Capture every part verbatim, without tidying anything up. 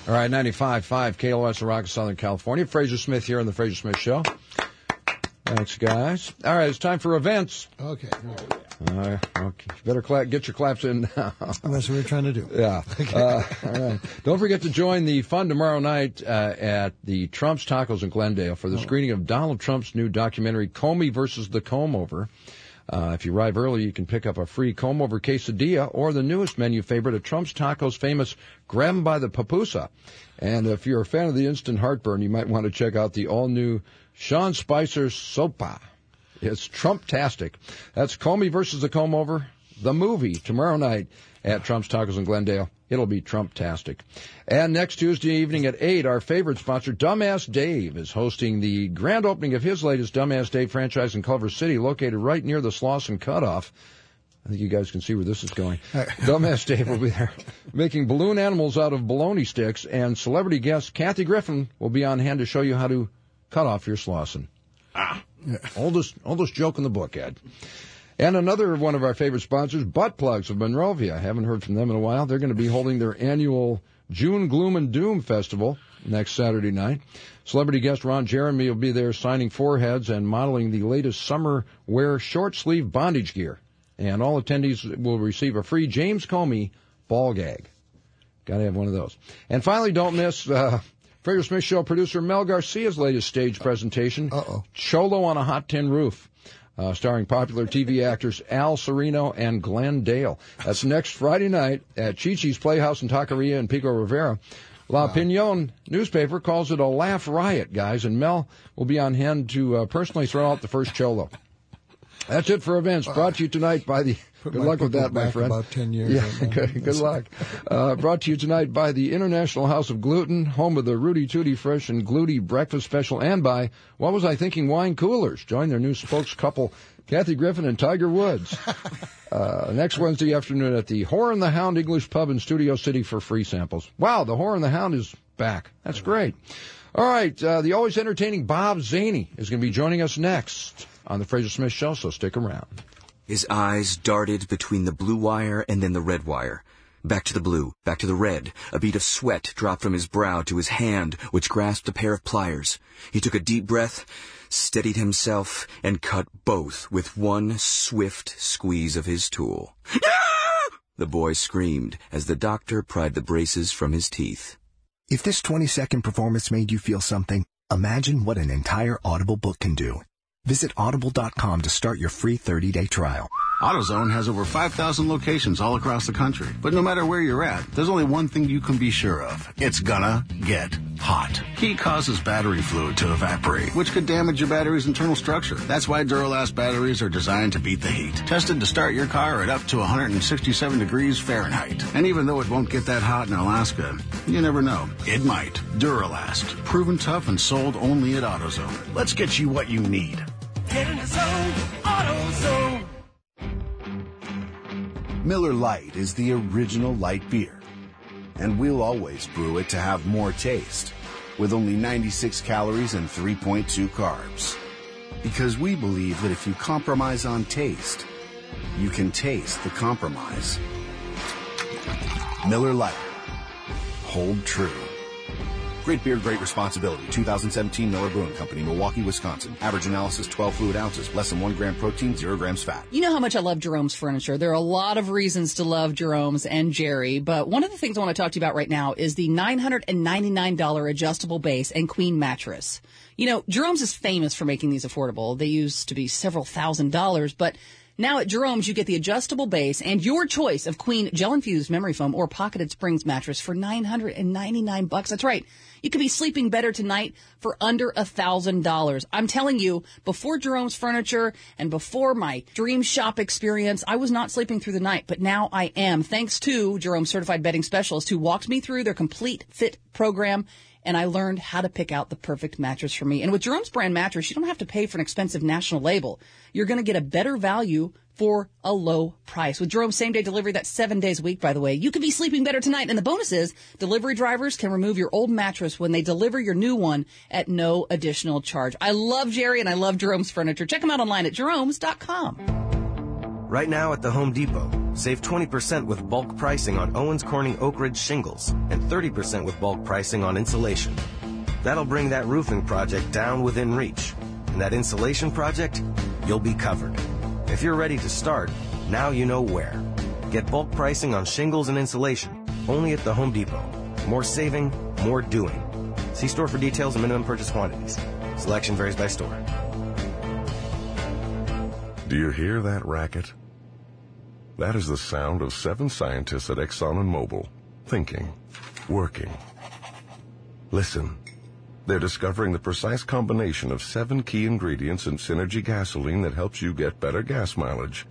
All right, ninety-five point five K L O S, Rock, Southern California. Fraser Smith here on the Fraser Smith Show. Thanks, guys. All right, it's time for events. Okay. Uh, okay. You better clap, get your claps in now. That's what we're trying to do. Yeah. Uh, all right. Don't forget to join the fun tomorrow night uh, at the Trump's Tacos in Glendale for the oh. screening of Donald Trump's new documentary, Comey versus the Comb-Over. Uh, if you arrive early, you can pick up a free comb-over quesadilla or the newest menu favorite at Trump's Tacos' famous Grab 'em by the Papusa. And if you're a fan of the instant heartburn, you might want to check out the all-new Sean Spicer Sopa. It's Trump-tastic. That's Comey versus the Comb-Over, the movie, tomorrow night at Trump's Tacos in Glendale. It'll be Trump-tastic. And next Tuesday evening at eight, our favorite sponsor, Dumbass Dave, is hosting the grand opening of his latest Dumbass Dave franchise in Culver City, located right near the Slauson Cutoff. I think you guys can see where this is going. Dumbass Dave will be there making balloon animals out of baloney sticks, and celebrity guest Kathy Griffin will be on hand to show you how to cut off your Slauson. Ah, oldest, oldest joke in the book, Ed. And another one of our favorite sponsors, Butt Plugs of Monrovia. I haven't heard from them in a while. They're going to be holding their annual June Gloom and Doom Festival next Saturday night. Celebrity guest Ron Jeremy will be there signing foreheads and modeling the latest summer wear short-sleeve bondage gear. And all attendees will receive a free James Comey ball gag. Got to have one of those. And finally, don't miss uh, Fraser Smith Show producer Mel Garcia's latest stage presentation, Uh-oh. Cholo on a Hot Tin Roof. Uh, starring popular T V actors Al Sereno and Glenn Dale. That's next Friday night at Chi-Chi's Playhouse and Taqueria in Pico Rivera. La wow. Opinion newspaper calls it a laugh riot, guys, and Mel will be on hand to uh, personally throw out the first cholo. That's it for events. Brought to you tonight by the... Put good my luck with that, my back friend. About ten years. Yeah, good, good luck. Uh, brought to you tonight by the International House of Gluten, home of the Rudy Tooty Fresh and Gluty Breakfast Special, and by What Was I Thinking Wine Coolers. Join their new spokes couple, Kathy Griffin and Tiger Woods. Uh, next Wednesday afternoon at the Whore and the Hound English Pub in Studio City for free samples. Wow, the Whore and the Hound is back. That's great. All right, uh, the always entertaining Bob Zaney is going to be joining us next on the Fraser Smith Show, so stick around. His eyes darted between the blue wire and then the red wire. Back to the blue, back to the red. A bead of sweat dropped from his brow to his hand, which grasped a pair of pliers. He took a deep breath, steadied himself, and cut both with one swift squeeze of his tool. The boy screamed as the doctor pried the braces from his teeth. If this twenty-second performance made you feel something, imagine what an entire Audible book can do. Visit audible dot com to start your free thirty-day trial. AutoZone has over five thousand locations all across the country. But no matter where you're at, there's only one thing you can be sure of. It's gonna get hot. Heat causes battery fluid to evaporate, which could damage your battery's internal structure. That's why Duralast batteries are designed to beat the heat. Tested to start your car at up to one hundred sixty-seven degrees Fahrenheit. And even though it won't get that hot in Alaska, you never know. It might. Duralast. Proven tough and sold only at AutoZone. Let's get you what you need. Get in the zone, AutoZone. Miller Lite is the original light beer, and we'll always brew it to have more taste, with only ninety-six calories and three point two carbs. Because we believe that if you compromise on taste, you can taste the compromise. Miller Lite. Hold true. Great beer, great responsibility. two thousand seventeen Miller Brewing Company, Milwaukee, Wisconsin. Average analysis, twelve fluid ounces. Less than one gram protein, zero grams fat. You know how much I love Jerome's Furniture. There are a lot of reasons to love Jerome's and Jerry, but one of the things I want to talk to you about right now is the nine hundred ninety-nine dollars adjustable base and queen mattress. You know, Jerome's is famous for making these affordable. They used to be several thousand dollars, but now at Jerome's, you get the adjustable base and your choice of queen gel-infused memory foam or pocketed springs mattress for nine hundred ninety-nine bucks. That's right. You could be sleeping better tonight for under a thousand dollars. I'm telling you, before Jerome's Furniture and before my dream shop experience, I was not sleeping through the night, but now I am, thanks to Jerome's certified bedding specialist who walked me through their complete fit program, and I learned how to pick out the perfect mattress for me. And with Jerome's brand mattress, you don't have to pay for an expensive national label. You're going to get a better value for a low price. With Jerome's same-day delivery, that's seven days a week, by the way. You could be sleeping better tonight. And the bonus is delivery drivers can remove your old mattress when they deliver your new one at no additional charge. I love Jerry and I love Jerome's Furniture. Check them out online at jeromes dot com. Right now at the Home Depot, save twenty percent with bulk pricing on Owens Corning Oak Ridge shingles and thirty percent with bulk pricing on insulation. That'll bring that roofing project down within reach. And that insulation project, you'll be covered. If you're ready to start, now you know where. Get bulk pricing on shingles and insulation, only at the Home Depot. More saving, more doing. See store for details and minimum purchase quantities. Selection varies by store. Do you hear that racket? That is the sound of seven scientists at Exxon and Mobil, thinking, working. Listen. They're discovering the precise combination of seven key ingredients in Synergy gasoline that helps you get better gas mileage.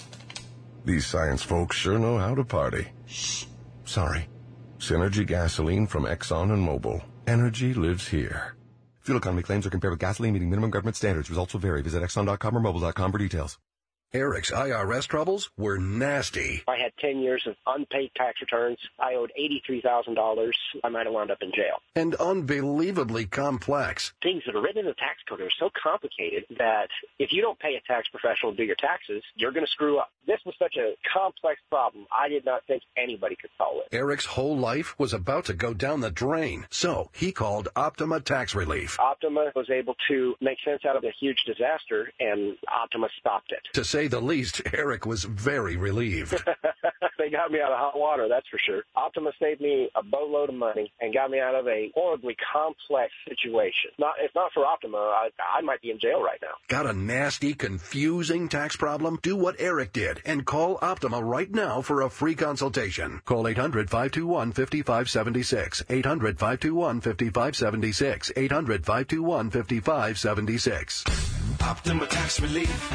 These science folks sure know how to party. Shh. Sorry. Synergy gasoline from Exxon and Mobil. Energy lives here. Fuel economy claims are compared with gasoline meeting minimum government standards. Results will vary. Visit Exxon dot com or Mobil dot com for details. Eric's I R S troubles were nasty. I had ten years of unpaid tax returns. I owed eighty-three thousand dollars. I might have wound up in jail. And unbelievably complex. Things that are written in the tax code are so complicated that if you don't pay a tax professional to do your taxes, you're going to screw up. This was such a complex problem, I did not think anybody could solve it. Eric's whole life was about to go down the drain, so he called Optima Tax Relief. Optima was able to make sense out of a huge disaster, and Optima stopped it. To say the least, Eric was very relieved. They got me out of hot water, that's for sure. Optima saved me a boatload of money and got me out of a horribly complex situation. Not, if not for Optima, I, I might be in jail right now. Got a nasty, confusing tax problem? Do what Eric did and call Optima right now for a free consultation. Call eight hundred, five two one, five five seven six. eight hundred, five two one, five five seven six. eight hundred, five two one, five five seven six. Optima Tax Relief.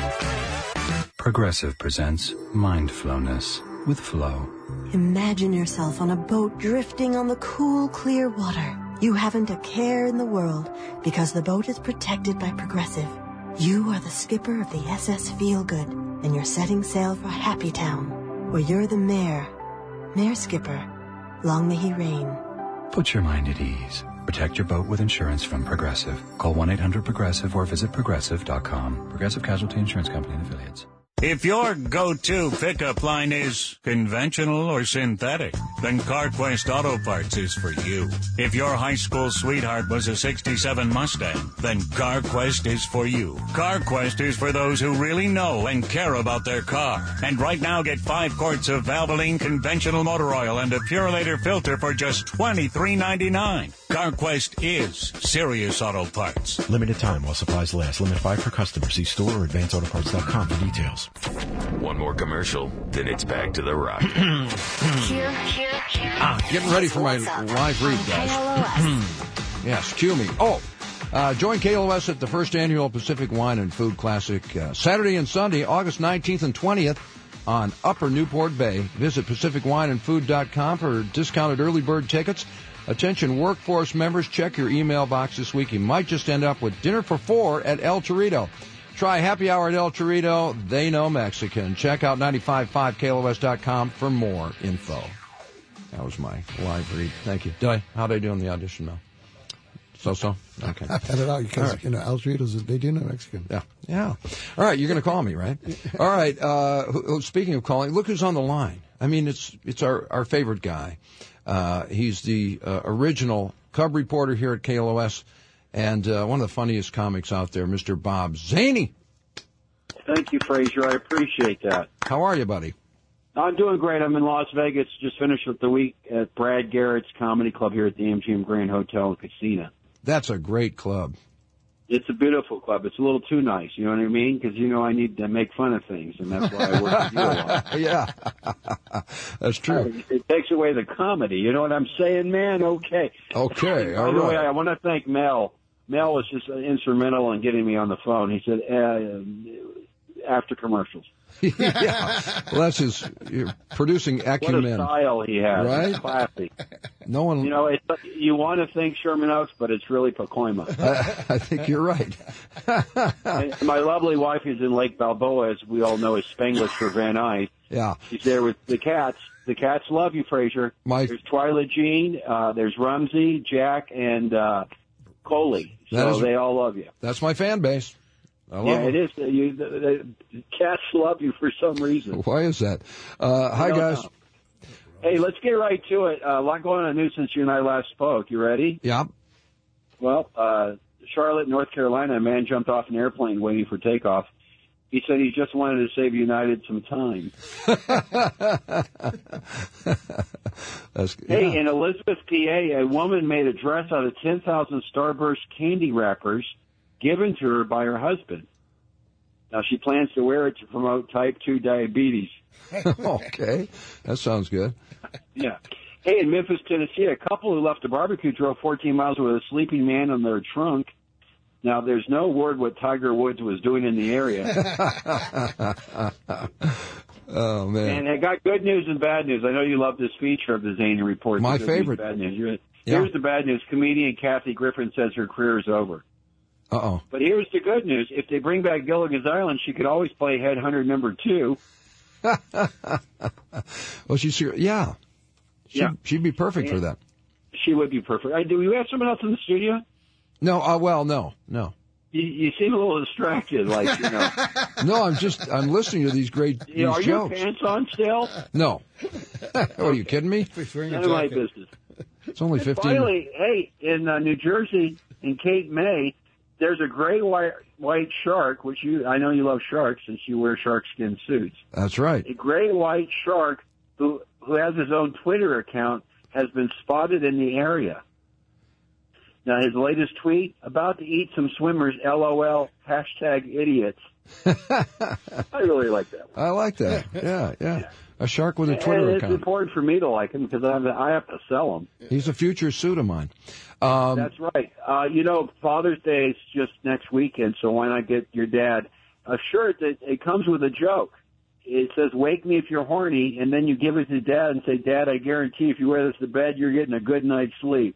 Progressive presents Mindflowness with Flo. Imagine yourself on a boat drifting on the cool, clear water. You haven't a care in the world because the boat is protected by Progressive. You are the skipper of the S S Feelgood, and you're setting sail for Happy Town, where you're the mayor. Mayor Skipper, long may he reign. Put your mind at ease. Protect your boat with insurance from Progressive. Call one eight hundred progressive or visit progressive dot com. Progressive Casualty Insurance Company and Affiliates. If your go-to pickup line is conventional or synthetic, then CarQuest Auto Parts is for you. If your high school sweetheart was a sixty-seven Mustang, then CarQuest is for you. CarQuest is for those who really know and care about their car. And right now, get five quarts of Valvoline conventional motor oil and a Purolator filter for just twenty-three ninety-nine. CarQuest is serious auto parts. Limited time while supplies last. Limit five per customer. See store or advance auto parts dot com for details. One more commercial, then it's back to the rock. here, here, here. Ah, getting ready for my live read, guys. Yes, cue me. Oh, uh, join K L O S at the first annual Pacific Wine and Food Classic uh, Saturday and Sunday, August nineteenth and twentieth on Upper Newport Bay. Visit pacific wine and food dot com for discounted early bird tickets. Attention workforce members, check your email box this week. You might just end up with dinner for four at El Torito. Try happy hour at El Torito. They know Mexican. Check out ninety-five point five K L O S dot com for more info. That was my live read. Thank you. Did I, how'd I do on the audition, Mel? So-so? Okay. I've had it out because, right. you know, El Torito's, they do know Mexican. Yeah. Yeah. All right. You're going to call me, right? All right. Uh, speaking of calling, look who's on the line. I mean, it's, it's our, our favorite guy. Uh, he's the uh, original Cub reporter here at K L O S. And uh, one of the funniest comics out there, Mister Bob Zaney. Thank you, Frazier. I appreciate that. How are you, buddy? I'm doing great. I'm in Las Vegas. Just finished with the week at Brad Garrett's Comedy Club here at the M G M Grand Hotel and Casino. That's a great club. It's a beautiful club. It's a little too nice, you know what I mean? Because, you know, I need to make fun of things, and that's why I work with you a lot. Yeah, that's true. It takes away the comedy. You know what I'm saying, man? Okay. Okay, all By the right. way, I want to thank Mel. Mel was just instrumental in getting me on the phone. He said, uh, after commercials. Yeah. Well, that's his you're producing acumen. What a style he has. Right? It's classy. No one. You know, it's, you want to think Sherman Oaks, but it's really Pacoima. I, I think you're right. And my lovely wife is in Lake Balboa, as we all know, is Spanglish for Van Nuys. Yeah. She's there with the cats. The cats love you, Frazier. My... There's Twyla Jean, uh, there's Rumsey, Jack, and uh, Coley. So That is... they all love you. That's my fan base. I love yeah, them. it is. Uh, You, the, the cats love you for some reason. Why is that? Uh, hi, don't guys. know. Hey, let's get right to it. Uh, a lot going on in the news since you and I last spoke. You ready? Yeah. Well, uh, Charlotte, North Carolina, a man jumped off an airplane waiting for takeoff. He said he just wanted to save United some time. That's, Hey, yeah. in Elizabeth, P A, a woman made a dress out of ten thousand Starburst candy wrappers given to her by her husband. Now, she plans to wear it to promote type two diabetes. Okay, that sounds good. Yeah. Hey, in Memphis, Tennessee, a couple who left a barbecue drove fourteen miles with a sleeping man on their trunk. Now, there's no word what Tiger Woods was doing in the area. Oh, man. And I got good news and bad news. I know you love this feature of the Zany Report. My The good news, favorite. Bad news. Here's Yeah. the bad news. Comedian Kathy Griffin says her career is over. Uh-oh. But here's the good news. If they bring back Gilligan's Island, she could always play Headhunter number two. Well, she's yeah. She'd, Yeah. she'd be perfect for that. She would be perfect. Uh, do we have someone else in the studio? No, uh, well, no, no. You, you seem a little distracted, like, you know. No, I'm just, I'm listening to these great You know, these are your jokes. pants on still? No. What, are you kidding me? None of my business. It's only fifteen. Finally, hey, in uh, New Jersey, in Cape May, there's a gray white, white shark, which you, I know you love sharks since you wear shark skin suits. That's right. A gray white shark who, who has his own Twitter account has been spotted in the area. Now, his latest tweet, about to eat some swimmers, LOL, hashtag idiots. I really like that one. I like that. Yeah, yeah. A shark with a Twitter and it's account. important for me to like him because I have, to, I have to sell him. He's a future suit of mine. Um, That's right. Uh, you know, Father's Day is just next weekend, so why not get your dad a shirt that it comes with a joke. It says, wake me if you're horny, and then you give it to Dad and say, Dad, I guarantee if you wear this to bed, you're getting a good night's sleep.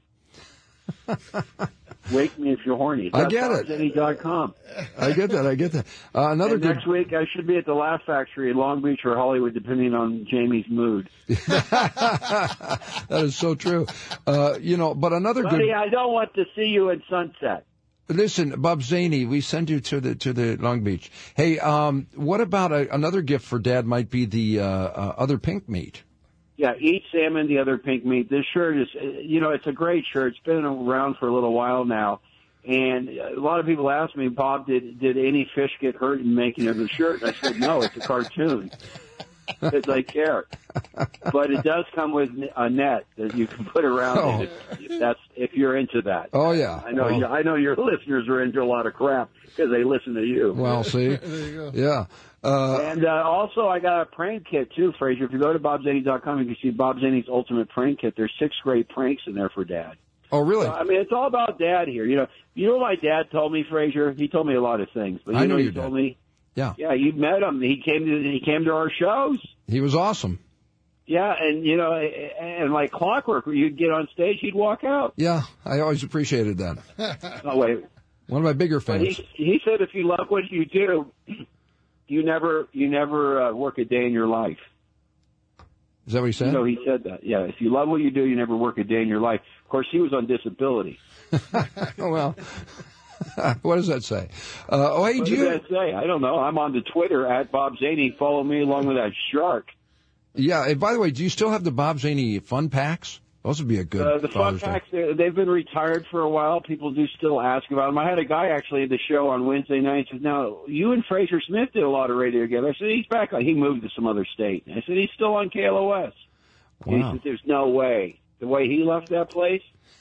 Wake me if you're horny. I get it. Any dot com. I get that. I get that. Uh, another And good. next week, I should be at the Laugh Factory in Long Beach or Hollywood, depending on Jamie's mood. That is so true. Uh, you know, but another Buddy, good. I don't want to see you at sunset. Listen, Bob Zaney, we send you to the to the Long Beach. Hey, um, what about a, another gift for Dad? Might be the uh, uh, other pink meat. Yeah, eat salmon, the other pink meat. This shirt is, you know, it's a great shirt. It's been around for a little while now. And a lot of people ask me, Bob, did did any fish get hurt in making of the shirt? And I said, no, it's a cartoon. Because I care. But it does come with a net that you can put around Oh. it if, if that's if you're into that. Oh yeah, I know. Well, you, I know your listeners are into a lot of crap because they listen to you. well, see, yeah. Uh, And uh, also, I got a prank kit too, Frazier. If you go to bob zaney dot com, you can see Bob Zaney's Ultimate Prank Kit. There's six great pranks in there for Dad. oh really? Uh, I mean, it's all about Dad here. You know, you know what my dad told me, Frazier? He told me a lot of things. But you I know know, he your told dad. me. Yeah. Yeah, you met him. He came to he came to our shows. He was awesome. Yeah, and you know, and like clockwork, you'd get on stage, he'd walk out. Yeah, I always appreciated that. Oh wait, One of my bigger but fans. he he said if you love what you do, you never you never uh, work a day in your life. Is that what he said? You know, he said that. Yeah, if you love what you do, you never work a day in your life. Of course, he was on disability. Oh, well, what does that say? Uh, oh, hey, What do does you? that say? I don't know. I'm on the Twitter at Bob Zaney. Follow me along with that shark. Yeah. And by the way, do you still have the Bob Zaney fun packs? Those would be a good Uh, the fun Father's Day. packs, they're- they've been retired for a while. People do still ask about them. I had a guy actually at the show on Wednesday night says, now, you and Fraser Smith did a lot of radio together. I said, he's back. He moved to some other state. I said, he's still on K L O S. And Wow. he said, there's no way. The way he left that place.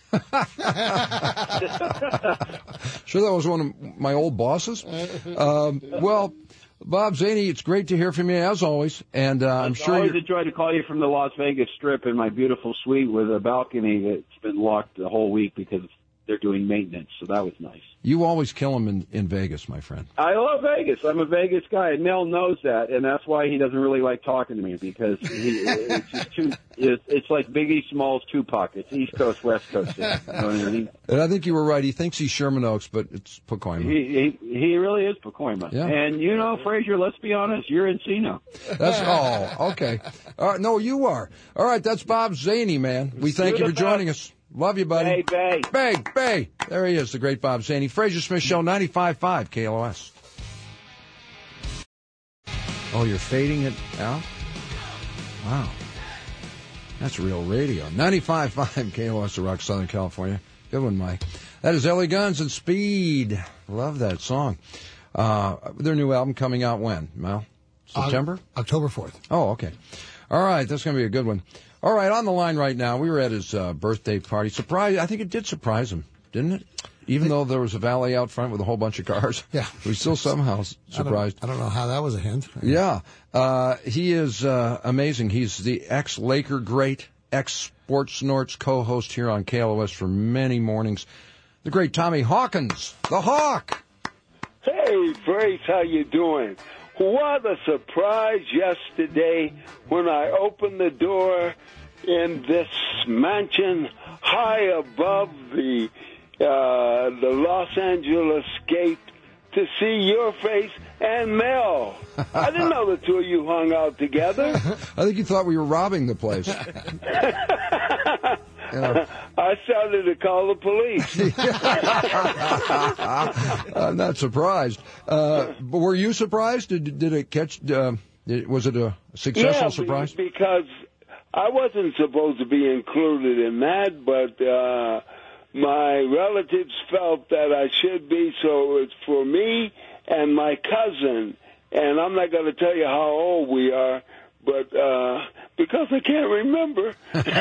Sure, that was one of my old bosses. Um, well, Bob Zaney, it's great to hear from you as always, and uh, I'm It's sure always you're, a joy to call you from the Las Vegas Strip in my beautiful suite with a balcony that's been locked the whole week because they're doing maintenance. So that was nice. you always kill him in, in Vegas, my friend. I love Vegas. I'm a Vegas guy, and Mel knows that, and that's why he doesn't really like talking to me because he, it's just too. It's, it's like Biggie Smalls, Tupac. It's East Coast, West Coast. You know what I mean? And I think you were right. He thinks he's Sherman Oaks, but it's Pacoima. He, he he really is Pacoima. Yeah. And you know, Frazier, let's be honest, you're Encino. That's oh, okay. All right, no, you are. All right, that's Bob Zaney, man. We thank you You're for the joining best. us. Love you, buddy. Bay, Bay. Bay, Bay. There he is, the great Bob Zaney. Fraser Smith Show, ninety-five point five K L O S. Oh, you're fading it out? Wow. That's real radio. ninety-five point five K O S Rock, Southern California. Good one, Mike. That is L A Guns and Speed. Love that song. Uh, their new album coming out when, Mel? September? Uh, October fourth. Oh, okay. All right, that's going to be a good one. All right, on the line right now, we were at his uh, birthday party. Surprise! I think it did surprise him, didn't it? Even though there was a valet out front with a whole bunch of cars. Yeah. We still somehow surprised. I don't, I don't know how that was a hint. Yeah. Uh, he is uh, amazing. He's the ex-Laker great, ex-Sports Snorts co-host here on K L O S for many mornings. The great Tommy Hawkins, the Hawk. Hey, Brace, how you doing? What a surprise yesterday when I opened the door in this mansion high above the uh, the Los Angeles gate to see your face and Mel. I didn't know the two of you hung out together. I think you thought we were robbing the place. Yeah. I started to call the police. I'm not surprised. Uh, but were you surprised? Did did it catch? Uh, did, was it a successful yeah, surprise? Because I wasn't supposed to be included in that, but uh, my relatives felt that I should be, so it's for me and my cousin. And I'm not going to tell you how old we are, but uh, because I can't remember.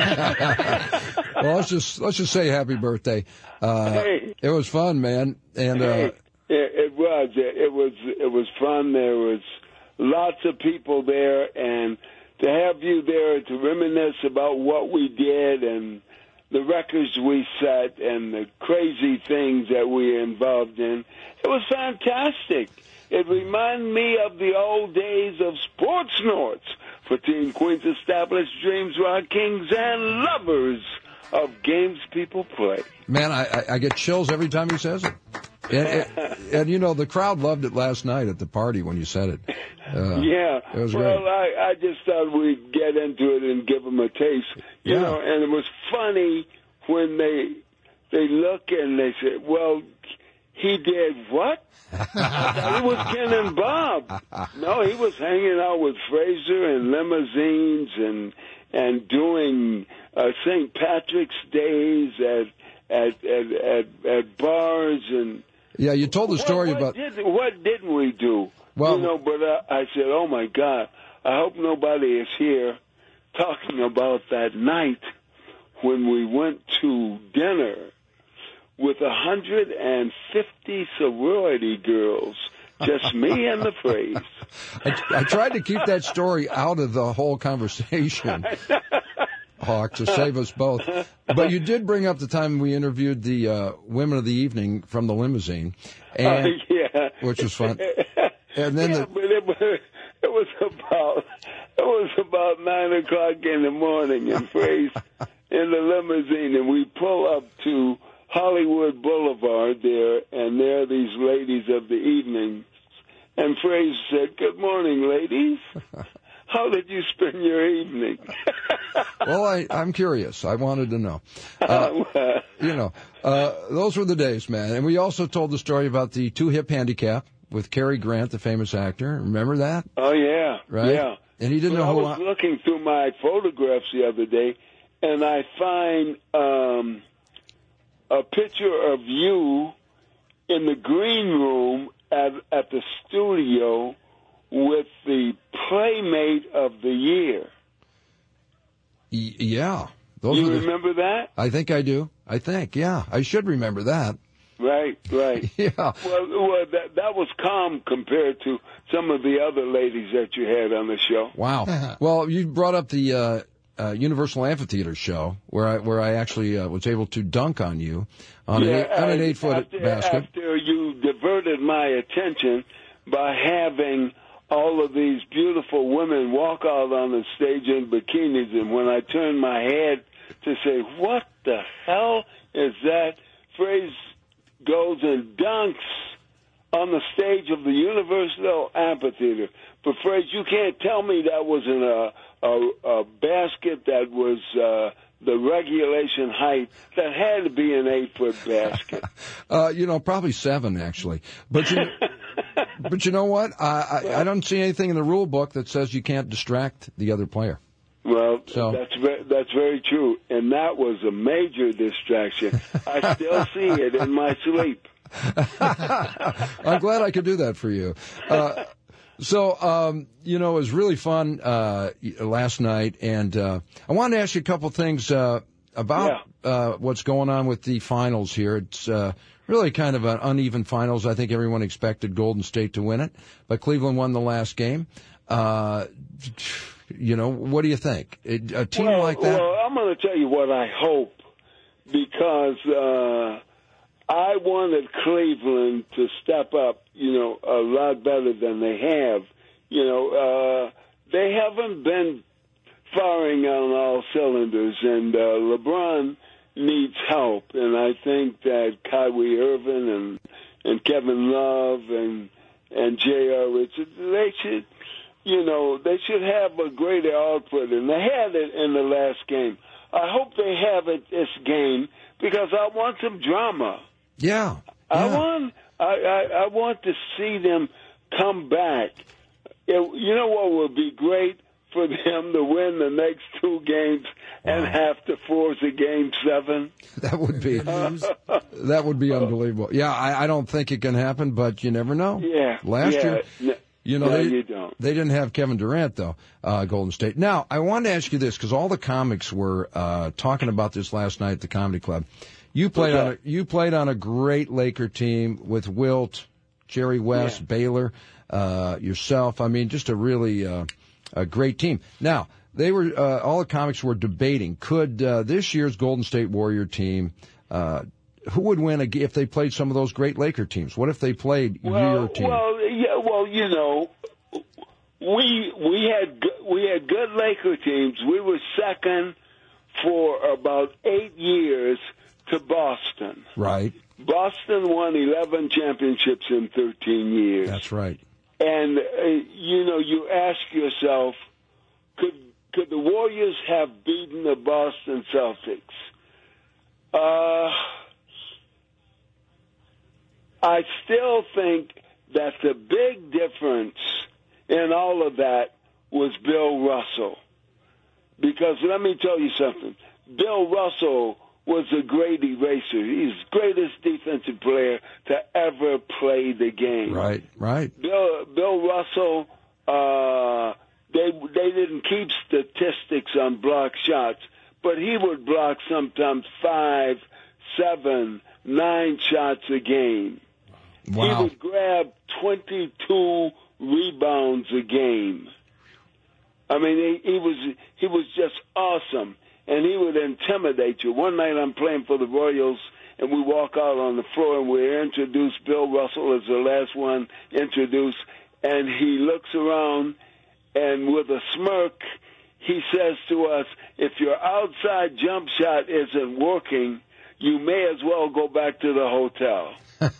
Well, let's just let's just say happy birthday. Uh, hey. It was fun, man, and hey, uh, it, it was it, it was it was fun. There was lots of people there, and to have you there to reminisce about what we did and the records we set and the crazy things that we were involved in, it was fantastic. It reminded me of the old days of Sports Snorts for Teen Queens established dreams, rock kings, and lovers of games people play. Man, I, I, I get chills every time he says it. And, and, and, you know, the crowd loved it last night at the party when you said it. Uh, yeah. It was well, great. I, I just thought we'd get into it and give them a taste. You Yeah. know, and it was funny when they they look and they say, well, he did what? He was Ken and Bob. No, he was hanging out with Fraser and limousines and and doing uh, Saint Patrick's Days at at at at, at bars and. Yeah, you told the story what, what about. Did, what didn't we do? Well, you know, but uh, I said, "Oh my God! I hope nobody is here talking about that night when we went to dinner with a hundred and fifty sorority girls, just me and the phrase." I, I tried to keep that story out of the whole conversation, Hawk, to save us both. But you did bring up the time we interviewed the uh, women of the evening from the limousine, and uh, yeah, which was fun. And then yeah, the, but it was, it was about it was about nine o'clock in the morning, and Phrase in the limousine, and we pull up to Hollywood Boulevard there, and there are these ladies of the evening. And Phrase said, "Good morning, ladies. How did you spend your evening?" well, I, I'm curious. I wanted to know. Uh, you know, uh, those were the days, man. And we also told the story about the two hip handicap with Cary Grant, the famous actor. Remember that? Oh, yeah. Right? Yeah. And he didn't well, know who I was I... looking through my photographs the other day, and I find um, a picture of you in the green room at, at the studio with the Playmate of the Year. Y- yeah. Those you the... remember that? I think I do. I think, yeah. I should remember that. Right, right. Yeah. Well, well that, that was calm compared to some of the other ladies that you had on the show. Wow. Well, you brought up the uh, uh, Universal Amphitheater show where I where I actually uh, was able to dunk on you on, yeah, an, eight, on an eight-foot after, basket. After you diverted my attention by having all of these beautiful women walk out on the stage in bikinis, and when I turned my head to say, what the hell is that? Phrase goes and dunks on the stage of the Universal Amphitheater. But, Phrase, you can't tell me that wasn't a, a, a basket that was uh, the regulation height. That had to be an eight-foot basket. uh, you know, probably seven, actually. But you, But you know what? I, I, I don't see anything in the rule book that says you can't distract the other player. Well, So- that's ve- that's very true, and that was a major distraction. I still see it in my sleep. I'm glad I could do that for you. Uh, so, um, you know, it was really fun uh, last night, and uh, I wanted to ask you a couple things uh, about uh, what's going on with the finals here. It's uh, really kind of an uneven finals. I think everyone expected Golden State to win it, but Cleveland won the last game. Uh, you know, what do you think? It, a team well, like that? Well, I'm going to tell you what I hope, because uh, I wanted Cleveland to step up, you know, a lot better than they have. You know, uh, they haven't been firing on all cylinders, and uh, LeBron needs help. And I think that Kyrie Irving and and Kevin Love and and J R. Richards, they should, you know, they should have a greater output, and they had it in the last game. I hope they have it this game, because I want some drama. Yeah. I yeah. want I, I, I want to see them come back. It, you know what would be great? For them to win the next two games and have to force a game seven. That would be that would be unbelievable. Yeah, I, I don't think it can happen, but you never know. Yeah. Last yeah. year, No, you know, no, they, you don't. they didn't have Kevin Durant though. Uh, Golden State. Now, I wanted to ask you this, because all the comics were uh, talking about this last night at the Comedy Club. You played What's on a, you played on a great Laker team with Wilt, Jerry West, Yeah. Baylor, uh, yourself. I mean, just a really uh, a great team. Now, they were uh, all the comics were debating, could uh, this year's Golden State Warrior team, uh, who would win a, if they played some of those great Laker teams? What if they played Well, your team? well, yeah, well, you know, we we had go- we had good Laker teams. We were second for about eight years to Boston. Right. Boston won eleven championships in thirteen years. That's right. And, uh, you know, you ask yourself, could could the Warriors have beaten the Boston Celtics? Uh, I still think that the big difference in all of that was Bill Russell. Because let me tell you something. Bill Russell was a great eraser. He's the greatest defensive player to ever play the game. Right, right. Bill Bill Russell, uh, they they didn't keep statistics on block shots, but he would block sometimes five, seven, nine shots a game. Wow. He would grab twenty-two rebounds a game. I mean, he, he was he was just awesome. And he would intimidate you. One night I'm playing for the Royals, and we walk out on the floor, and we introduce Bill Russell as the last one introduced, and he looks around, and with a smirk, he says to us, if your outside jump shot isn't working, you may as well go back to the hotel.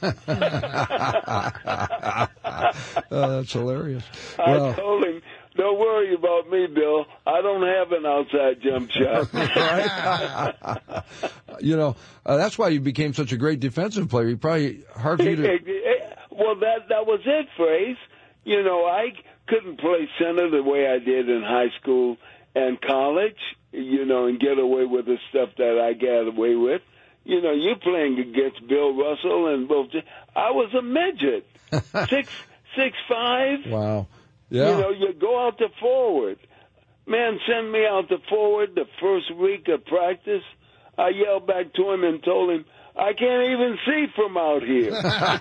Oh, that's hilarious. I Well, told him, don't worry about me, Bill. I don't have an outside jump shot. you know, uh, that's why you became such a great defensive player. You probably hard for you to. Well, that that was it, Phrase. You know, I couldn't play center the way I did in high school and college, you know, and get away with the stuff that I got away with. You know, you playing against Bill Russell and both. I was a midget, six six five. Wow. Yeah. You know, you go out to forward. Man, send me out to forward the first week of practice. I yelled back to him and told him, I can't even see from out here.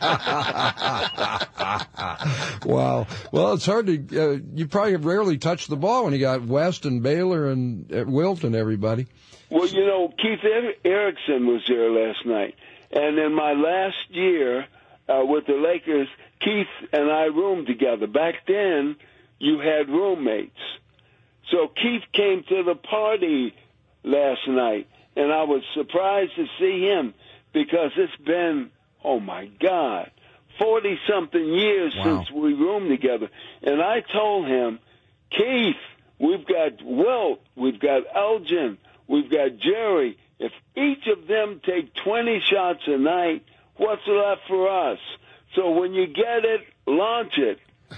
Wow. Well, it's hard to, uh, you probably have rarely touched the ball when you got West and Baylor and uh, Wilt and everybody. Well, you know, Keith er- Erickson was there last night. And in my last year uh, with the Lakers, Keith and I roomed together. Back then, you had roommates. So Keith came to the party last night, and I was surprised to see him because it's been, oh, my God, forty-something years Wow. since we roomed together. And I told him, Keith, we've got Wilt, we've got Elgin, we've got Jerry. If each of them take twenty shots a night, what's left for us? So when you get it launch it.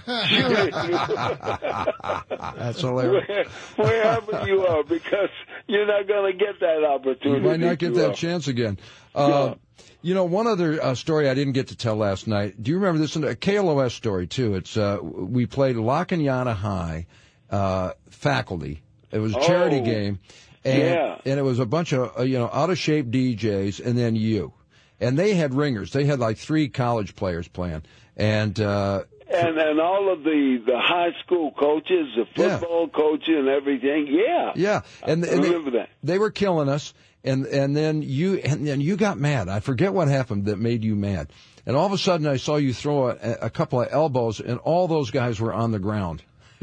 That's hilarious. Where, wherever you are, because you're not going to get that opportunity. You might not get that are. chance again. Uh, you know, one other uh, story I didn't get to tell last night. Do you remember this? A K L O S story, too. It's uh, we played La Cañada High uh, faculty. It was a charity Oh, game. And, yeah. and it was a bunch of, uh, you know, out-of-shape D Js, and then you. And they had ringers. They had like three college players playing. And, uh, And and all of the, the high school coaches, the football coaches and everything, yeah. Yeah, and, I and remember they, that. they were killing us, and and then you and then you got mad. I forget what happened that made you mad. And all of a sudden, I saw you throw a, a couple of elbows, and all those guys were on the ground.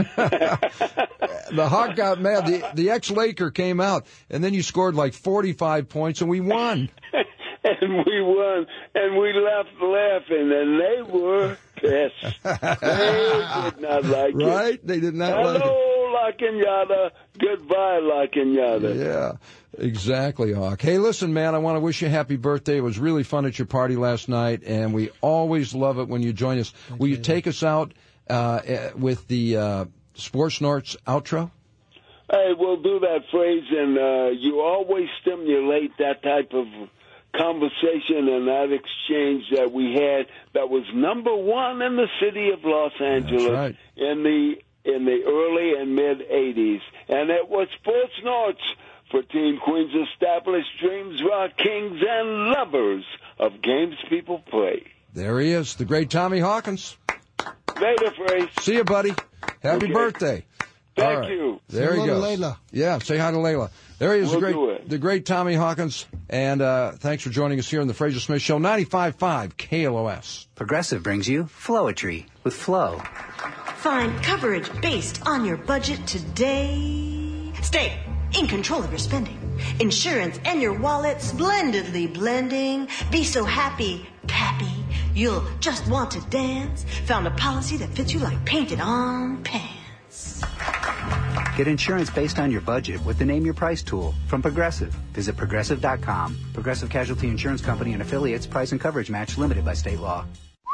The Hawk got mad. The the ex-Laker came out, and then you scored like forty-five points, and we won. And we won, and we left laughing, and they were pissed. They did not like it. Right? They did not like it. Hello, La Cañada. Goodbye, La Cañada. Yeah, exactly, Hawk. Hey, listen, man, I want to wish you a happy birthday. It was really fun at your party last night, and we always love it when you join us. Will you take us out uh, with the uh, Sports Norts outro? Hey, we'll do that phrase, and uh, you always stimulate that type of conversation and that exchange that we had that was number one in the city of Los Angeles right. in the in the early and mid eighties. And it was Sports Norts for Teen Queens established dreams, rock kings, and lovers of games people play. There he is, the great Tommy Hawkins. Later, phrase. See you, buddy. Happy Okay. birthday. Thank All right. you. There Say he hello goes. to Layla. Yeah, say hi to Layla. There he is, We'll the do great, it. the great Tommy Hawkins. And uh, thanks for joining us here on the Fraser Smith Show, ninety-five point five K L O S. Progressive brings you Flowetry with Flow. Find coverage based on your budget today. Stay in control of your spending. Insurance and your wallet splendidly blending. Be so happy, Pappy. You'll just want to dance. Found a policy that fits you like painted on pants. Get insurance based on your budget with the Name Your Price tool from Progressive. Visit Progressive dot com. Progressive Casualty Insurance Company and affiliates. Price and coverage match limited by state law.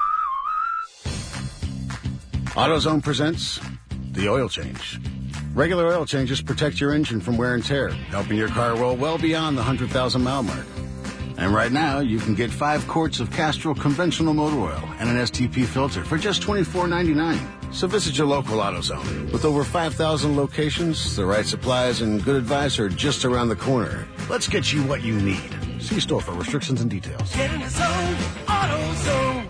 AutoZone presents the oil change. Regular oil changes protect your engine from wear and tear, helping your car roll well beyond the one hundred thousand mile mark. And right now, you can get five quarts of Castrol conventional motor oil and an S T P filter for just twenty-four ninety-nine. So visit your local AutoZone. With over five thousand locations, the right supplies and good advice are just around the corner. Let's get you what you need. See store for restrictions and details. Get in the zone, AutoZone.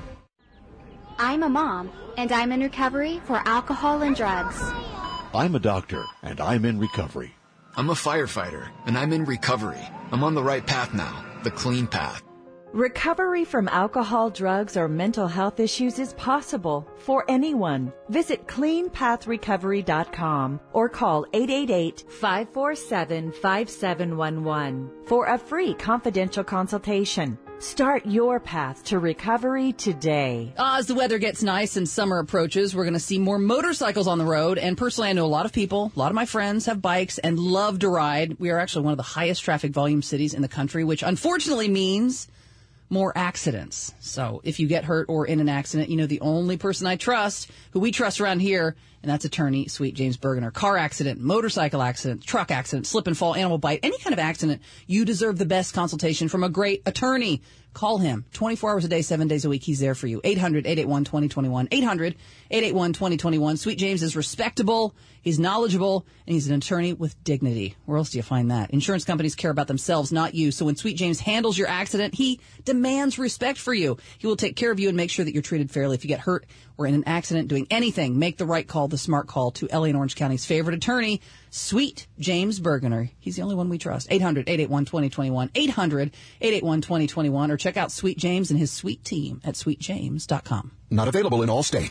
I'm a mom, and I'm in recovery for alcohol and drugs. I'm a doctor, and I'm in recovery. I'm a firefighter, and I'm in recovery. I'm on the right path now, the clean path. Recovery from alcohol, drugs, or mental health issues is possible for anyone. Visit clean path recovery dot com or call eight eight eight, five four seven, five seven one one for a free confidential consultation. Start your path to recovery today. Uh, as the weather gets nice and summer approaches, we're going to see more motorcycles on the road. And personally, I know a lot of people, a lot of my friends have bikes and love to ride. We are actually one of the highest traffic volume cities in the country, which unfortunately means more accidents. So if you get hurt or in an accident, you know the only person I trust, who we trust around here, and that's attorney Sweet James Bergener. Car accident, motorcycle accident, truck accident, slip and fall, animal bite, any kind of accident, you deserve the best consultation from a great attorney. Call him twenty-four hours a day, seven days a week. He's there for you. eight hundred, eight eight one, two oh two one. eight hundred, eight eight one, two oh two one. Sweet James is respectable, he's knowledgeable, and he's an attorney with dignity. Where else do you find that? Insurance companies care about themselves, not you. So when Sweet James handles your accident, he demands respect for you. He will take care of you and make sure that you're treated fairly. If you get hurt or in an accident doing anything, make the right call, the smart call to L A and Orange County's favorite attorney, Sweet James Bergener. He's the only one we trust. eight hundred, eight eight one, two oh two one. eight hundred, eight eight one, two oh two one. Or check out Sweet James and his sweet team at sweet james dot com. Not available in all states.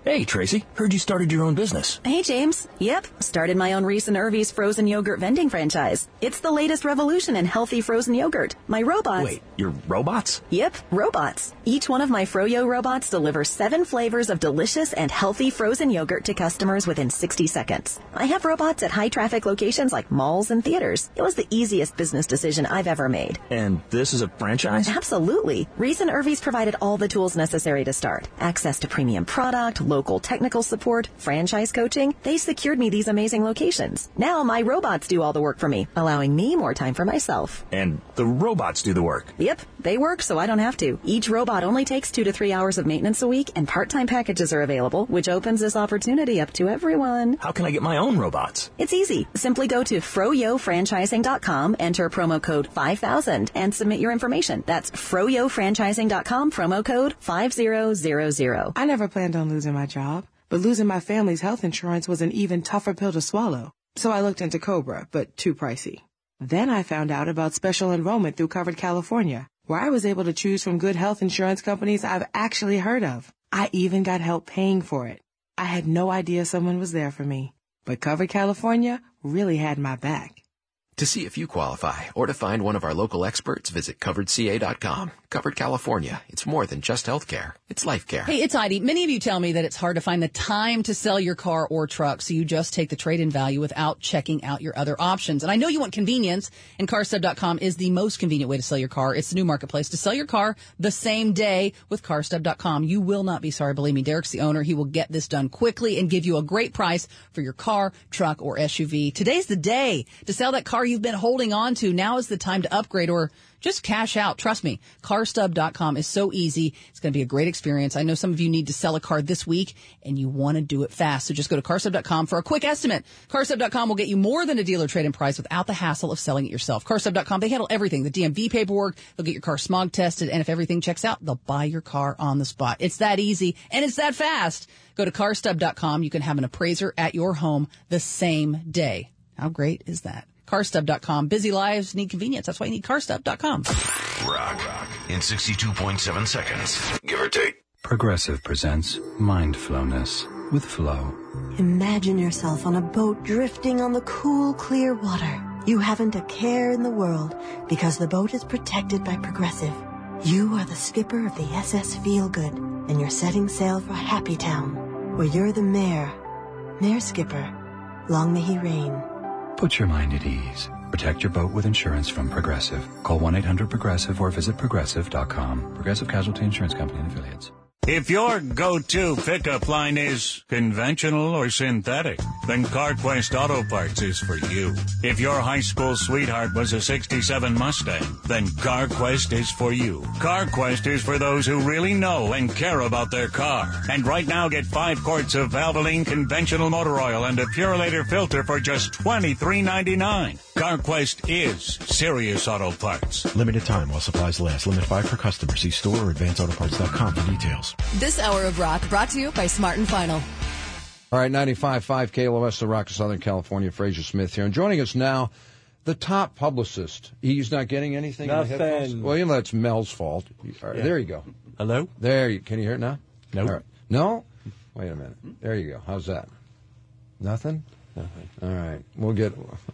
Hey, Tracy. Heard you started your own business. Hey, James. Yep. Started my own Reese and Irvy's frozen yogurt vending franchise. It's the latest revolution in healthy frozen yogurt. My robots... Wait, your robots? Yep, robots. Each one of my Froyo robots delivers seven flavors of delicious and healthy frozen yogurt to customers within sixty seconds. I have robots at high-traffic locations like malls and theaters. It was the easiest business decision I've ever made. And this is a franchise? Absolutely. Reese and Irvy's provided all the tools necessary to start. Access to premium product, local technical support, franchise coaching. They secured me these amazing locations. Now my robots do all the work for me, allowing me more time for myself. And the robots do the work? Yep, they work so I don't have to. Each robot only takes two to three hours of maintenance a week, and part-time packages are available, which opens this opportunity up to everyone. How can I get my own robots? It's easy. Simply go to froyo franchising dot com, enter promo code five thousand, and submit your information. That's froyo franchising dot com, promo code five thousand. I never planned on losing my job, but losing my family's health insurance was an even tougher pill to swallow. So I looked into Cobra, but too pricey. Then I found out about special enrollment through Covered California, where I was able to choose from good health insurance companies I've actually heard of. I even got help paying for it. I had no idea someone was there for me, but Covered California really had my back. To see if you qualify or to find one of our local experts, visit covered c a dot com. Covered California. It's more than just health care. It's life care. Hey, it's Heidi. Many of you tell me that it's hard to find the time to sell your car or truck, so you just take the trade-in value without checking out your other options. And I know you want convenience, and car stub dot com is the most convenient way to sell your car. It's the new marketplace to sell your car the same day with car stub dot com. You will not be sorry. Believe me, Derek's the owner. He will get this done quickly and give you a great price for your car, truck, or S U V. Today's the day to sell that car you've been holding on to. Now is the time to upgrade or just cash out. Trust me, car stub dot com is so easy. It's going to be a great experience. I know some of you need to sell a car this week, and you want to do it fast. So just go to car stub dot com for a quick estimate. car stub dot com will get you more than a dealer trade-in price without the hassle of selling it yourself. car stub dot com, they handle everything. The D M V paperwork, they'll get your car smog tested, and if everything checks out, they'll buy your car on the spot. It's that easy, and it's that fast. Go to car stub dot com. You can have an appraiser at your home the same day. How great is that? car stub dot com. Busy lives need convenience. That's why you need car stub dot com. Rock in sixty-two point seven seconds, give or take. Progressive presents Mindflowness with Flo. Imagine yourself on a boat drifting on the cool, clear water. You haven't a care in the world because the boat is protected by Progressive. You are the skipper of the S S Feelgood, and you're setting sail for Happy Town, where you're the mayor. Mayor Skipper, long may he reign. Put your mind at ease. Protect your boat with insurance from Progressive. Call one eight hundred progressive or visit progressive dot com. Progressive Casualty Insurance Company and Affiliates. If your go-to pickup line is conventional or synthetic, then CarQuest Auto Parts is for you. If your high school sweetheart was a sixty-seven Mustang, then CarQuest is for you. CarQuest is for those who really know and care about their car. And right now, get five quarts of Valvoline conventional motor oil and a Purolator filter for just twenty-three ninety-nine. CarQuest is serious auto parts. Limited time while supplies last. Limit five per customer. See store or advance auto parts dot com for details. This hour of Rock brought to you by Smart and Final. All right, ninety-five point five K L O S, the Rock of Southern California. Fraser Smith here. And joining us now, the top publicist. He's not getting anything in the headphones? Well, you know, that's Mel's fault. All right, yeah. There you go. Hello? There you Can you hear it now? No. Nope. Right. No? Wait a minute. There you go. How's that? Nothing? Nothing. All right. We'll get...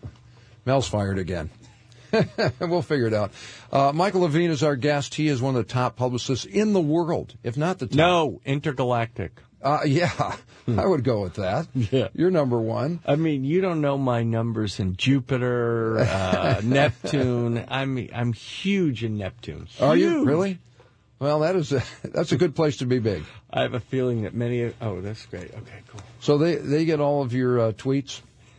Mel's fired again. We'll figure it out. Uh, Michael Levine is our guest. He is one of the top publicists in the world, if not the top. No, intergalactic. Uh, yeah, I would go with that. Yeah. You're number one. I mean, you don't know my numbers in Jupiter, uh, Neptune. I'm I'm huge in Neptune. Huge. Are you? Really? Well, that is a, that's a good place to be big. I have a feeling that many of... Oh, that's great. Okay, cool. So they, they get all of your uh, tweets?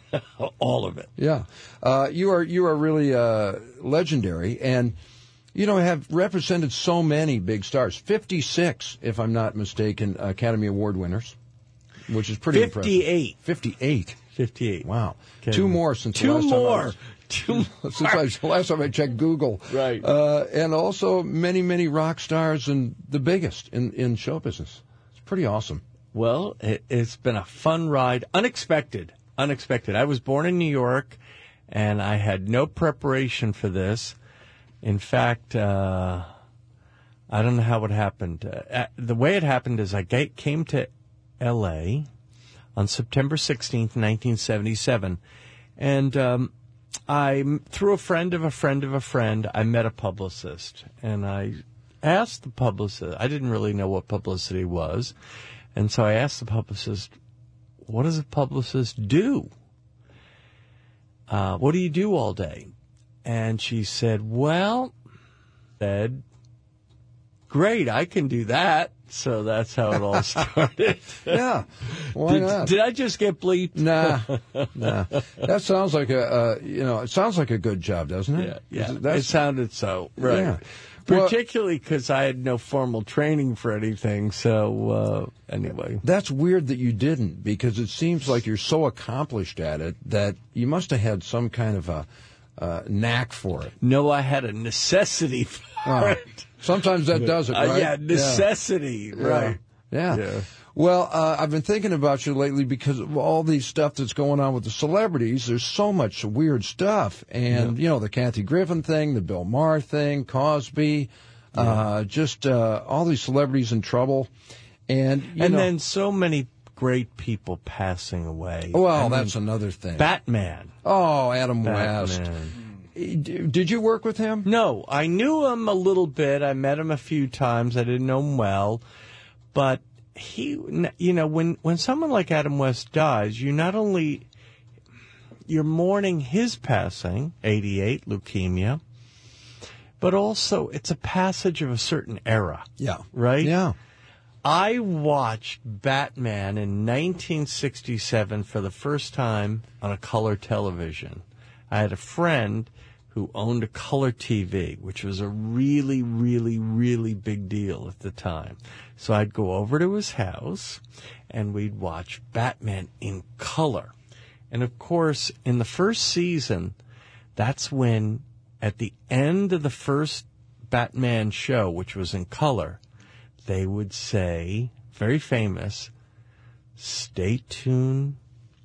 All of it. Yeah. Uh, you are you are really uh, legendary, and, you know, have represented so many big stars. fifty-six, if I'm not mistaken, Academy Award winners, which is pretty fifty-eight. impressive. fifty-eight. fifty-eight. Wow. Okay. Two more since Two the last more. time I was, Two more. Since I, last time I checked Google. Right. Uh, and also many, many rock stars and the biggest in, in show business. It's pretty awesome. Well, it, it's been a fun ride. Unexpected. Unexpected. I was born in New York, and I had no preparation for this. In fact, uh, I don't know how it happened. Uh, the way it happened is I came to L A on September sixteenth, nineteen seventy-seven. And um, I, through a friend of a friend of a friend, I met a publicist. And I asked the publicist, I didn't really know what publicity was. And so I asked the publicist, what does a publicist do? Uh, what do you do all day? And she said, well, said, great, I can do that. So that's how it all started. Yeah. Why did, not? Did I just get bleeped? Nah. Nah. That sounds like a, uh, you know, it sounds like a good job, doesn't it? Yeah, yeah. That's, it sounded so. Right. Yeah. Particularly because I had no formal training for anything. So, uh, anyway. That's weird that you didn't, because it seems like you're so accomplished at it that you must have had some kind of a uh, knack for it. No, I had a necessity for oh. it. Sometimes that does it, right? Uh, yeah, necessity, yeah. right. Yeah. yeah. Well, uh, I've been thinking about you lately because of all these stuff that's going on with the celebrities. There's so much weird stuff. And, yeah. you know, the Kathy Griffin thing, the Bill Maher thing, Cosby, yeah. uh, just uh, all these celebrities in trouble. And, you and know, then so many great people passing away. Well, I that's mean, another thing. Batman. Oh, Adam Batman. West. Did you work with him? No, I knew him a little bit. I met him a few times. I didn't know him well. But he, you know, when, when someone like Adam West dies, you not only, you're mourning his passing, eighty-eight, leukemia, but also it's a passage of a certain era. Yeah. Right? Yeah. I watched Batman in nineteen sixty-seven for the first time on a color television. I had a friend who owned a color T V, which was a really, really, really big deal at the time. So I'd go over to his house, and we'd watch Batman in color. And, of course, in the first season, that's when, at the end of the first Batman show, which was in color, they would say, very famous, stay tuned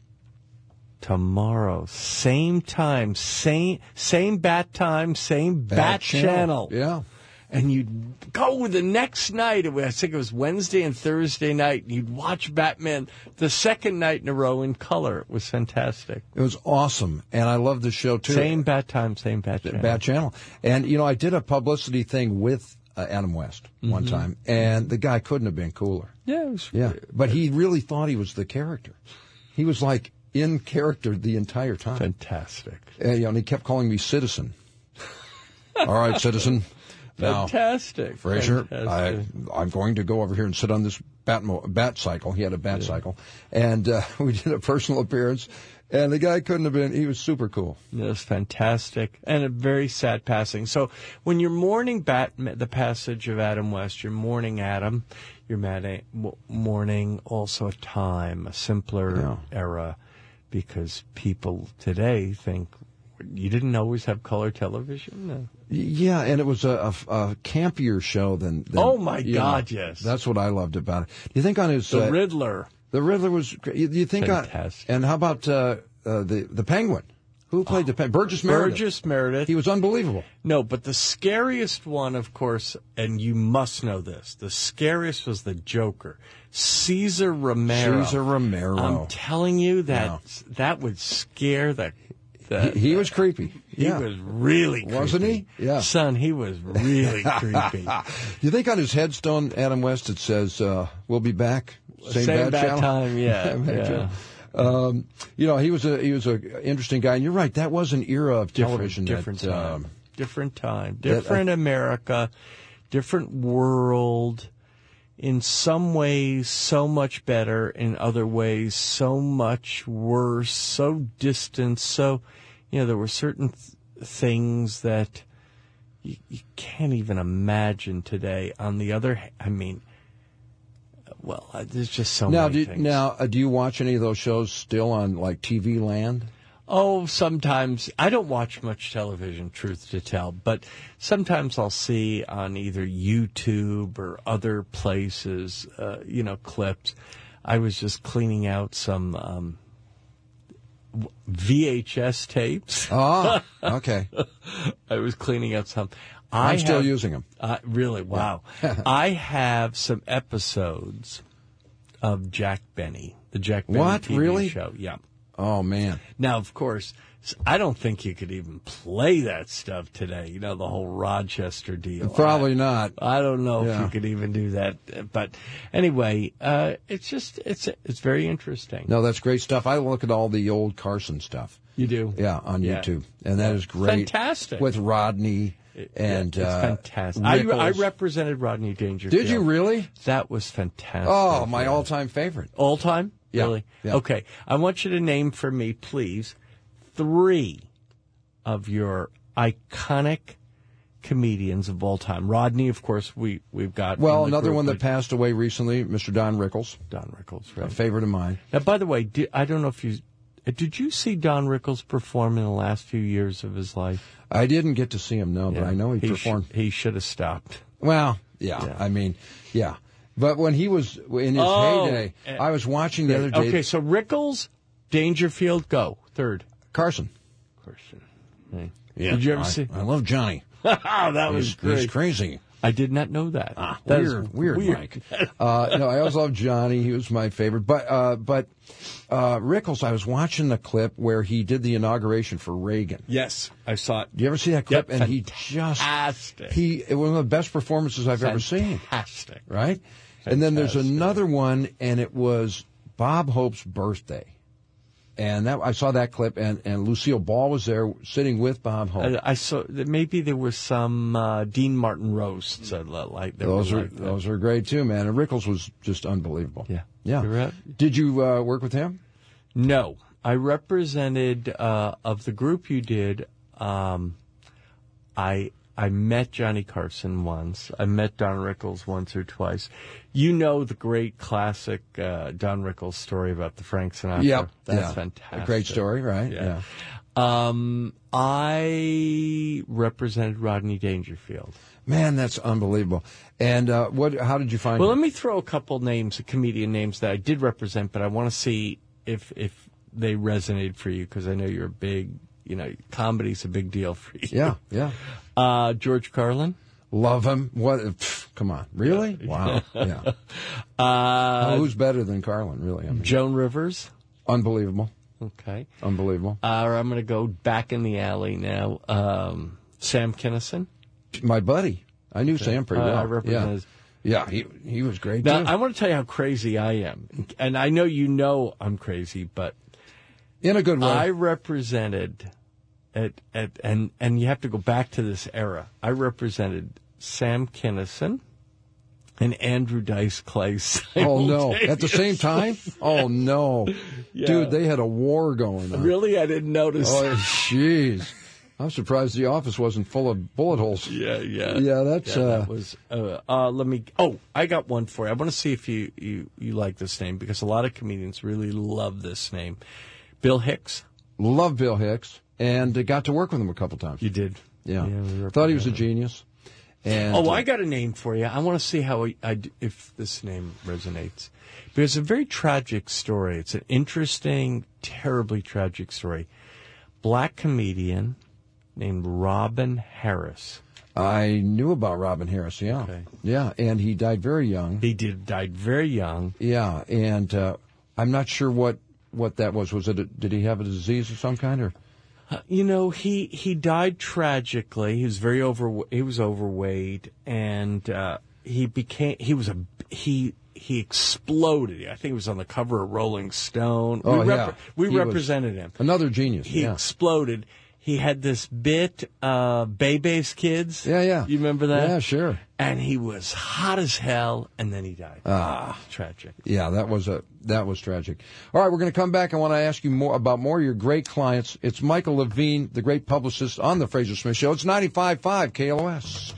tomorrow, same time, same same bat time, same bat, bat channel. channel. Yeah. And you'd go the next night, I think it was Wednesday and Thursday night, and you'd watch Batman the second night in a row in color. It was fantastic. It was awesome. And I love the show, too. Same bat time, same bat channel. Bat channel. And, you know, I did a publicity thing with uh, Adam West one mm-hmm. time, and the guy couldn't have been cooler. Yeah, it was, yeah. But he really thought he was the character. He was like in character the entire time. Fantastic. Uh, you know, and he kept calling me citizen. All right, citizen. Now, Fantastic. Fraser, Fantastic. I, I'm going to go over here and sit on this bat, mo- bat cycle. He had a bat yeah. cycle. And uh, we did a personal appearance. And the guy couldn't have been, he was super cool. It was fantastic. And a very sad passing. So when you're mourning bat, the passage of Adam West, you're mourning Adam. You're mad- mourning also a time, a simpler yeah. era. Because people today think, you didn't always have color television? No. Yeah, and it was a, a, a campier show than... than oh, my God, know. yes. That's what I loved about it. Do you think on his... The uh, Riddler. The Riddler was... Do you think Fantastic. On... And how about uh, uh, the, the Penguin? Who played oh, the Penguin? Burgess Meredith. Burgess Meredith. He was unbelievable. No, but the scariest one, of course, and you must know this, the scariest was the Joker. Cesar Romero. Cesar Romero. I'm telling you that yeah. that would scare the... the he, he was creepy. He yeah. was really creepy. Wasn't he? Yeah. Son, he was really creepy. You think on his headstone, Adam West, it says, uh, we'll be back? Same, Same bad, bad channel? time, yeah. yeah. Um, you know, he was a he was a interesting guy, and you're right. That was an era of television. Different, different that, time, um, different time, different that, uh, America, different world. In some ways, so much better. In other ways, so much worse. So distant. So, you know, there were certain th- things that you, you can't even imagine today. On the other hand, I mean. Well, uh, there's just so now, many do, things. Now, uh, do you watch any of those shows still on, like, T V Land? Oh, sometimes. I don't watch much television, truth to tell, but sometimes I'll see on either YouTube or other places, uh, you know, clips. I was just cleaning out some um, V H S tapes. Oh, okay. I was cleaning out some. I'm I still have, using them. Uh, really? Wow. I have some episodes of Jack Benny, the Jack Benny What? T V Really? show. Yeah. Oh, man. Now, of course, I don't think you could even play that stuff today. You know, the whole Rochester deal. Probably I, not. I don't know Yeah. if you could even do that. But anyway, uh, it's just, it's it's very interesting. No, that's great stuff. I look at all the old Carson stuff. You do? Yeah, on Yeah. YouTube. And that is great. Fantastic. With Rodney. And yeah, it's uh, fantastic. I, I Rickles. represented Rodney Dangerfield. Did you really? That was fantastic. Oh, my all-time favorite. All time? Yeah. Really? Yeah. Okay. I want you to name for me, please, three of your iconic comedians of all time. Rodney, of course, we, we've got. Well, in the another group, one that but- passed away recently, Mister Don Rickles. Don Rickles, A right. favorite of mine. Now, by the way, did, I don't know if you. Did you see Don Rickles perform in the last few years of his life? I didn't get to see him, no, but Yeah. I know he, he performed. Sh- he should have stopped. Well, yeah, Yeah. I mean, yeah. But when he was in his Oh, heyday, uh, I was watching the other day. Okay, so Rickles, Dangerfield, go. Third. Carson. Carson. Hey. Yeah, Did you ever I, see? I love Johnny. Oh, that was He's, great. he's crazy. I did not know that. Ah, That weird, is weird, Mike. uh, no, I always loved Johnny. He was my favorite. But uh, but uh, Rickles, I was watching the clip where he did the inauguration for Reagan. Yes, I saw it. Do you ever see that clip? Yep, and he just fantastic. he it was one of the best performances I've ever seen. Fantastic. Right? And then there's Fantastic. another one, and it was Bob Hope's birthday. And that I saw that clip, and, and Lucille Ball was there sitting with Bob Hope. I, I saw that maybe there was some uh, Dean Martin roasts. I like that Those were are like that. those are great too, man. And Rickles was just unbelievable. Yeah, yeah. You're right. Did you uh, work with him? No, I represented uh, of the group you did. Um, I I met Johnny Carson once. I met Don Rickles once or twice. You know the great classic uh, Don Rickles story about the Frank Sinatra. Yep. That's yeah. fantastic. A great story, right? Yeah. Um, I represented Rodney Dangerfield. Man, that's unbelievable. And uh, what? How did you find? Well, him? let me throw a couple names, comedian names that I did represent, but I want to see if if they resonated for you because I know you're a big, you know, comedy's a big deal for you. Yeah, yeah. Uh, George Carlin. Love him. What? Pff, come on, really? Wow. Yeah. Uh, Oh, who's better than Carlin? Really? I mean, Joan Rivers. unbelievable. Okay. Unbelievable. Uh, I'm going to go back in the alley now. Um, Sam Kinison. My buddy. I knew Sam pretty Uh, well. I represented. Yeah. Yeah, he he was great Now, too. I want to tell you how crazy I am. And I know you know I'm crazy, but In a good way. I represented, at, at, and, and you have to go back to this era. I represented Sam Kinison and Andrew Dice Clay. Oh, no. At the same time? Oh, no. Yeah. Dude, they had a war going on. Really? I didn't notice. Oh, jeez. I'm surprised the office wasn't full of bullet holes. Yeah, yeah. Yeah, that's... Yeah, uh, that was, uh, uh, let me, oh, I got one for you. I want to see if you, you, you like this name because a lot of comedians really love this name. Bill Hicks. Love Bill Hicks, and uh, got to work with him a couple times. You did. Yeah. Yeah, we Thought he was a represented. genius. And, Oh, uh, I got a name for you. I want to see how I, I d- if this name resonates. Because it's a very tragic story. It's an interesting, terribly tragic story. Black comedian named Robin Harris. I knew about Robin Harris, yeah. Okay. Yeah, and he died very young. He did died very young. Yeah, and uh, I'm not sure what, what that was. Was it? A, did he have a disease of some kind, or? Uh, you know, he, he died tragically. He was very over. He was overweight, and uh, he became. He was a. He he exploded. I think he was on the cover of Rolling Stone. Oh, we yeah. We He was represented him. Another genius. He yeah. exploded. He had this bit, uh, Bebe's Kids. Yeah, yeah. You remember that? Yeah, sure. And he was hot as hell, and then he died. Ah. Tragic. Yeah, that was a that was tragic. All right, we're going to come back. I want to ask you more about more of your great clients. It's Michael Levine, the great publicist on the Fraser Smith Show. It's ninety-five point five K L O S.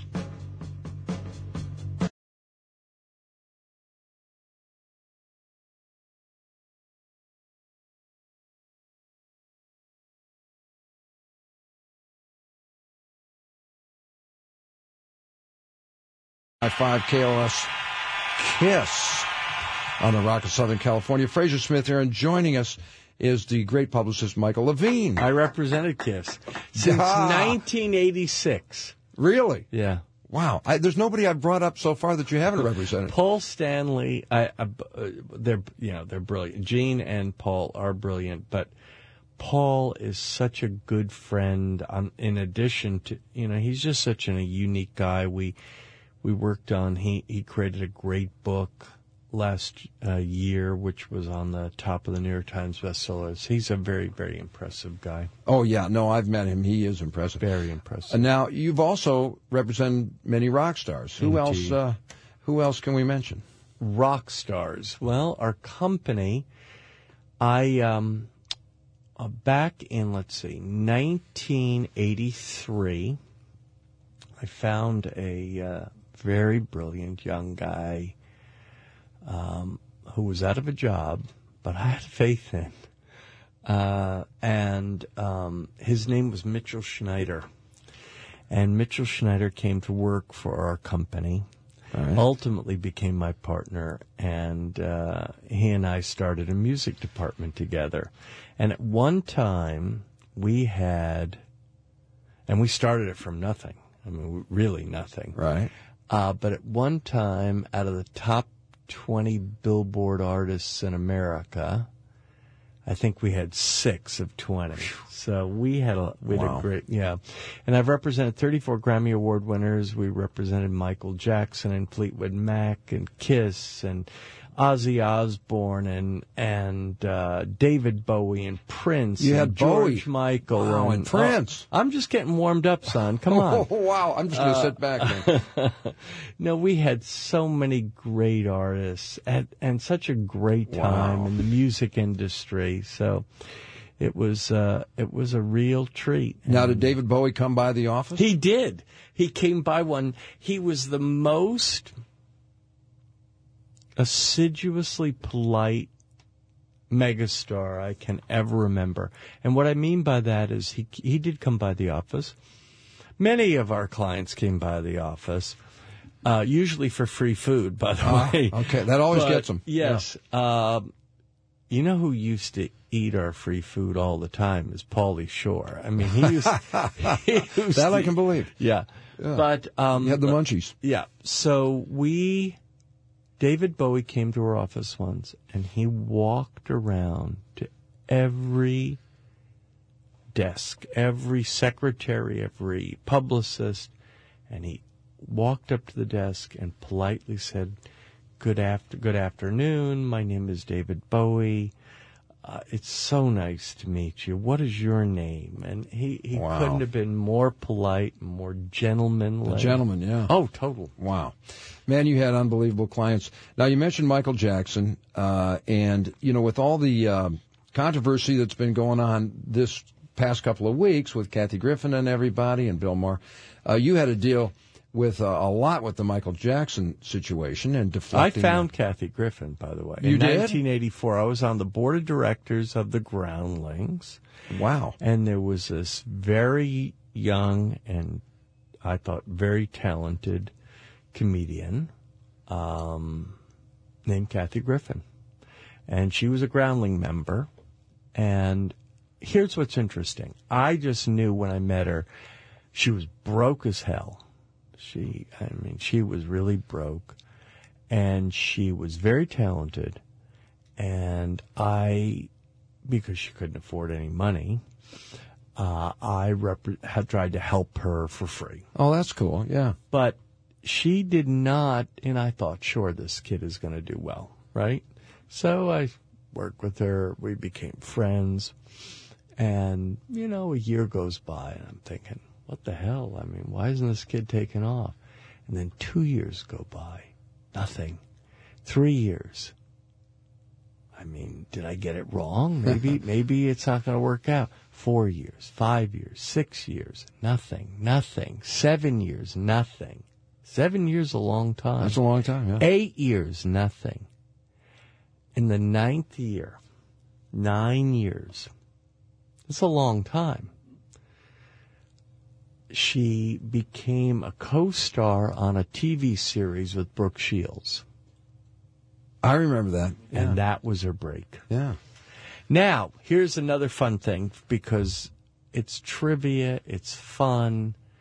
five K L S Kiss on the Rock of Southern California. Fraser Smith here, and joining us is the great publicist Michael Levine. I represented Kiss since Ah. nineteen eighty-six. Really? Yeah. Wow. I, there's nobody I've brought up so far that you haven't represented. Paul Stanley, I, I, uh, they're you know they're brilliant. Gene and Paul are brilliant, but Paul is such a good friend. Um, in addition to, you know, he's just such an, a unique guy. We we worked on. He he created a great book last uh, year, which was on the top of the New York Times bestsellers. He's a very, very impressive guy. Oh, yeah. No, I've met him. He is impressive. Very impressive. And now, you've also represented many rock stars. Who Indeed. else uh, Who else can we mention? Rock stars. Well, our company, I, um, uh, back in, let's see, nineteen eighty-three, I found a uh, very brilliant young guy Um, who was out of a job, but I had faith in. Uh, and um, his name was Mitchell Schneider. And Mitchell Schneider came to work for our company, right. Ultimately became my partner, and uh, he and I started a music department together. And at one time, we had, and we started it from nothing. I mean, really nothing. Right. Uh, but at one time, out of the top twenty Billboard artists in America, I think we had six of twenty. So we had a we had Wow. a great yeah. And I've represented thirty-four Grammy Award winners. We represented Michael Jackson and Fleetwood Mac and Kiss and Ozzy Osbourne and and uh, David Bowie and Prince. You and had George Bowie. Michael Wow, and Prince. Oh, I'm just getting warmed up, son. Come on. Oh, wow. I'm just going to Uh, sit back then. No, we had so many great artists and, and such a great time Wow. in the music industry. So it was uh, it was a real treat. Now, And did David Bowie come by the office? He did. He came by one. He was the most assiduously polite megastar I can ever remember. And what I mean by that is he he did come by the office. Many of our clients came by the office, uh, usually for free food, by the Ah, way. okay, that always But, gets them. Yes. Um, you know who used to eat our free food all the time is Pauly Shore. I mean, he used, he used That to- I can believe. Yeah. Yeah. But um, You had the munchies. Yeah. So we, David Bowie came to our office once, and he walked around to every desk, every secretary, every publicist, and he walked up to the desk and politely said, "Good after, good afternoon. My name is David Bowie. Uh, it's so nice to meet you. What is your name?" And he, he Wow. couldn't have been more polite, more gentlemanly. A gentleman, yeah. Oh, total. Wow. Man, you had unbelievable clients. Now, you mentioned Michael Jackson, uh, and, you know, with all the uh, controversy that's been going on this past couple of weeks with Kathy Griffin and everybody and Bill Maher, uh, you had to deal with uh, a lot with the Michael Jackson situation and I deflecting. found Kathy Griffin, by the way. You in did? nineteen eighty-four, I was on the board of directors of the Groundlings. Wow. And there was this very young and, I thought, very talented comedian um, named Kathy Griffin. And she was a Groundling member. And here's what's interesting. I just knew when I met her, she was broke as hell. She, I mean, she was really broke, and she was very talented, and I, because she couldn't afford any money, uh, I rep- had tried to help her for free. Oh, that's cool, yeah. But she did not, and I thought, sure, this kid is going to do well, right? So I worked with her, we became friends, and, you know, a year goes by, and I'm thinking, what the hell? I mean, why isn't this kid taking off? And then two years go by. Nothing. Three years. I mean, did I get it wrong? Maybe maybe it's not going to work out. Four years, five years, six years. Nothing. Nothing. Seven years. Nothing. Seven years is a long time. That's a long time, yeah. Eight years. Nothing. In the ninth year, nine years. It's a long time. She became a co-star on a T V series with Brooke Shields. I remember that. Yeah. And that was her break. Yeah. Now, here's another fun thing, because it's trivia, it's fun,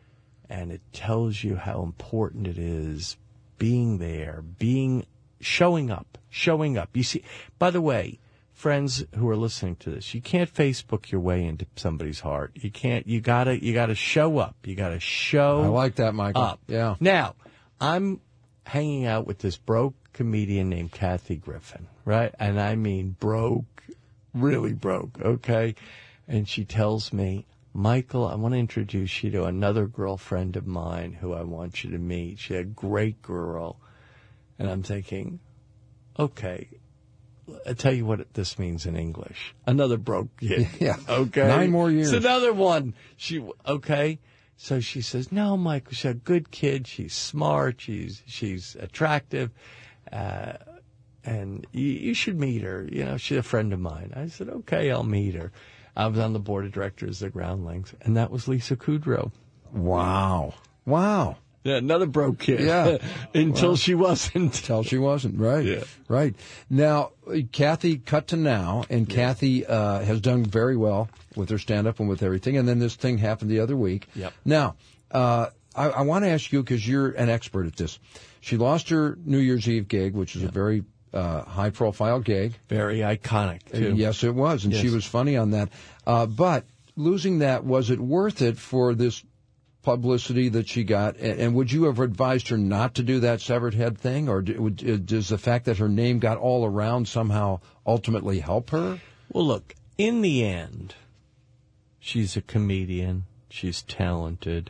and it tells you how important it is being there, being, showing up, showing up. You see, by the way, friends who are listening to this, you can't Facebook your way into somebody's heart. You can't, you gotta, you gotta show up. You gotta show I like that, Michael. up. Yeah. Now, I'm hanging out with this broke comedian named Kathy Griffin, right? And I mean broke, really broke, okay? And she tells me, Michael, I want to introduce you to another girlfriend of mine who I want you to meet. She's a great girl. And I'm thinking, okay, I'll tell you what this means in English. Another broke kid. Yeah. Okay. Nine more years. It's another one. She, okay. So she says, no, Michael, she's a good kid. She's smart. She's, she's attractive. Uh, and you, you should meet her. You know, she's a friend of mine. I said, okay, I'll meet her. I was on the board of directors of Groundlings, and that was Lisa Kudrow. Wow. Wow. Yeah, another broke kid. Yeah. Until Well, she wasn't. Until she wasn't, right. Yeah. Right. Now, Kathy, cut to now, and yeah. Kathy uh, has done very well with her stand-up and with everything, and then this thing happened the other week. Yep. Now, uh, I, I want to ask you, because you're an expert at this. She lost her New Year's Eve gig, which is yep. a very uh, high-profile gig. Very iconic, too. Uh, yes, it was, and yes. she was funny on that. Uh, but losing that, was it worth it for this publicity that she got? And, and would you have advised her not to do that severed head thing? Or do, would, does the fact that her name got all around somehow ultimately help her? Well, look, in the end, she's a comedian. She's talented.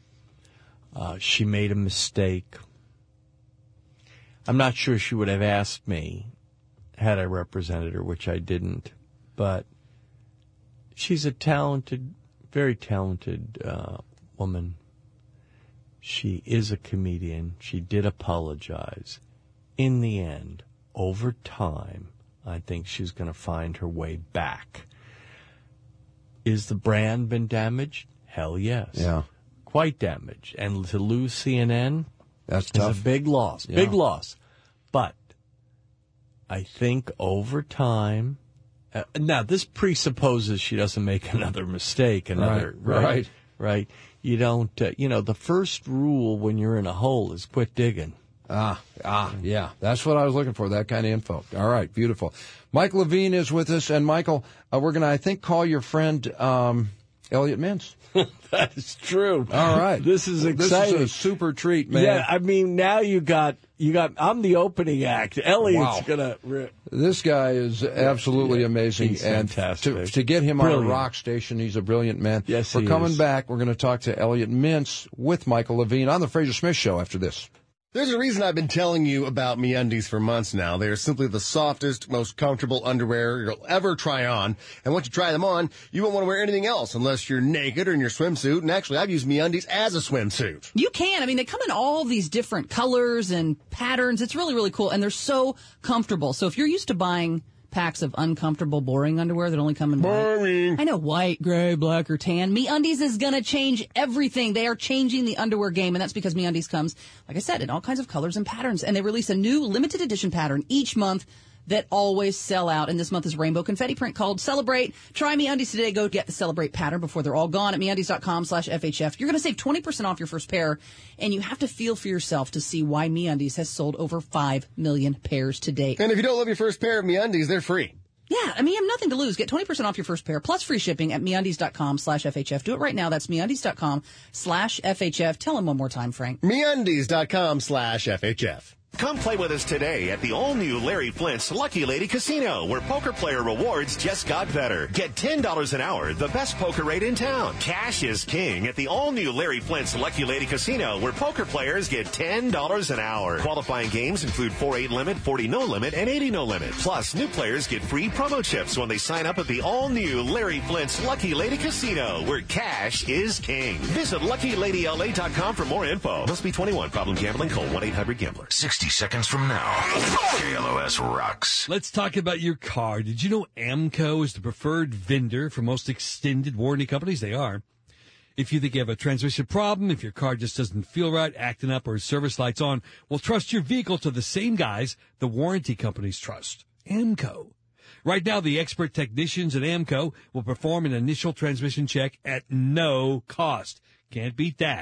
Uh, she made a mistake. I'm not sure she would have asked me had I represented her, which I didn't. But she's a talented, very talented uh woman. She is a comedian. She did apologize. In the end, over time, I think she's going to find her way back. Is the brand been damaged? Hell yes. Yeah. Quite damaged. And to lose C N N, that's is tough. a big loss. Yeah. Big loss. But I think over time, uh, now this presupposes she doesn't make another mistake, another, right, right, right. right. You don't, uh, you know, the first rule when you're in a hole is quit digging. Ah, ah, yeah. That's what I was looking for, that kind of info. All right, beautiful. Mike Levine is with us. And, Michael, uh, we're going to, I think, call your friend um, Elliot Mintz. That is true. All right. This is exciting. This is a super treat, man. Yeah, I mean, now you got, you got, I'm the opening act. Elliot's Wow. going to... Re- This guy is absolutely yeah, amazing. he's and fantastic. To, to get him Brilliant. on a rock station, he's a brilliant man. Yes, We're he coming is. back. We're going to talk to Elliot Mintz with Michael Levine on the Fraser Smith Show after this. There's a reason I've been telling you about MeUndies for months now. They are simply the softest, most comfortable underwear you'll ever try on. And once you try them on, you won't want to wear anything else unless you're naked or in your swimsuit. And actually, I've used MeUndies as a swimsuit. You can. I mean, they come in all these different colors and patterns. It's really, really cool. And they're so comfortable. So if you're used to buying packs of uncomfortable, boring underwear that only come in boring. white. I know, white, gray, black, or tan. MeUndies is going to change everything. They are changing the underwear game, and that's because MeUndies comes, like I said, in all kinds of colors and patterns. And they release a new limited edition pattern each month that always sell out. And this month is rainbow confetti print called Celebrate. Try MeUndies today. Go get the Celebrate pattern before they're all gone at MeUndies.com slash FHF. You're going to save twenty percent off your first pair, and you have to feel for yourself to see why MeUndies has sold over five million pairs to date. And if you don't love your first pair of MeUndies, they're free. Yeah, I mean, you have nothing to lose. Get twenty percent off your first pair plus free shipping at MeUndies.com slash FHF. Do it right now. That's MeUndies.com slash FHF. Tell them one more time, Frank. MeUndies.com slash FHF. Come play with us today at the all-new Larry Flint's Lucky Lady Casino, where poker player rewards just got better. Get ten dollars an hour, the best poker rate in town. Cash is king at the all-new Larry Flint's Lucky Lady Casino, where poker players get ten dollars an hour. Qualifying games include four eight limit, forty no limit, and eighty no limit. Plus, new players get free promo chips when they sign up at the all-new Larry Flint's Lucky Lady Casino, where cash is king. Visit Lucky Lady L A dot com for more info. Must be twenty-one. Problem gambling. Call one eight hundred gambler. sixty seconds from now, K L O S rocks. Let's talk about your car. Did you know AMCO is the preferred vendor for most extended warranty companies? They are. If you think you have a transmission problem, if your car just doesn't feel right, acting up, or service lights on, well, trust your vehicle to the same guys the warranty companies trust. AMCO. Right now, the expert technicians at AMCO will perform an initial transmission check at no cost. Can't beat that.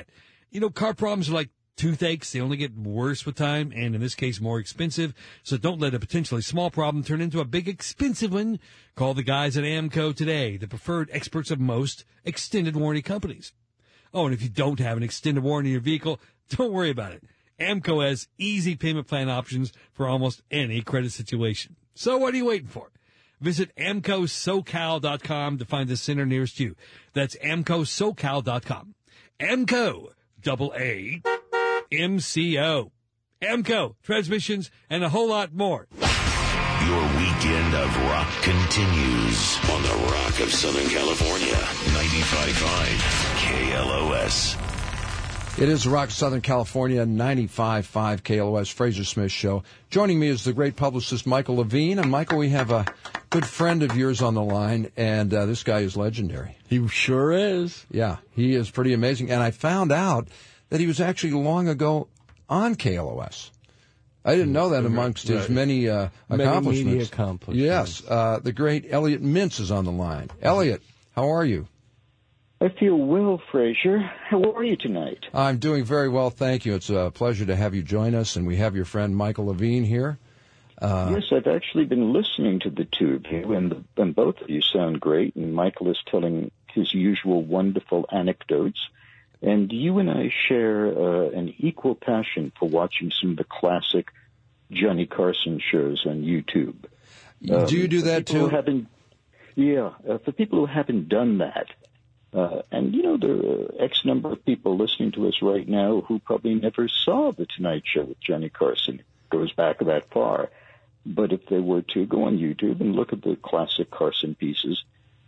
You know, car problems are like toothaches. They only get worse with time, and in this case, more expensive. So don't let a potentially small problem turn into a big expensive one. Call the guys at AMCO today, the preferred experts of most extended warranty companies. Oh, and if you don't have an extended warranty in your vehicle, don't worry about it. AMCO has easy payment plan options for almost any credit situation. So what are you waiting for? Visit amco socal dot com to find the center nearest you. That's amco socal dot com. AMCO, double A, M C O. AMCO, transmissions, and a whole lot more. Your weekend of rock continues on the Rock of Southern California, ninety-five point five K L O S. It is the Rock of Southern California, ninety-five point five K L O S, Fraser Smith Show. Joining me is the great publicist Michael Levine. And, Michael, we have a good friend of yours on the line, and uh, this guy is legendary. He sure is. Yeah, he is pretty amazing. And I found out that he was actually long ago on K L O S. I didn't know that amongst his many, uh, many accomplishments. media accomplishments. Yes, uh, the great Elliot Mintz is on the line. Elliot, how are you? I feel well, Fraser. How are you tonight? I'm doing very well, thank you. It's a pleasure to have you join us, and we have your friend Michael Levine here. Uh, yes, I've actually been listening to the two of you, and, the, and both of you sound great, and Michael is telling his usual wonderful anecdotes. And you and I share uh, an equal passion for watching some of the classic Johnny Carson shows on YouTube. Um, do you do that too? Who haven't, yeah, uh, for people who haven't done that, uh, and you know, there are X number of people listening to us right now who probably never saw The Tonight Show with Johnny Carson. It goes back that far. But if they were to go on YouTube and look at the classic Carson pieces,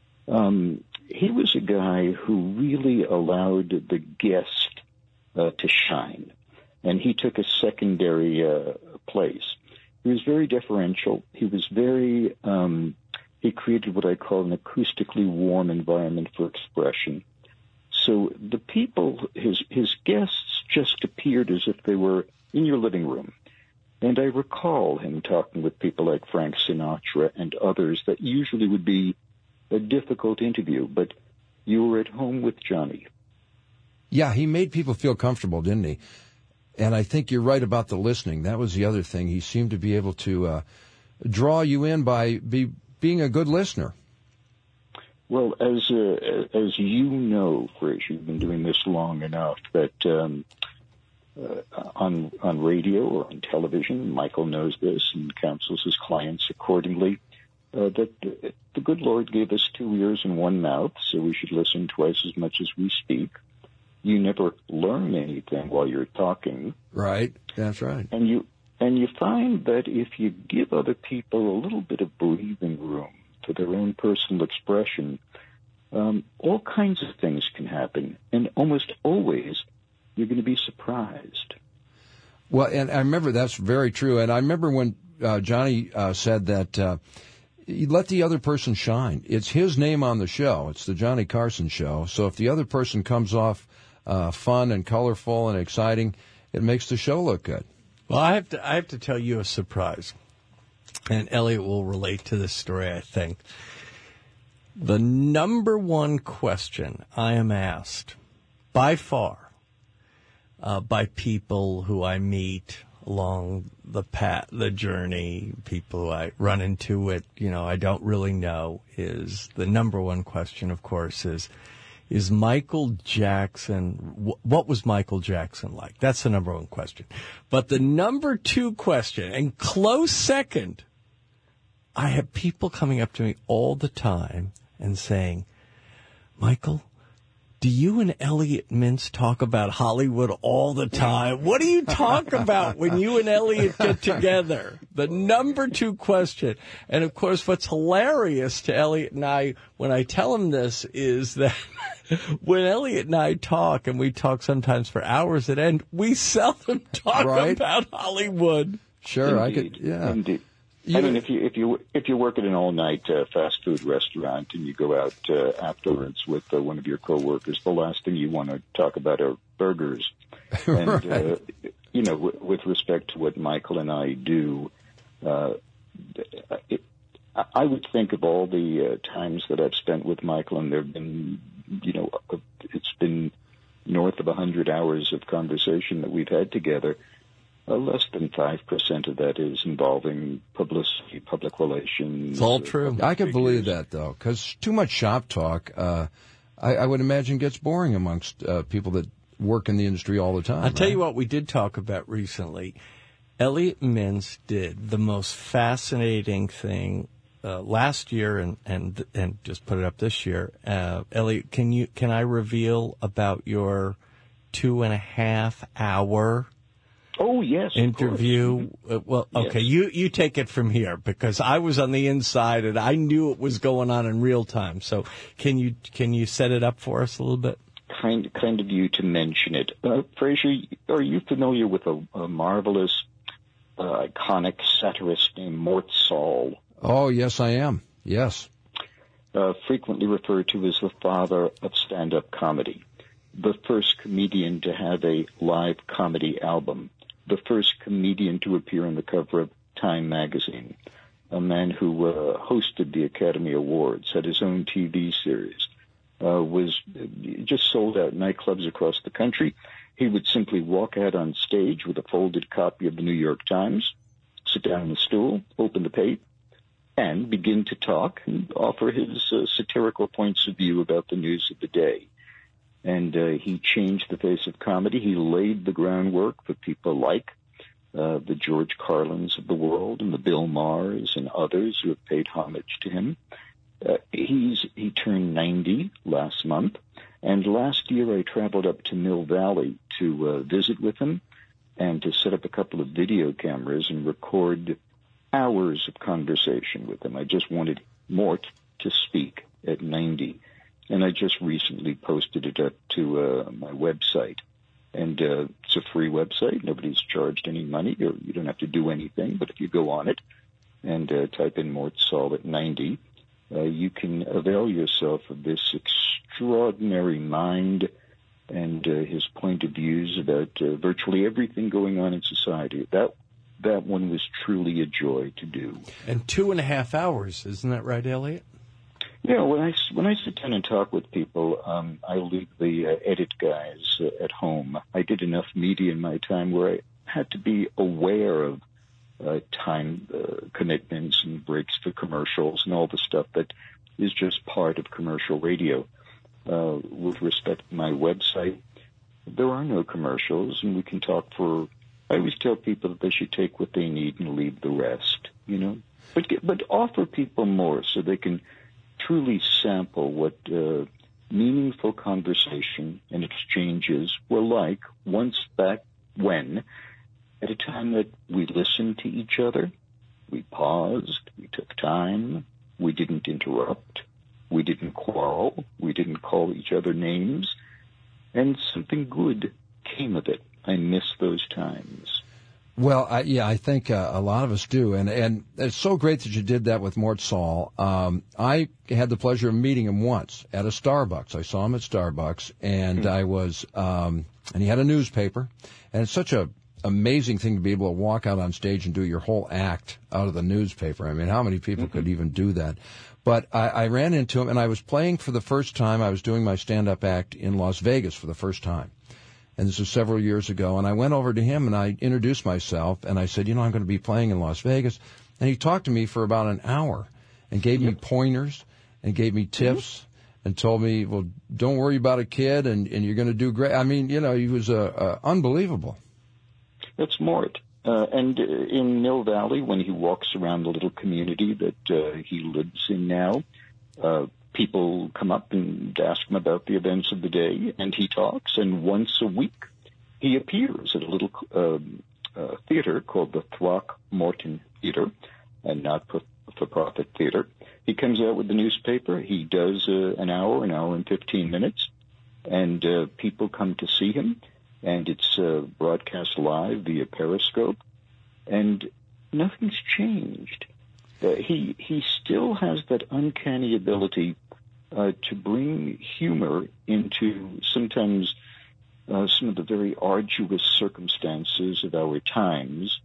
um, he was a guy who really allowed the guest uh, to shine, and he took a secondary uh, place. He was very deferential. He was very, um, he created what I call an acoustically warm environment for expression. So the people, his, his guests just appeared as if they were in your living room. And I recall him talking with people like Frank Sinatra and others that usually would be a difficult interview, but you were at home with Johnny. Yeah, he made people feel comfortable, didn't he? And I think you're right about the listening. That was the other thing. He seemed to be able to uh, draw you in by be, being a good listener. Well, as uh, as you know, Fraser, you've been doing this long enough that um, uh, on on radio or on television, Michael knows this and counsels his clients accordingly. Uh, that the, the good Lord gave us two ears and one mouth, so we should listen twice as much as we speak. You never learn anything while you're talking. Right, that's right. And you and you find that if you give other people a little bit of breathing room to their own personal expression, um, all kinds of things can happen, and almost always you're going to be surprised. Well, and I remember that's very true. And I remember when uh, Johnny uh, said that uh, you let the other person shine. It's his name on the show. It's the Johnny Carson Show. So if the other person comes off uh, fun and colorful and exciting, it makes the show look good. Well, I have to I have to tell you a surprise, and Elliot will relate to this story, I think. The number one question I am asked, by far, uh, by people who I meet along the path, the journey, people who I run into it, you know, I don't really know, is the number one question, of course, is, is Michael Jackson, wh- what was Michael Jackson like? That's the number one question. But the number two question, and close second, I have people coming up to me all the time and saying, Michael, do you and Elliot Mintz talk about Hollywood all the time? What do you talk about when you and Elliot get together? The number two question. And, of course, what's hilarious to Elliot and I when I tell him this is that when Elliot and I talk, and we talk sometimes for hours at end, we seldom talk Right. about Hollywood. Sure, I Indeed. could, yeah. Indeed. You I know- mean, if you if you if you work at an all-night uh, fast food restaurant and you go out uh, afterwards with uh, one of your coworkers, the last thing you want to talk about are burgers. And Right. uh, you know, w- with respect to what Michael and I do, uh, it, I would think of all the uh, times that I've spent with Michael, and there've been, you know, it's been north of one hundred hours of conversation that we've had together, uh, less than five percent of that is involving publicity, public relations. It's all true. I can believe that, though, because too much shop talk, uh, I, I would imagine, gets boring amongst uh, people that work in the industry all the time. I'll tell right? you what we did talk about recently. Elliot Mintz did the most fascinating thing uh, last year, and, and and just put it up this year. Uh, Elliot, can you can I reveal about your two and a half hour? Oh yes, interview. Uh, well, okay, yes. you you take it from here because I was on the inside and I knew it was going on in real time. So can you can you set it up for us a little bit? Kind kind of you to mention it, uh, Fraser. Are you familiar with a, a marvelous, uh, iconic satirist named Mort Saul? Oh yes, I am. Yes, uh, frequently referred to as the father of stand-up comedy, the first comedian to have a live comedy album, the first comedian to appear on the cover of Time magazine, a man who uh, hosted the Academy Awards, had his own T V series, uh, was just sold out nightclubs across the country. He would simply walk out on stage with a folded copy of the New York Times, sit down on a stool, open the page, and begin to talk and offer his uh, satirical points of view about the news of the day. And uh, he changed the face of comedy. He laid the groundwork for people like uh, the George Carlins of the world and the Bill Maher's and others who have paid homage to him. Uh, he's he turned ninety last month, and last year I traveled up to Mill Valley to uh, visit with him and to set up a couple of video cameras and record hours of conversation with him. I just wanted Mort to speak at ninety. And I just recently posted it up to uh, my website. And uh, it's a free website. Nobody's charged any money, or you don't have to do anything. But if you go on it and uh, type in Mort Saul at ninety, uh, you can avail yourself of this extraordinary mind and uh, his point of views about uh, virtually everything going on in society. That that one was truly a joy to do. And two and a half hours, isn't that right, Elliot? Yeah, when I, when I sit down and talk with people, um, I leave the uh, edit guys uh, at home. I did enough media in my time where I had to be aware of uh, time uh, commitments and breaks for commercials and all the stuff that is just part of commercial radio. Uh, with respect to my website, there are no commercials, and we can talk for... I always tell people that they should take what they need and leave the rest, you know? But get, but offer people more so they can truly sample what uh, meaningful conversation and exchanges were like once back when, at a time that we listened to each other, we paused, we took time, we didn't interrupt, we didn't quarrel, we didn't call each other names, and something good came of it. I miss those times. Well, I, yeah, I think uh, a lot of us do, and and it's so great that you did that with Mort Saul. Um, I had the pleasure of meeting him once at a Starbucks. I saw him at Starbucks, and mm-hmm. I was, um, and he had a newspaper, and it's such a amazing thing to be able to walk out on stage and do your whole act out of the newspaper. I mean, how many people mm-hmm. could even do that? But I, I ran into him, and I was playing for the first time. I was doing my stand-up act in Las Vegas for the first time. And this was several years ago, and I went over to him and I introduced myself, and I said, you know, I'm going to be playing in Las Vegas. And he talked to me for about an hour and gave yep. me pointers and gave me tips mm-hmm. and told me, well, don't worry about a kid, and, and you're going to do great. I mean, you know, he was uh, uh, unbelievable. That's Mort. Uh, and uh, in Mill Valley, when he walks around the little community that uh, he lives in now, uh, people come up and ask him about the events of the day, and he talks. And once a week, he appears at a little um, uh, theater called the Throckmorton Theater, a not-for-profit theater. He comes out with the newspaper. He does uh, an hour, an hour and fifteen minutes, and uh, people come to see him. And it's uh, broadcast live via Periscope, and nothing's changed. Uh, he he still has that uncanny ability uh, to bring humor into sometimes uh, some of the very arduous circumstances of our times,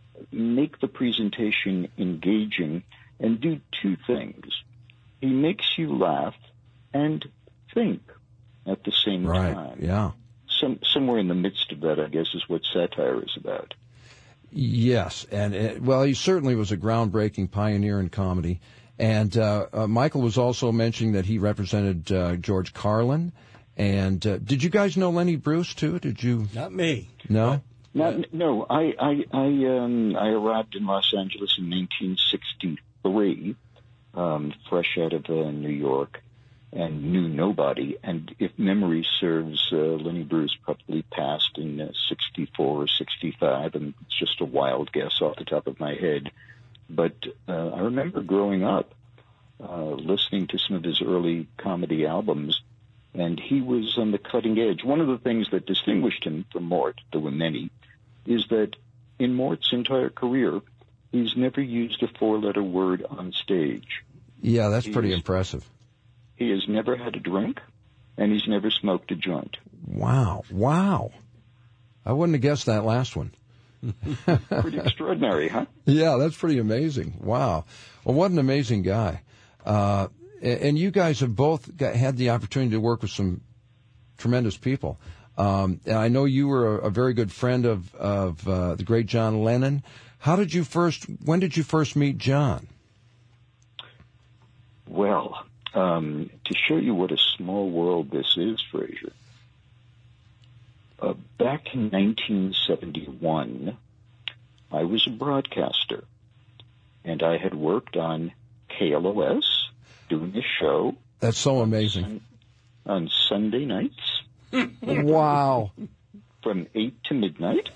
make the presentation engaging, and do two things. He makes you laugh and think at the same right. time. Yeah. some, somewhere in the midst of that, I guess, is what satire is about. Yes, and it, well, he certainly was a groundbreaking pioneer in comedy. And uh, uh, Michael was also mentioning that he represented uh, George Carlin. And uh, did you guys know Lenny Bruce too? Did you? Not me. No. Not, no, I I I, um, I arrived in Los Angeles in nineteen sixty-three, um, fresh out of uh, New York, and knew nobody. And if memory serves, uh, Lenny Bruce probably passed in uh, sixty-four or sixty-five, and it's just a wild guess off the top of my head. But uh, I remember growing up, uh, listening to some of his early comedy albums, and he was on the cutting edge. One of the things that distinguished him from Mort, there were many, is that in Mort's entire career, he's never used a four-letter word on stage. Yeah, that's He's, pretty impressive. He has never had a drink, and he's never smoked a joint. Wow, wow. I wouldn't have guessed that last one. Pretty extraordinary, huh? Yeah, that's pretty amazing. Wow. Well, what an amazing guy. Uh, and you guys have both got, had the opportunity to work with some tremendous people. Um, and I know you were a, a very good friend of, of uh, the great John Lennon. How did you first, when did you first meet John? Well, um, to show you what a small world this is, Fraser, uh, back in nineteen seventy-one, I was a broadcaster, and I had worked on K L O S, doing a show. That's so amazing. On, on Sunday nights. Wow. From eight to midnight.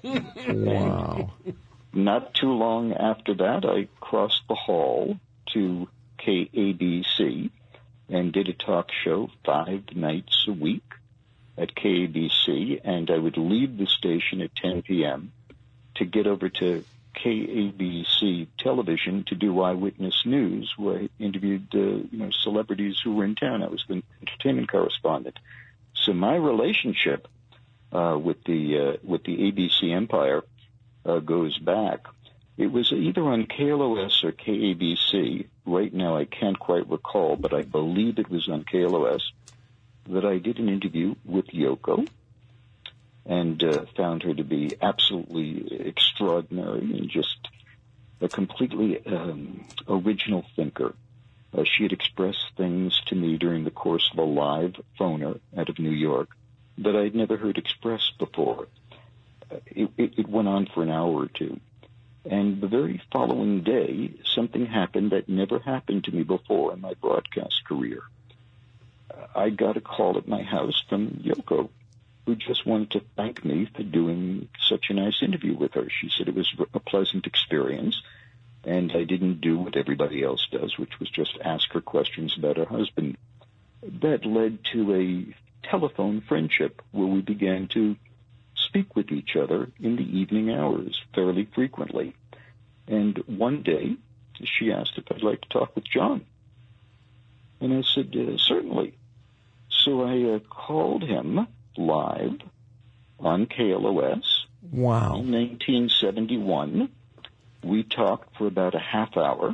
Wow. And not too long after that, I crossed the hall to K A B C and did a talk show five nights a week at K A B C, and I would leave the station at ten p.m. to get over to K A B C television to do Eyewitness News, where I interviewed uh, you know celebrities who were in town. I was the entertainment correspondent. So my relationship uh, with the uh, with the A B C empire uh, goes back. It was either on K L O S or K A B C. Right now I can't quite recall, but I believe it was on K L O S that I did an interview with Yoko, and uh, found her to be absolutely extraordinary and just a completely um, original thinker. Uh, she had expressed things to me during the course of a live phoner out of New York that I'd never heard expressed before. Uh, it, it, it went on for an hour or two. And the very following day, something happened that never happened to me before in my broadcast career. Uh, I got a call at my house from Yoko, who just wanted to thank me for doing such a nice interview with her. She said it was a pleasant experience, and I didn't do what everybody else does, which was just ask her questions about her husband. That led to a telephone friendship where we began to speak with each other in the evening hours fairly frequently. And one day, she asked if I'd like to talk with John. And I said, uh, certainly. So I uh, called him live on K L O S. Wow. In nineteen seventy-one. We talked for about a half hour.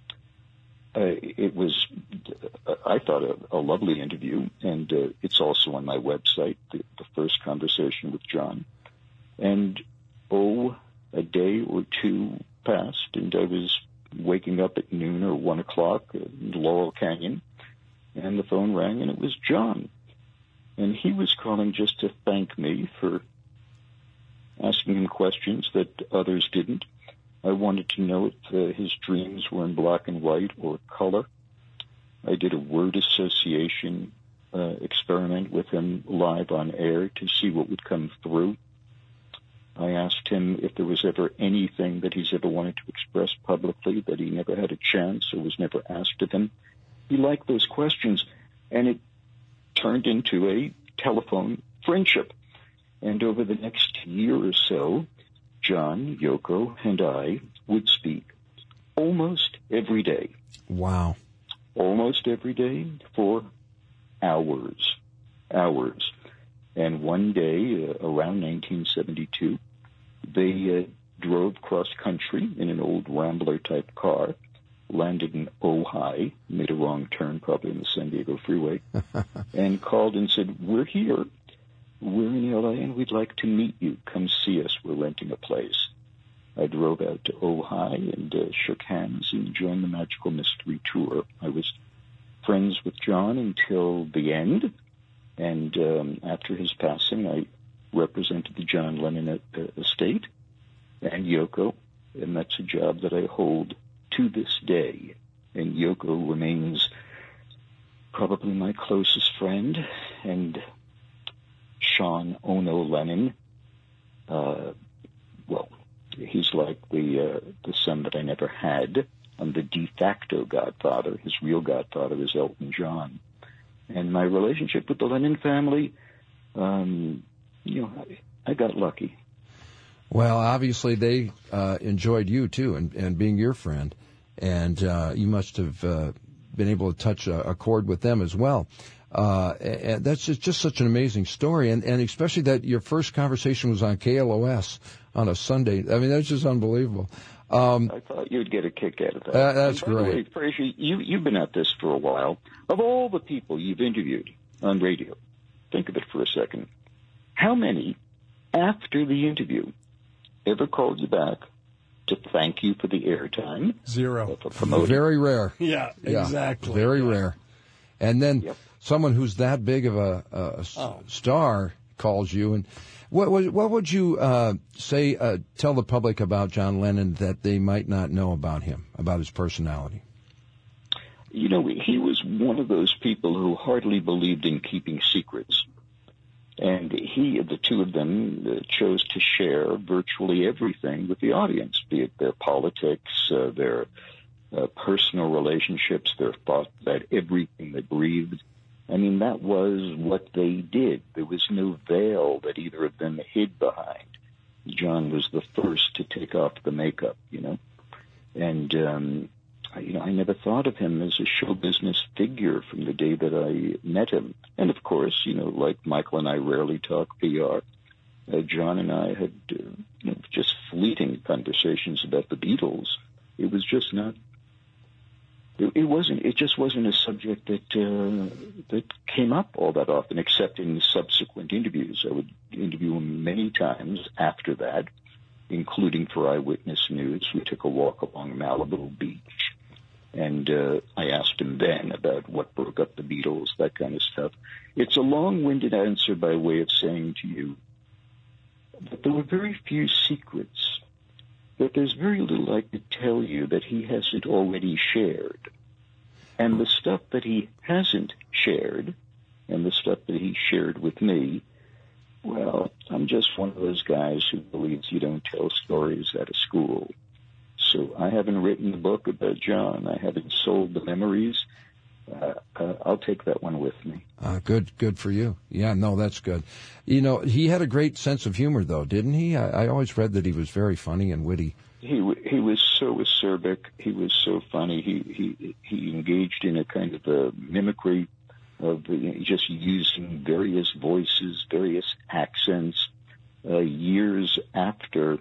Uh, it was, uh, I thought, a, a lovely interview, and uh, it's also on my website, the, the first conversation with John. And, oh, a day or two passed, and I was waking up at noon or one o'clock in Laurel Canyon, and the phone rang, and it was John. And he was calling just to thank me for asking him questions that others didn't. I wanted to know if uh, his dreams were in black and white or color. I did a word association uh, experiment with him live on air to see what would come through. I asked him if there was ever anything that he's ever wanted to express publicly that he never had a chance or was never asked of him. He liked those questions, and it turned into a telephone friendship. And over the next year or so, John, Yoko, and I would speak almost every day. Wow. Almost every day for hours. Hours. And one day, uh, around nineteen seventy-two, they uh, drove cross-country in an old Rambler-type car, landed in Ojai, made a wrong turn probably on the San Diego freeway, and called and said, we're here. we're in L A and we'd like to meet you. Come see us. We're renting a place. I drove out to Ojai and uh, shook hands and joined the Magical Mystery Tour. I was friends with John until the end, and um, after his passing, I represented the John Lennon uh, estate and Yoko, and that's a job that I hold to this day. And Yoko remains probably my closest friend, and Sean Ono Lennon, uh, well, he's like the uh, the son that I never had. I'm the de facto godfather. His real godfather is Elton John. And my relationship with the Lennon family, um, you know, I, I got lucky. Well, obviously they uh, enjoyed you, too, and, and being your friend. And uh, you must have uh, been able to touch a, a chord with them as well. Uh, and that's just, just such an amazing story. And, and especially that your first conversation was on K L O S on a Sunday. I mean, that's just unbelievable. Um, I thought you'd get a kick out of that. Uh, that's and by great. The way, Frazier, you, you've been at this for a while. Of all the people you've interviewed on radio, think of it for a second. How many, after the interview, ever called you back to thank you for the airtime? Zero. For promoting? Very rare. Yeah, exactly. Yeah, very yeah. rare. And then Yep. someone who's that big of a, a s- Oh. star calls you. And what, what, what would you uh, say, uh, tell the public about John Lennon that they might not know about him, about his personality? You know, he was one of those people who hardly believed in keeping secrets. And he, the two of them, uh, chose to share virtually everything with the audience, be it their politics, uh, their uh, personal relationships, their thoughts about everything they breathed. I mean, that was what they did. There was no veil that either of them hid behind. John was the first to take off the makeup, you know. And, um, I, you know, I never thought of him as a show business figure from the day that I met him. And, of course, you know, like Michael and I rarely talk P R, uh, John and I had, uh, you know, just fleeting conversations about the Beatles. It was just not... It, it wasn't. It just wasn't a subject that uh, that came up all that often, except in subsequent interviews. I would interview him many times after that, including for Eyewitness News. We took a walk along Malibu Beach, and uh, I asked him then about what broke up the Beatles, that kind of stuff. It's a long-winded answer by way of saying to you that there were very few secrets, that there's very little I could tell you that he hasn't already shared. And the stuff that he hasn't shared, and the stuff that he shared with me, well, I'm just one of those guys who believes you don't tell stories out of school. So I haven't written a book about John. I haven't sold the memories. Uh, uh, I'll take that one with me. Uh, good, good for you. Yeah, no, that's good. You know, he had a great sense of humor, though, didn't he? I, I always read that he was very funny and witty. He he was so acerbic. He was so funny. He he he engaged in a kind of a mimicry of you know, just using various voices, various accents. Uh, years after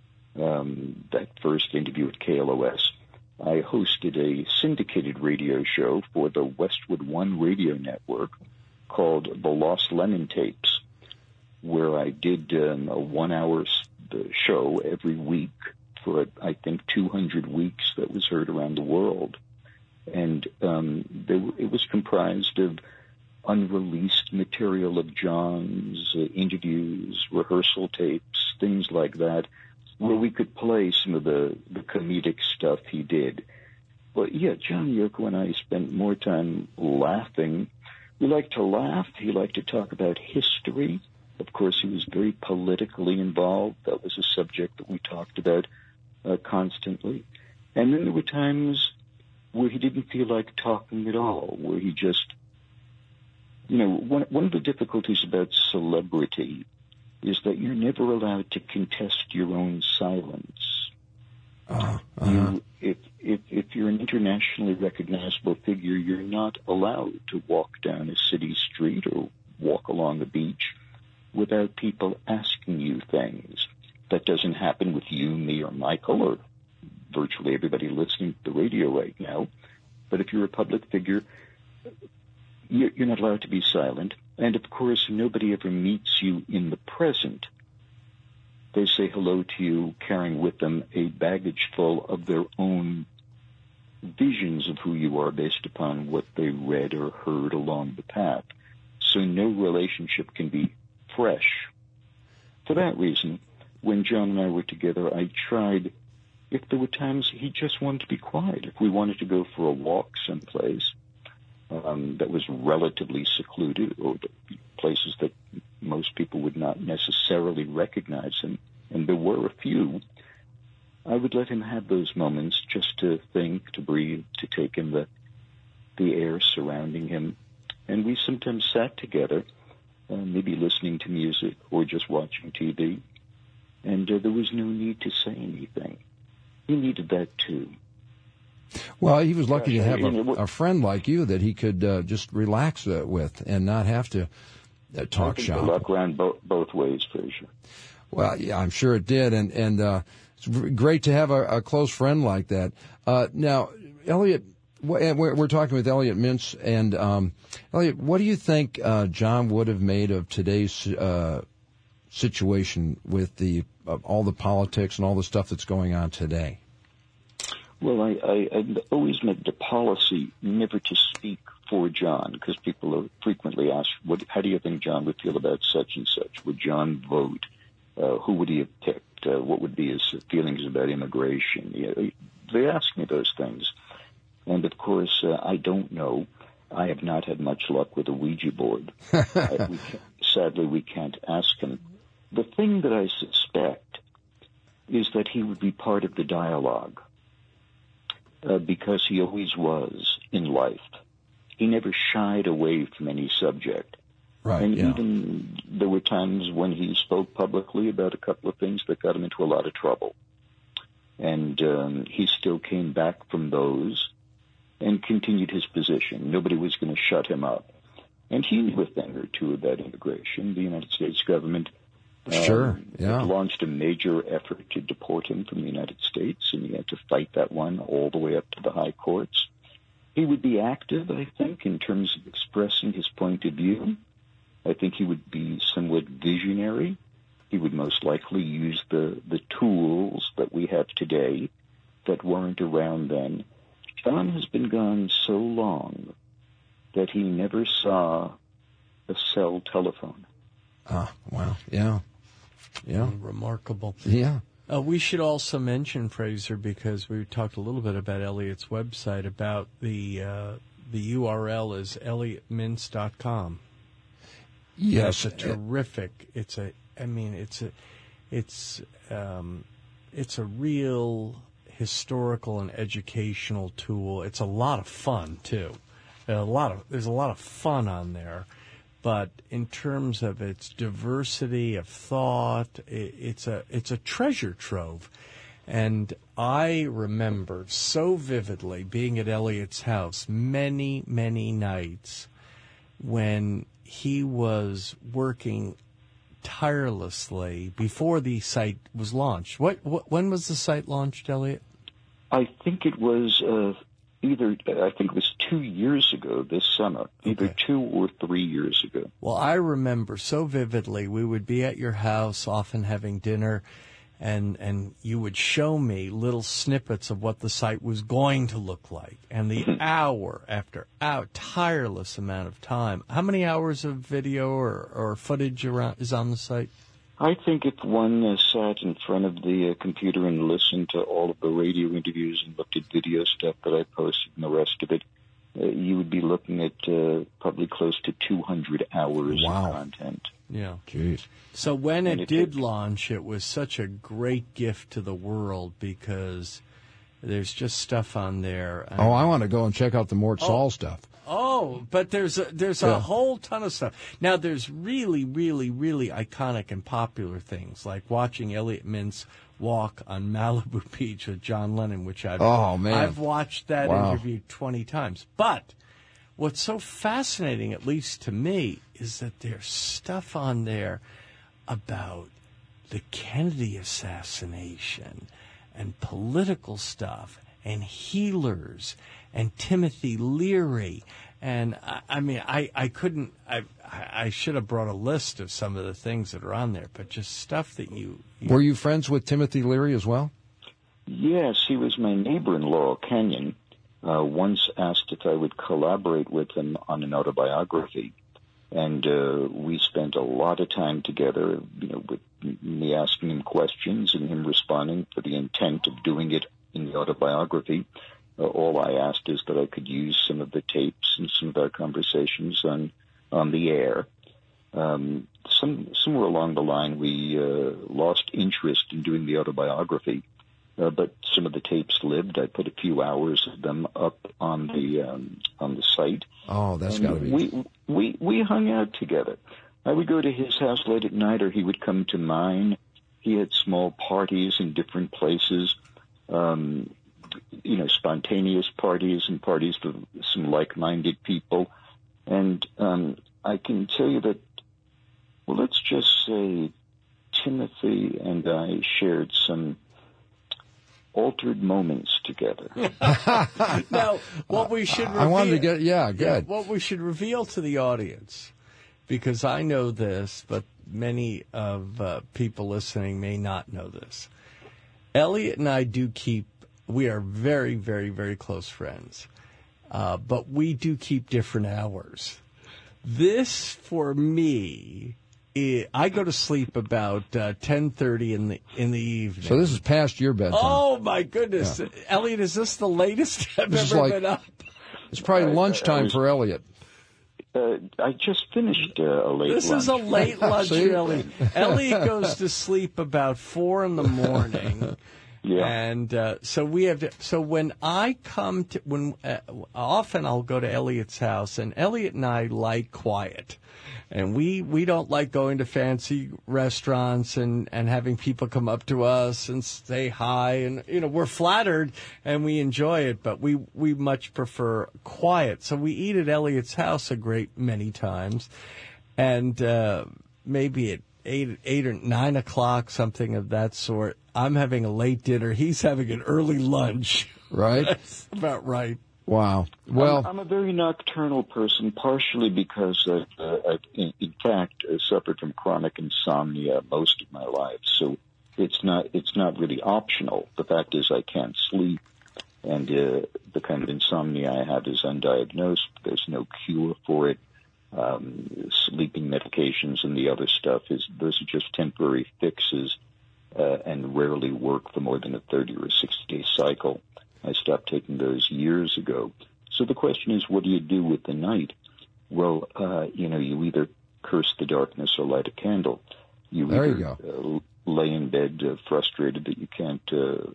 um, that first interview at K L O S, I hosted a syndicated radio show for the Westwood One radio network called The Lost Lennon Tapes, where I did um, a one-hour show every week for, I think, two hundred weeks that was heard around the world. And um, they, it was comprised of unreleased material of John's, uh, interviews, rehearsal tapes, things like that, where we could play some of the, the comedic stuff he did. But, yeah, John Yoko and I spent more time laughing. We liked to laugh. He liked to talk about history. Of course, he was very politically involved. That was a subject that we talked about uh, constantly. And then there were times where he didn't feel like talking at all, where he just, you know, one, one of the difficulties about celebrity is that you're never allowed to contest your own silence. Uh, uh-huh. You, if, if, if you're an internationally recognizable figure, you're not allowed to walk down a city street or walk along a beach without people asking you things. That doesn't happen with you, me, or Michael, or virtually everybody listening to the radio right now. But if you're a public figure, you're not allowed to be silent. And of course, nobody ever meets you in the present. They say hello to you carrying with them a baggage full of their own visions of who you are based upon what they read or heard along the path. So no relationship can be fresh. For that reason, when John and I were together, I tried, if there were times he just wanted to be quiet, if we wanted to go for a walk someplace um, that was relatively secluded, or the places that most people would not necessarily recognize him, and there were a few, I would let him have those moments just to think, to breathe, to take in the the air surrounding him. And we sometimes sat together, uh, maybe listening to music or just watching T V, and uh, there was no need to say anything. He needed that too. Well, he was lucky to have You know, a, a friend like you that he could uh, just relax uh, with and not have to uh, talk I think shop. the luck ran bo- both ways, Frazier. Well, yeah, I'm sure it did, and and uh, it's great to have a, a close friend like that. Uh, now, Elliot, we're, we're talking with Elliot Mintz, and um, Elliot, what do you think uh, John would have made of today's uh, situation with the uh, all the politics and all the stuff that's going on today? Well, I, I, I've always made it a policy never to speak for John, because people are frequently asked, "What? How do you think John would feel about such and such? Would John vote? Uh, who would he have picked? Uh, what would be his feelings about immigration?" You know, they ask me those things. And, of course, uh, I don't know. I have not had much luck with a Ouija board. uh, we can't, sadly, we can't ask him. The thing that I suspect is that he would be part of the dialogue, uh, because he always was in life. He never shied away from any subject. Right, and yeah. even there were times when he spoke publicly about a couple of things that got him into a lot of trouble. And um, he still came back from those and continued his position. Nobody was going to shut him up. And he knew a thing or two about immigration. The United States government um, Sure, yeah. launched a major effort to deport him from the United States, and he had to fight that one all the way up to the high courts. He would be active, I think, in terms of expressing his point of view. I think he would be somewhat visionary. He would most likely use the, the tools that we have today that weren't around then. John has been gone so long that he never saw a cell telephone. Ah, wow. Yeah. Yeah. Remarkable. Yeah. Uh, we should also mention, Fraser, because we talked a little bit about Elliot's website, about the uh, the U R L is elliot mintz dot com. Yes, it's a terrific. It's a. I mean, it's a. It's um, it's a real historical and educational tool. It's a lot of fun too. A lot of there's a lot of fun on there, but in terms of its diversity of thought, it, it's a it's a treasure trove. And I remember so vividly being at Elliot's house many many nights when he was working tirelessly before the site was launched. What, what when was the site launched, Elliot? I think it was uh, either, I think it was two years ago this summer, either Okay. two or three years ago. Well, I remember so vividly. We would be at your house, often having dinner, and and you would show me little snippets of what the site was going to look like, and the hour after hour, tireless amount of time. How many hours of video or, or footage around is on the site? I think if one uh, sat in front of the uh, computer and listened to all of the radio interviews and looked at video stuff that I posted and the rest of it, uh, you would be looking at uh, probably close to two hundred hours Wow. of content. Yeah. Jeez. So when And it it did takes- launch, it was such a great gift to the world because there's just stuff on there. Oh, I want to go and check out the Mort Oh. Saul stuff. Oh, but there's a, there's a Yeah. whole ton of stuff. Now, there's really, really, really iconic and popular things, like watching Elliot Mintz walk on Malibu Beach with John Lennon, which I've, Oh, man. I've watched that Wow. interview twenty times. But what's so fascinating, at least to me, is that there's stuff on there about the Kennedy assassination and political stuff and healers and Timothy Leary And I, I mean, I, I couldn't, I, I should have brought a list of some of the things that are on there, but just stuff that you. you Were you friends with Timothy Leary as well? Yes, he was my neighbor in Laurel Canyon. Uh, once asked if I would collaborate with him on an autobiography. And uh, we spent a lot of time together, you know, with me asking him questions and him responding for the intent of doing it in the autobiography. Uh, all I asked is that I could use some of the tapes and some of our conversations on on the air. Um, some, somewhere along the line, we uh, lost interest in doing the autobiography, uh, but some of the tapes lived. I put a few hours of them up on the um, on the site. Oh, that's got to be. We we we hung out together. I would go to his house late at night, or he would come to mine. He had small parties in different places. Um, you know, spontaneous parties and parties for some like-minded people. And um, I can tell you that, well, let's just say Timothy and I shared some altered moments together. Now, what we should reveal, I wanted to get, yeah, good. Yeah, what we should reveal to the audience, because I know this, but many of uh, people listening may not know this. Elliot and I do keep, we are very, very, very close friends, uh, but we do keep different hours. This, for me, I, I go to sleep about uh, ten thirty in the in the evening. So this is past your bedtime. Oh, my goodness. Yeah. Elliot, is this the latest I've this ever like, been up? It's probably I, lunchtime I was, for Elliot. Uh, I just finished uh, a late this lunch. This is a late lunch for Elliot. Elliot goes to sleep about four in the morning. Yeah. And uh, so we have to, so when I come to, when uh, often I'll go to Elliot's house, and Elliot and I like quiet. And we, we don't like going to fancy restaurants and, and having people come up to us and say hi. And, you know, we're flattered and we enjoy it, but we, we much prefer quiet. So we eat at Elliot's house a great many times. And uh, maybe at eight, eight or nine o'clock, something of that sort, I'm having a late dinner. He's having an early lunch. Right? That's about right. Wow. Well, I'm, I'm a very nocturnal person, partially because I've, uh, I've in, in fact, uh, suffered from chronic insomnia most of my life. So it's not it's not really optional. The fact is, I can't sleep, and uh, the kind of insomnia I have is undiagnosed. There's no cure for it. Um, sleeping medications and the other stuff is those are just temporary fixes, uh, and rarely work for more than a thirty or sixty day cycle. I stopped taking those years ago. So the question is, what do you do with the night? Well, uh, you know, you either curse the darkness or light a candle. You there either you go. Uh, lay in bed uh, frustrated that you can't uh,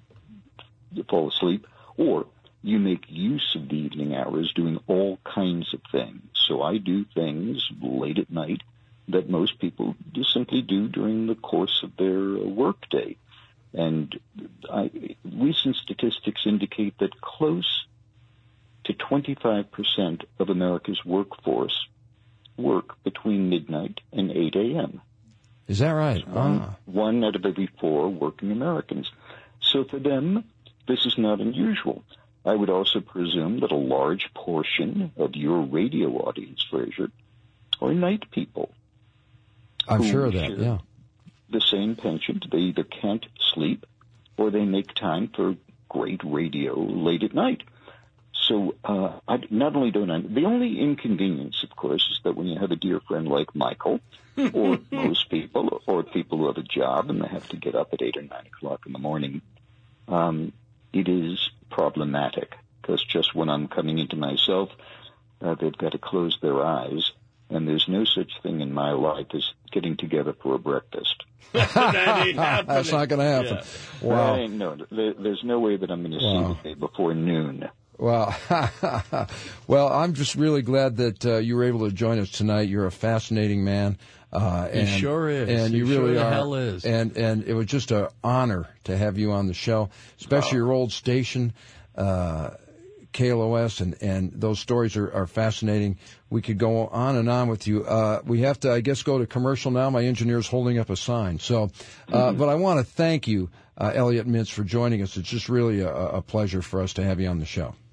fall asleep, or you make use of the evening hours doing all kinds of things. So I do things late at night that most people just simply do during the course of their uh, workday. And I, recent statistics indicate that close to twenty-five percent of America's workforce work between midnight and eight a.m. Is that right? One, ah. one out of every four working Americans. So for them, this is not unusual. I would also presume that a large portion of your radio audience, Fraser, are night people. I'm sure of that, yeah. The same penchant. They either can't sleep or they make time for great radio late at night. So uh, I not only don't I, the only inconvenience, of course, is that when you have a dear friend like Michael, or most people, or people who have a job and they have to get up at eight or nine o'clock in the morning, um, it is problematic because just when I'm coming into myself, uh, they've got to close their eyes. And there's no such thing in my life as getting together for a breakfast. That ain't happening. That's not going to happen. Yeah. Wow. I, no, there, there's no way that I'm going to Wow. see the day before noon. Well, well, I'm just really glad that uh, you were able to join us tonight. You're a fascinating man. Uh, he and, sure is. And he you really sure are. the hell is. And, and it was just an honor to have you on the show, especially Oh. your old station. Uh, K L O S, and, and those stories are, are fascinating. We could go on and on with you. Uh, we have to, I guess, go to commercial now. My engineer's holding up a sign. So, uh, mm-hmm. but I want to thank you, uh, Elliot Mintz, for joining us. It's just really a, a pleasure for us to have you on the show.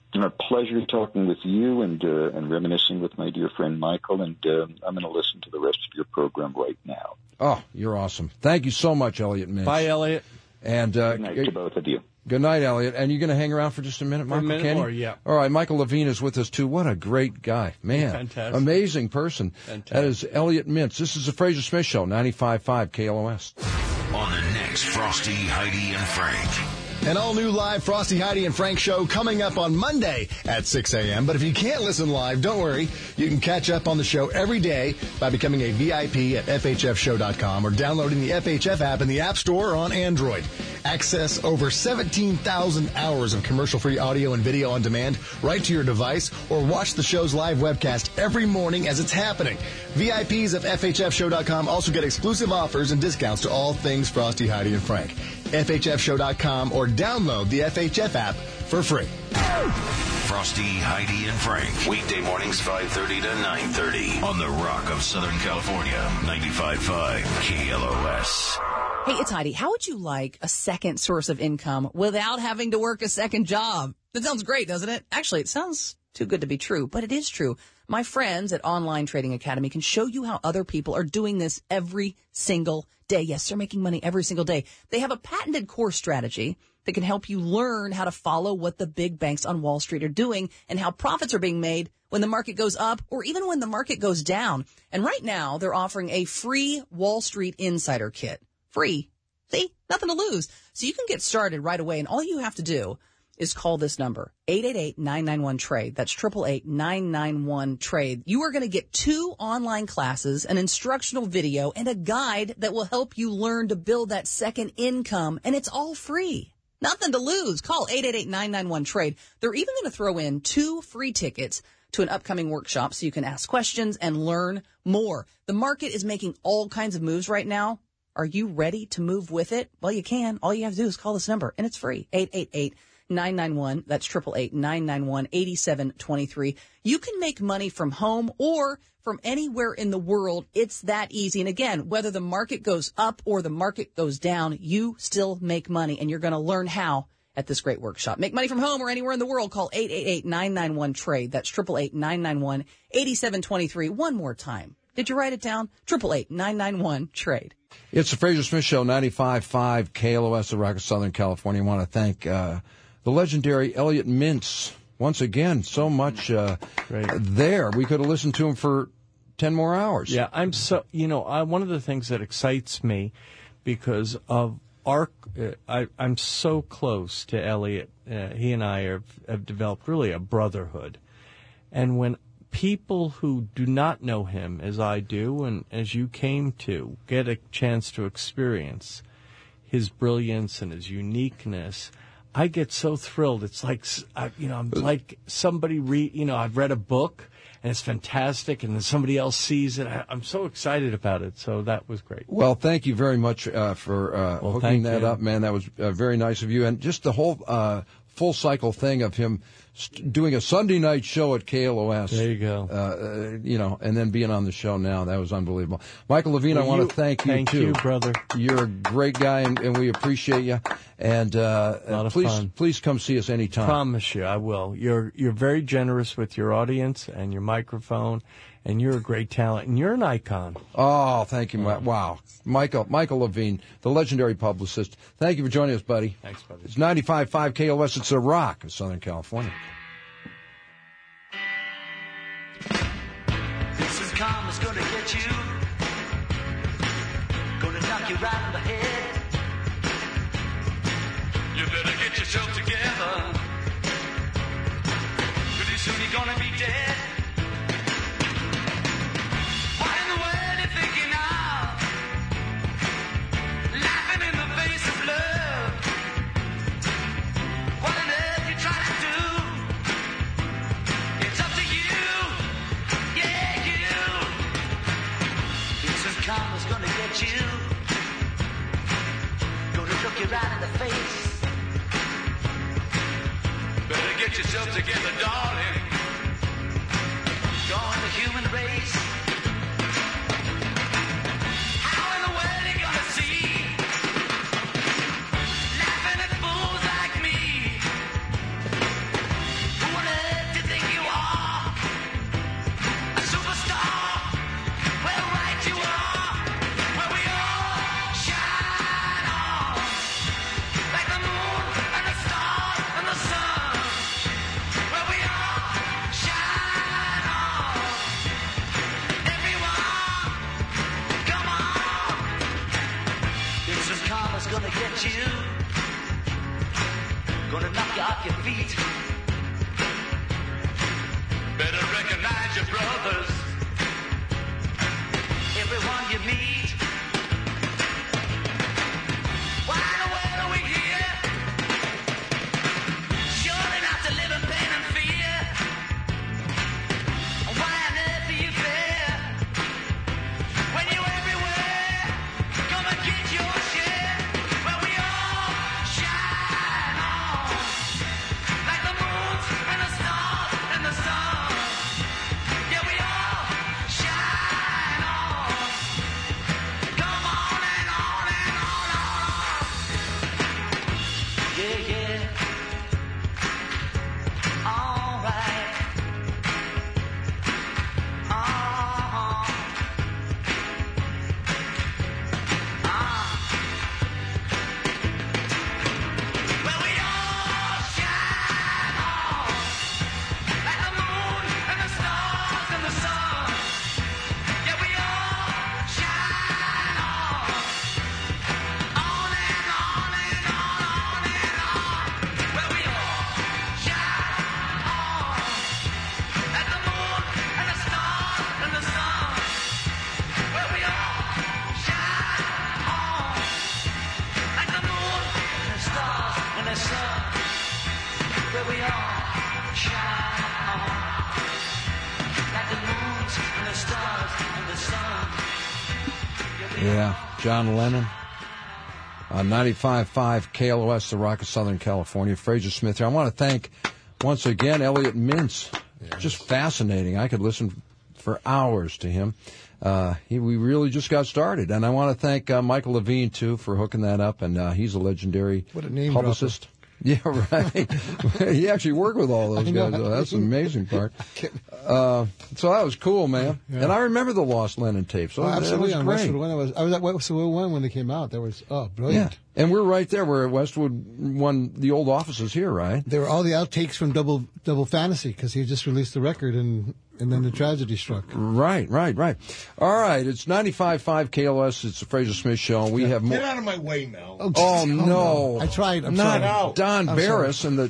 been a pleasure talking with you and uh, and reminiscing with my dear friend Michael, and uh, I'm going to listen to the rest of your program right now. Oh, you're awesome. Thank you so much, Elliot Mintz. Bye, Elliot. And uh, good night to both of you. Good night, Elliot. And you're going to hang around for just a minute, Michael? A minute Kenny? more, yeah. All right, Michael Levine is with us, too. What a great guy. Man. Fantastic. Amazing person. Fantastic. That is Elliot Mintz. This is the Fraser Smith Show, ninety-five point five K L O S. On the next Frosty, Heidi, and Frank. An all-new live Frosty, Heidi, and Frank show coming up on Monday at six a.m. But if you can't listen live, don't worry. You can catch up on the show every day by becoming a V I P at F H F show dot com or downloading the F H F app in the App Store or on Android. Access over seventeen thousand hours of commercial-free audio and video on demand right to your device, or watch the show's live webcast every morning as it's happening. V I Ps of F H F show dot com also get exclusive offers and discounts to all things Frosty, Heidi, and Frank. F H F show dot com or download the F H F app for free. Frosty, Heidi, and Frank. Weekday mornings five thirty to nine thirty on the Rock of Southern California, ninety-five point five K L O S. Hey, it's Heidi. How would you like a second source of income without having to work a second job? That sounds great, doesn't it? Actually, it sounds too good to be true, but it is true. My friends at Online Trading Academy can show you how other people are doing this every single day. Yes, they're making money every single day. They have a patented core strategy that can help you learn how to follow what the big banks on Wall Street are doing and how profits are being made when the market goes up or even when the market goes down. And right now, they're offering a free Wall Street Insider Kit. Free. See? Nothing to lose. So you can get started right away, and all you have to do is call this number, eight eight eight, nine nine one, trade. That's eight eight eight, nine nine one, trade. You are going to get two online classes, an instructional video, and a guide that will help you learn to build that second income, and it's all free. Nothing to lose. Call eight eight eight, nine nine one, trade. They're even going to throw in two free tickets to an upcoming workshop so you can ask questions and learn more. The market is making all kinds of moves right now. Are you ready to move with it? Well, you can. All you have to do is call this number, and it's free, eight eight eight, nine nine one, that's eight eight eight, nine nine one, eight seven two three. You can make money from home or from anywhere in the world. It's that easy. And again, whether the market goes up or the market goes down, you still make money, and you're going to learn how at this great workshop. Make money from home or anywhere in the world. Call eight eight eight, nine nine one, trade. That's eight eight eight, nine nine one, eight seven two three. One more time. Did you write it down? eight eight eight, nine nine one, trade. It's the Fraser Smith Show, ninety-five point five K L O S, the Rock of Southern California. I want to thank uh, the legendary Elliot Mintz. Once again, so much uh, there. We could have listened to him for ten more hours. Yeah, I'm so, you know, I, one of the things that excites me because of our, uh, I, I'm so close to Elliot. Uh, he and I have, have developed really a brotherhood. And when people who do not know him as I do and as you came to get a chance to experience his brilliance and his uniqueness, I get so thrilled. It's like, you know, I'm like somebody read, you know, I've read a book and it's fantastic and then somebody else sees it. I, I'm so excited about it. So that was great. Well, thank you very much uh, for uh, well, hooking that you. up, man. That was uh, very nice of you. And just the whole uh, full cycle thing of him st- doing a Sunday night show at K L O S. There you go. Uh, uh, you know, and then being on the show now. That was unbelievable. Michael Levine, well, I want you, to thank you, thank too. you, brother. You're a great guy, and, and we appreciate you. And uh, a lot of please, fun. please come see us anytime. Promise you, I will. You're you're very generous with your audience and your microphone, and you're a great talent, and you're an icon. Oh, thank you, Mike. Wow. Michael Michael Levine, the legendary publicist. Thank you for joining us, buddy. Thanks, buddy. It's ninety-five point five K L O S. It's the Rock of Southern California. This is karma's gonna get you. Gonna knock you right in the head. You better get yourself together. Pretty soon you're gonna be dead. What in the world you thinking of? Laughing in the face of love. What on earth you trying to do? It's up to you. Yeah, you. This is karma's gonna get you. Gonna look you right in the face. Better get yourself together, darling. Join the human race. How in the world are you gonna see? Laughing at fools like me. Who on gonna knock you off your feet. Better recognize your brothers, everyone you meet. Why in the world are we here? Surely not to live in pain and fear. Why on earth do you fear? When you're everywhere, come and get your share. Where we all shine on, like the moons and the stars and the sun. Yeah, we all shine on. Come on and on and on and on. Yeah, yeah. All right. Uh-huh. Ah. Well, we all shine on, like the moon and the stars and the sun. Yeah, we all shine on, on and on and on, on and on. Well, we all shine on, like the moon and the stars and the sun. Well, we all shine on, like the moon and the stars and the sun. Well, we all shine on, like the moons and the stars and the sun. Yeah, John Lennon. Uh, ninety-five point five K L O S, the Rock of Southern California. Fraser Smith here. I want to thank, once again, Elliot Mintz. Just fascinating. I could listen for hours to him. Uh, he, we really just got started. And I want to thank uh, Michael Levine, too, for hooking that up. And uh, he's a legendary What a name publicist. Yeah, right. He actually worked with all those guys. So that's the amazing part. Uh, so that was cool, man. Yeah. And I remember the Lost Lennon tapes. So Oh, that absolutely. was On great. Westwood One, I was I was at Westwood One when they came out. That was oh, brilliant. Yeah, and we're right there. We're at Westwood One, the old offices here, right? They were all the outtakes from Double Double Fantasy because he had just released the record and and then the tragedy struck. Right, right, right. All right, it's ninety-five point five K L O S. It's the Fraser Smith Show. We have more. Get out of my way, Mel. Oh, Oh, no. no. I tried. I'm Not sorry. Don I'm Barris and the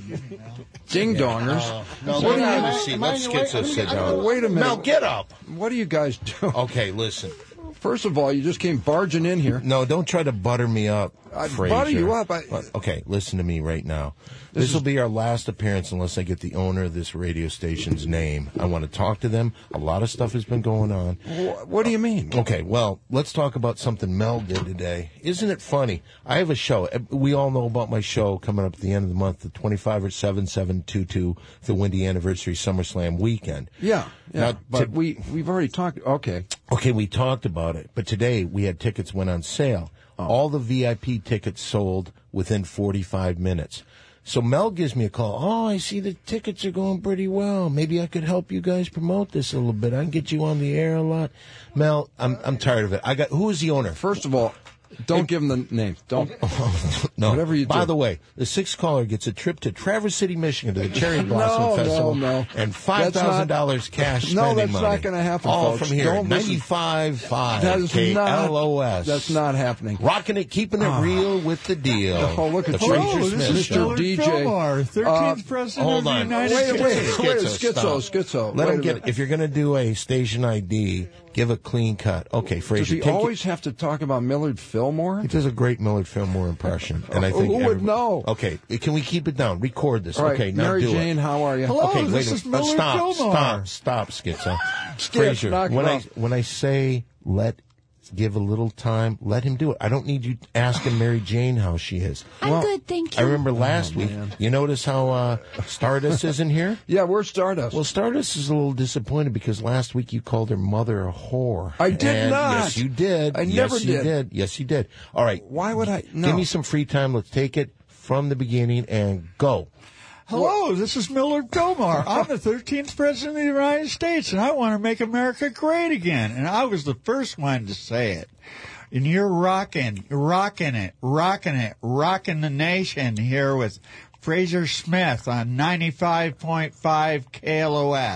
Ding Dongers. Uh, no, What let do me you- have a seat. Let Schizo sit down. Wait a minute. Mel, get up. What do you guys do? Okay, listen. First of all, you just came barging in here. No, don't try to butter me up, I Fraser. butter you up. I- But, okay, listen to me right now. This This will is- be our last appearance unless I get the owner of this radio station's name. I want to talk to them. A lot of stuff has been going on. Wh- What do you mean? Okay, well, let's talk about something Mel did today. Isn't it funny? I have a show. We all know about my show coming up at the end of the month, the twenty-five or seven seven two two, the Windy Anniversary SummerSlam weekend. Yeah, yeah. Now, but to- we, we've already talked. Okay. Okay, we talked about it, but today we had tickets went on sale. Oh. All the V I P tickets sold within forty-five minutes. So Mel gives me a call. Oh, I see the tickets are going pretty well. Maybe I could help you guys promote this a little bit. I can get you on the air a lot. Mel, I'm I'm tired of it. I got who is the owner? First of all, don't give him the name. Don't. No. Whatever you By do. the way, the sixth caller gets a trip to Traverse City, Michigan to the Cherry Blossom No, no, Festival no. and five thousand dollars That's not- cash No, spending that's money. not gonna happen, All folks. from here, Don't listen. ninety-five point five That is K L O S. not. That's not happening. Rocking it, keeping it Ah. real with the deal. Oh, look at the you. Fraser Oh, this Smith is Show. Mister D J. Fillmore, thirteenth Uh, president Hold of the on. United Wait, States. wait, Schizo, wait, stop. schizo, schizo. Let Wait him a get. minute. If you're going to do a station I D, give a clean cut. Okay, Does Fraser. he take always have to talk about Millard Fillmore? He does a great Millard Fillmore impression, and I Who think would everybody- know? Okay, can we keep it down? Record this. All right, Okay, now Mary do Jane, it. how are you? Hello, Okay, this wait a is minute. But Millard stop, Fillmore. stop, stop, Schizo. Skip, Fraser, knock it when I off. when I say let give a little time, let him do it. I don't need you asking Mary Jane how she is. I'm Well, good, thank I you. remember last week. You notice how uh, Stardust isn't here? Yeah, we're Stardust. Well, Stardust is a little disappointed because last week you called her mother a whore. I did And not. Yes, you did. I yes, never you did. did. Yes, you did. All right. Why would I? No. Give me some free time. Let's take it from the beginning and go. Hello, this is Millard Fillmore. I'm the thirteenth president of the United States, and I want to make America great again. And I was the first one to say it. And you're rocking, rocking it, rocking it, rocking the nation here with Fraser Smith on ninety-five point five K L O S.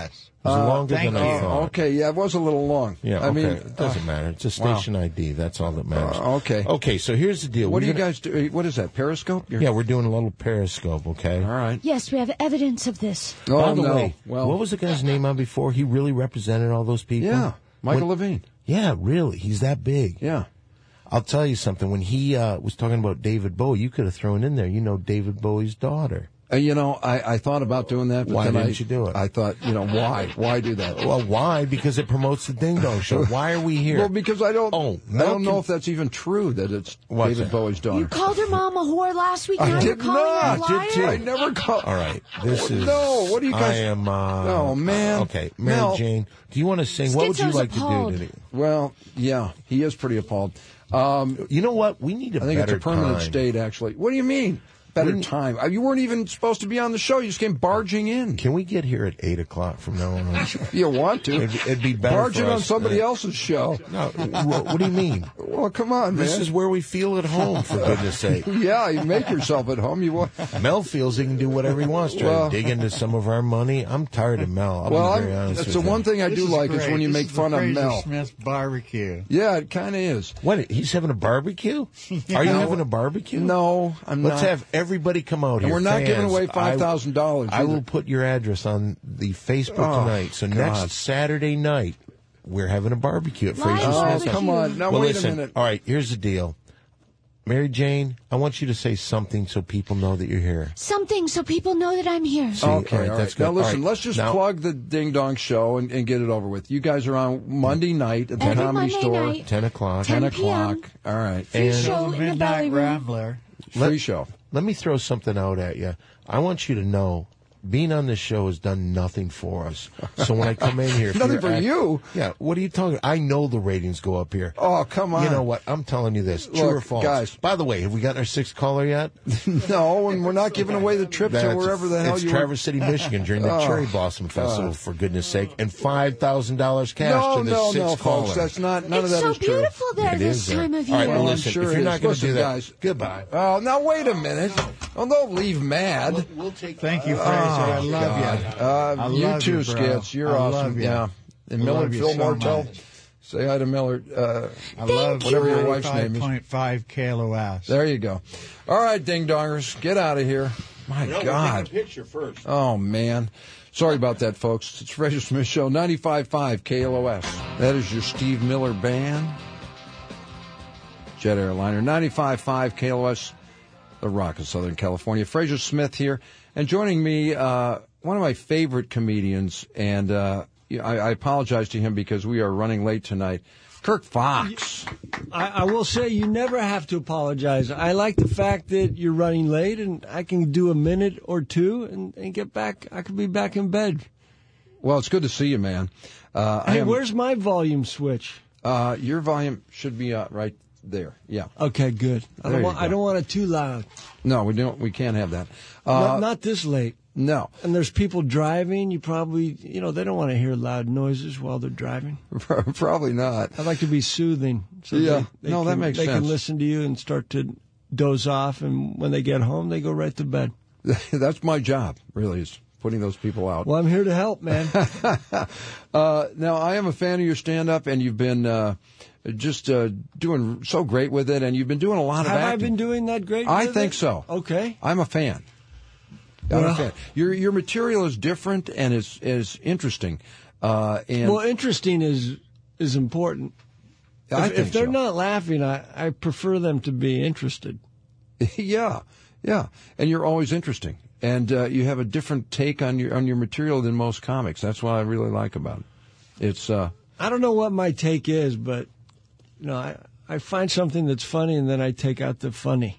It was Uh, longer thank than I you. thought. Okay, yeah, it was a little long. Yeah, I okay. mean, it doesn't uh, matter. It's a wow. station I D. That's all that matters. Uh, okay. Okay, so here's the deal. What We're do you gonna- guys do? What is that, Periscope? You're- Yeah, we're doing a little Periscope, okay? All right. Yes, we have evidence of this. Oh, By the no. way, Well- what was the guy's name on before? He really represented all those people? Yeah, Michael When- Levine. Yeah, really. He's that big. Yeah. I'll tell you something. When he uh, was talking about David Bowie, you could have thrown in there, you know, David Bowie's daughter. Uh, you know, I, I thought about doing that, but Why then didn't I, you do it? I thought, you know, why? Why do that? Well, why? Because it promotes the Ding Dong Show. Why are we here? Well, because I don't. Oh, I don't know if that's even true that it's What's David that? Bowie's daughter. You called her mom a whore last week. I Now you're did calling not. her a liar. Did too. I never called. All right, this is No, what do you guys? I am. Uh, Oh, man. Okay, Mary Mel. Jane. Do you want to sing? What would you Schizo's like appalled. to do today? Well, yeah, he is pretty appalled. Um, You know what? We need a I think it's better a permanent time. state, actually. What do you mean? Better We- time? Uh, You weren't even supposed to be on the show. You just came barging in. Can we get here at eight o'clock from now on? You want to? It'd, it'd be better. Barging for on us. somebody Uh, else's show. No, what, what do you mean? Well, come on, man. This is where we feel at home, for goodness sake. Yeah, you make yourself at home. You want. Mel feels he can do whatever he wants. Try Well- to dig into some of our money. I'm tired of Mel. I'll Well, be very I'm- honest that's with the you. one thing I This do is like is great. when you This make is fun the of Fraser Mel. Smith barbecue. Yeah, it kind of is. What? He's having a barbecue? Yeah. Are you having a barbecue? No, I'm Let's not. have everybody come out And here. we're not Fans, giving away I- five thousand dollars. I will put your address on the Facebook Oh, tonight. So God. next Saturday night, we're having a barbecue at Live Fraser Oh, Smith's. barbecue. come on. Now, well, wait listen. a minute. All right, here's the deal. Mary Jane, I want you to say something so people know that you're here. Something so people know that I'm here. See, Okay, all right, all that's right. Now good. listen, All right, let's just now- plug the Ding Dong Show and, and get it over with. You guys are on Monday night at the Every Comedy Monday Store. night. ten o'clock. ten ten p m. o'clock. All right. Free And- show in the Midnight belly room. Rambler. Free show. Let me throw something out at you. I want you to know, being on this show has done nothing for us. So when I come in here, if Nothing you're for act- you? Yeah. What are you talking? I know the ratings go up here. Oh, come on. You know what? I'm telling you this. True Look, or false? guys. By the way, have we gotten our sixth caller yet? No, and we're not giving away the trip to That's- wherever the hell it's you Traverse City, Michigan during the Oh, Cherry Blossom Festival, God. for goodness sake, and five thousand dollars cash No, to the no, sixth no, caller. folks. That's not. None It's of that so is true. beautiful there It this is there. time of All right, year. well, Well, I'm listen, sure if it you're is. not going to Listen, do that, guys. goodbye. Oh, now wait a minute. Oh, don't leave mad. We'll take Thank you, Fraser. I love God. you. Uh, I you love too, you, bro. Skits. You're I awesome. love you. Yeah. And I Miller love you Fillmore, so tell much. say hi to Miller. Uh, I love whatever your wife's name is. ninety-five point five K L O S. There you go. All right, ding dongers, get out of here. My God. picture first. Oh man. Sorry about that, folks. It's Fraser Smith Show, ninety-five point five K L O S. That is your Steve Miller Band. Jet Airliner, ninety-five point five K L O S, the Rock of Southern California. Fraser Smith here. And joining me, uh, one of my favorite comedians, and uh, I, I apologize to him because we are running late tonight, Kirk Fox. I, I will say you never have to apologize. I like the fact that you're running late and I can do a minute or two and, and get back. I could be back in bed. Well, it's good to see you, man. Uh, I Hey, am, where's my volume switch? uh, your volume should be uh, right there. Yeah. Okay, good. I There don't, you want, I go. don't want it too loud. No, we don't. We can't have that. Uh, not, not this late. No. And there's people driving. You probably, you know, they don't want to hear loud noises while they're driving. Probably not. I like to be soothing. So Yeah. they, they No, can, that makes they sense. can listen to you and start to doze off. And when they get home, they go right to bed. That's my job, really, is putting those people out. Well, I'm here to help, man. uh, now, I am a fan of your stand-up, and you've been uh, just uh, doing so great with it, and you've been doing a lot of Have acting. I been doing that great? I with think it? so. Okay. I'm a fan. I'm Well- a fan. Your your material is different and is is interesting. Uh, and Well, interesting is is important. I if, think if they're so. not laughing, I, I prefer them to be interested. yeah, yeah, and you're always interesting, and uh, you have a different take on your on your material than most comics. That's what I really like about it. It's uh, I don't know what my take is, but you know, I I find something that's funny and then I take out the funny.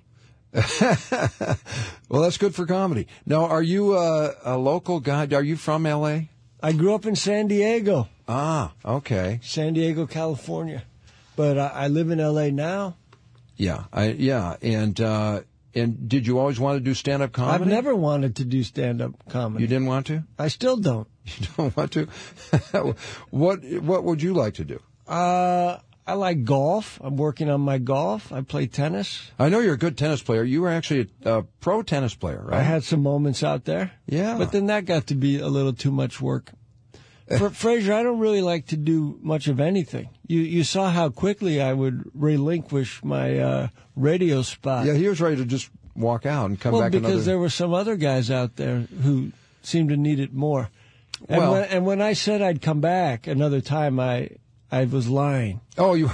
well, that's good for comedy. Now, are you uh, a local guy? Are you from L A? I grew up in San Diego. Ah, okay. San Diego, California, but I, I live in L A now. Yeah, I, yeah, and uh, and did you always want to do stand up comedy? I've never wanted to do stand-up comedy. You didn't want to? I still don't. You don't want to? what What would you like to do? Uh, I like golf. I'm working on my golf. I play tennis. I know you're a good tennis player. You were actually a, a pro tennis player, right? I had some moments out there. Yeah. But then that got to be a little too much work Fra- Fraser, I don't really like to do much of anything. You you saw how quickly I would relinquish my uh, radio spot. Yeah, he was ready to just walk out and come well, back because another. there were some other guys out there who seemed to need it more. And, Well- when, and when I said I'd come back another time, I I was lying. Oh, you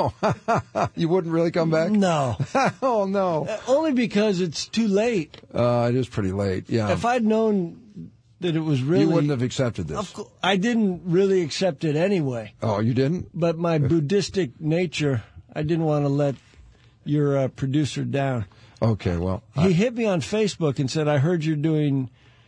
you wouldn't really come back? No. Oh, no. Uh, Only because it's too late. Uh, it is pretty late, yeah. If I'd known that it was really... You wouldn't have accepted this. Of course, I didn't really accept it anyway. Oh, you didn't? But my Buddhistic nature, I didn't want to let your uh, producer down. Okay, well... He hit me on Facebook and said, I heard you're doing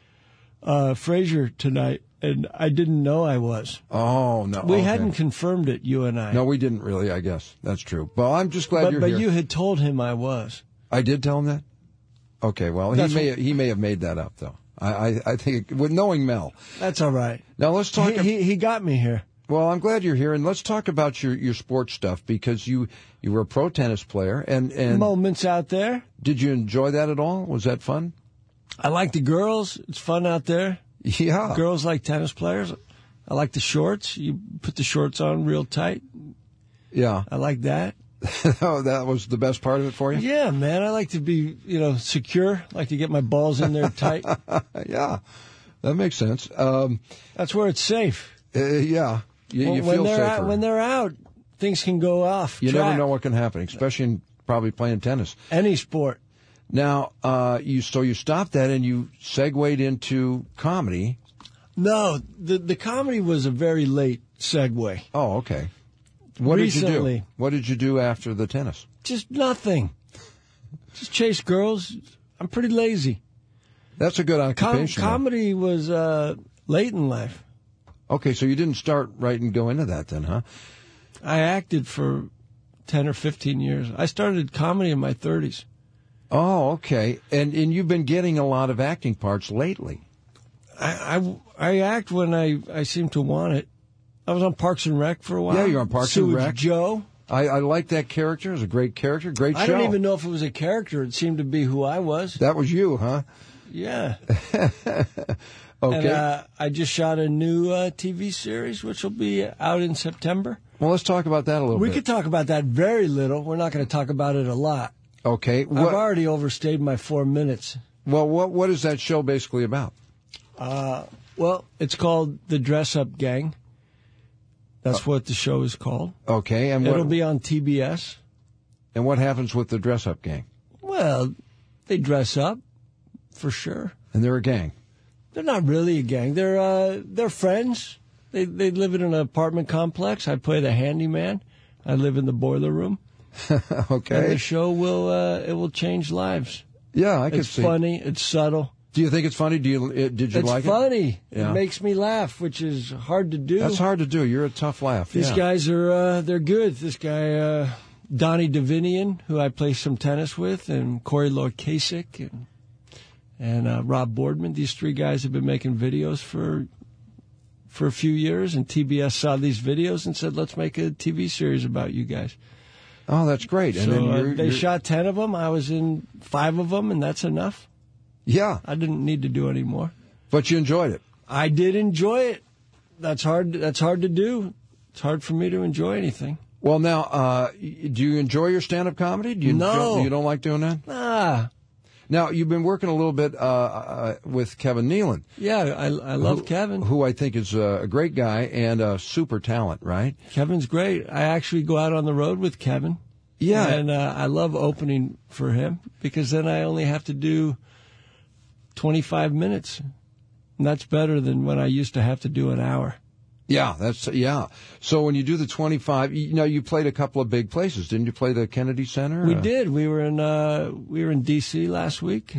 uh, Frasier tonight, and I didn't know I was. Oh, no. We okay. hadn't confirmed it, you and I. No, we didn't really, I guess. That's true. Well, I'm just glad but, you're but here. you had told him I was. I did tell him that? Okay, well, he That's may what- he may have made that up, though. I, I, I think, with knowing Mel. That's all right. Now, let's talk... He, he, he got me here. Well, I'm glad you're here, and let's talk about your, your sports stuff, because you, you were a pro tennis player, and, and... Moments out there. Did you enjoy that at all? Was that fun? I like the girls. It's fun out there. Yeah. Girls like tennis players. I like the shorts. You put the shorts on real tight. Yeah. I like that. Oh, that was the best part of it for you? Yeah, man. I like to be, you know, secure. I like to get my balls in there tight. Yeah. That makes sense. Um, That's where it's safe. uh, yeah. You, When- you when feel they're safer. out, when they're out, things can go off. you track. never know what can happen, especially in probably playing tennis. Any sport. Now, uh, you so you stopped that and you segued into comedy. No, the the comedy was a very late segue. Oh, okay. What did you Recently. do? What did you do after the tennis? Just nothing. Just chase girls. I'm pretty lazy. That's a good Com- occupation. though. comedy was uh, late in life. Okay, so you didn't start right and go into that then, huh? I acted for ten or fifteen years. I started comedy in my thirties. Oh, okay. And and you've been getting a lot of acting parts lately. I, I, I act when I, I seem to want it. I was on Parks and Rec for a while. Yeah, you're on Parks and Sewage Rec. Joe. I, I like that character. It was a great character. Great show. I don't even know if it was a character. It seemed to be who I was. That was you, huh? Yeah. Okay. And uh, I just shot a new uh, T V series, which will be out in September. Well, let's talk about that a little We bit. could talk about that very little. We're not going to talk about it a lot. Okay. I've What, already overstayed my four minutes. well, what what is that show basically about? Uh, well, it's called The Dress Up Gang. That's what the show is called. Okay, and what, It'll be on T B S. and what happens with the dress up gang? Well, they dress up, for sure. And they're a gang. They're not really a gang. They're uh, they're friends. They they live in an apartment complex. I play the handyman. I live in the boiler room. Okay. And the show will uh, it will change lives. Yeah, I can It's see. funny. It's subtle. Do you think it's funny? Do you it, did you It's like funny. it? Yeah. It makes me laugh, which is hard to do. That's hard to do. You're a tough laugh. These yeah. guys are uh, they're good. This guy uh, Donnie Davinian, who I play some tennis with, and Corey Lord Kasich and and uh, Rob Boardman. These three guys have been making videos for for a few years, and T B S saw these videos and said, "Let's make a T V series about you guys." Oh, that's great. And so then uh, you're, they you're- shot ten of them. I was in five of them, and that's enough. Yeah, I didn't need to do any more. but you enjoyed it. I did enjoy it. That's hard. That's hard to do. It's hard for me to enjoy anything. Well, now, uh, y- do you enjoy your stand-up comedy? Do you No. You don't like doing that? Ah, Now, you've been working a little bit uh, uh, with Kevin Nealon. yeah. I I love who, Kevin. who I think is uh, a great guy and a super talent, right? Kevin's great. I actually go out on the road with Kevin. Yeah. And uh, I love opening for him because then I only have to do twenty-five minutes. And that's better than when I used to have to do an hour. Yeah, that's yeah. So when you do the twenty-five, you know, you played a couple of big places, didn't you? Play the Kennedy Center. We Uh, did. We were in uh, we were in D C last week.